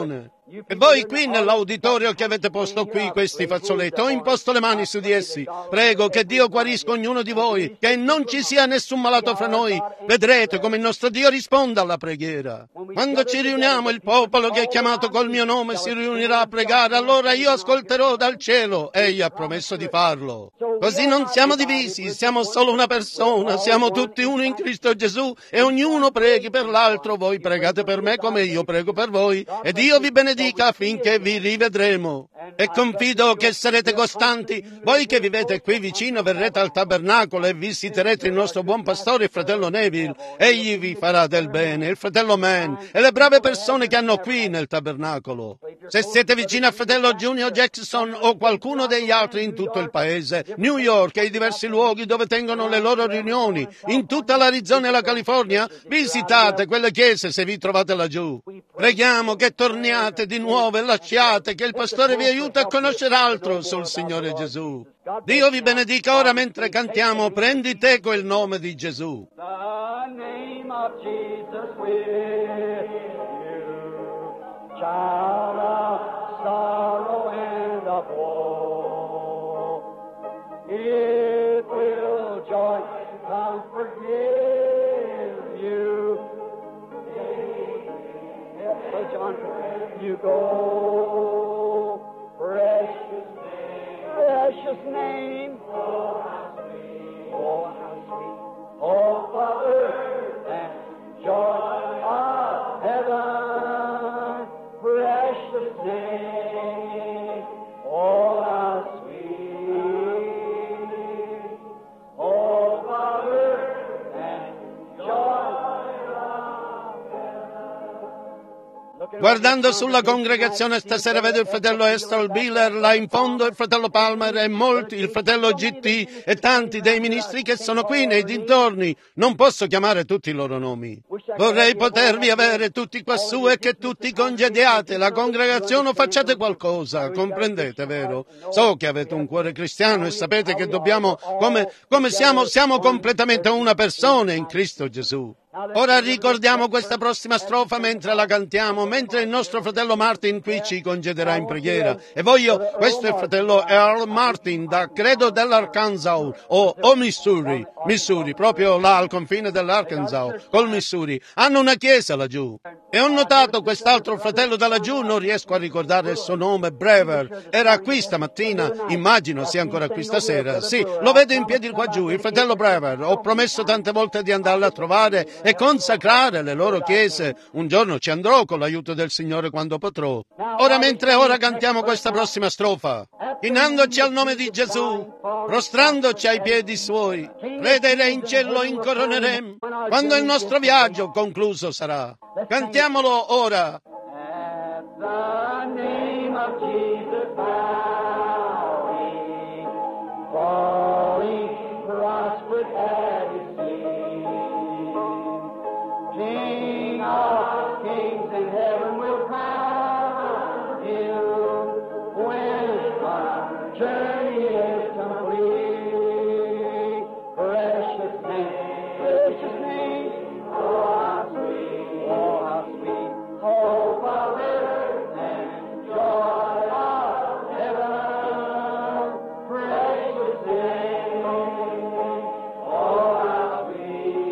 E voi qui nell'auditorio che avete posto qui questi fazzoletti, ho imposto le mani su di essi. Prego che Dio guarisca ognuno di voi, che non ci sia nessun malato fra noi. Vedrete come il nostro Dio risponde alla preghiera. Quando ci riuniamo, il popolo che è chiamato col mio nome si riunirà a pregare, allora io ascolterò dal cielo. Egli ha promesso di farlo. Così non siamo divisi, siamo solo una persona, siamo tutti uno in Cristo Gesù e ognuno preghi per l'altro. Voi pregate per me come io prego per voi e Dio vi benedica affinché vi rivedremo. E confido che sarete costanti. Voi che vivete qui vicino verrete al tabernacolo e visiterete il nostro buon pastore, il fratello Neville. Egli vi farà del bene, il fratello Man e le brave persone che hanno qui nel tabernacolo. Se siete vicini al fratello Junior Jackson o qualcuno degli altri in tutto il paese, New York e i diversi luoghi dove tengono le loro riunioni, in tutta l'Arizona e la California, visitate quelle chiese se vi trovate laggiù. Preghiamo che torniate di nuovo e lasciate che il pastore vi aiuti a conoscere altro sul Signore Gesù. Dio vi benedica ora mentre cantiamo Prendi teco il nome di Gesù. The name of Jesus with you, child of sorrow and of woe. It will joy, comfort give you. So John, you go, precious name, oh how sweet, oh Father, and joy of heaven, precious name, oh how sweet, oh Father, and joy of heaven. Guardando sulla congregazione stasera vedo il fratello Esther Biller là in fondo, il fratello Palmer e molti, il fratello GT e tanti dei ministri che sono qui nei dintorni. Non posso chiamare tutti i loro nomi. Vorrei potervi avere tutti quassù e che tutti congediate la congregazione o facciate qualcosa, comprendete, vero? So che avete un cuore cristiano e sapete che dobbiamo, come siamo completamente una persona in Cristo Gesù. Ora ricordiamo questa prossima strofa mentre la cantiamo, mentre il nostro fratello Martin qui ci congederà in preghiera. E questo è il fratello Earl Martin, credo dell'Arkansas o Missouri, proprio là al confine dell'Arkansas, col Missouri. Hanno una chiesa laggiù. E ho notato quest'altro fratello da laggiù, non riesco a ricordare il suo nome, Brever. Era qui stamattina, immagino sia ancora qui stasera. Sì, lo vedo in piedi qua giù, il fratello Brever. Ho promesso tante volte di andarlo a trovare e consacrare le loro chiese. Un giorno ci andrò con l'aiuto del Signore quando potrò. Mentre cantiamo questa prossima strofa, chinandoci al nome di Gesù, prostrandoci ai piedi suoi, crederei in cielo incoroneremo quando il nostro viaggio concluso sarà. Cantiamolo ora. At the name of Jesus bowing, falling, prospered at his feet. King of kings in heaven will crown him when our journey is complete. Precious name, oh how sweet, oh how sweet, oh Father and joy of heaven. Precious name, oh how sweet,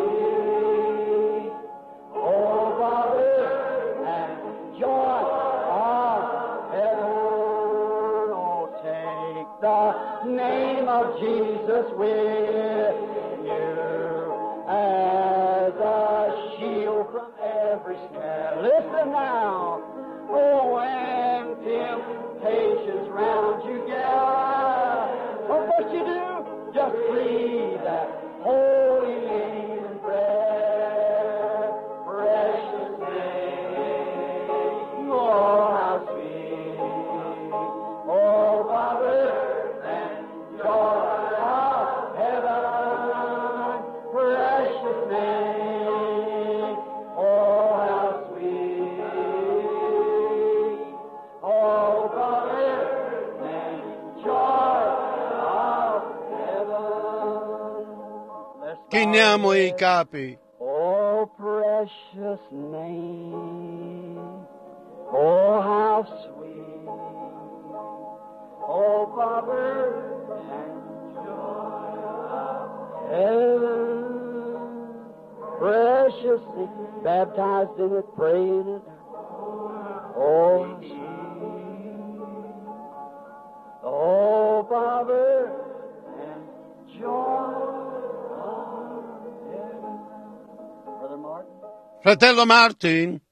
oh Father and joy of heaven. Oh, take the name of Jesus with you as a shield from every snare. Listen now. Oh, when temptations round you gather, what must you do? Just breathe that holy name in prayer. Precious name. Oh, how sweet. Oh, Father and joy of heaven. Precious name. Oh, how sweet. Oh, Father and joy of heaven. Chiniamo i capi. Oh, precious name, Oh, how sweet, oh, Father, and joy of heaven, preciously baptized in it, praying it. Oh, sweet, oh, Father, and joy of heaven. Brother Martin? Fratello Martin,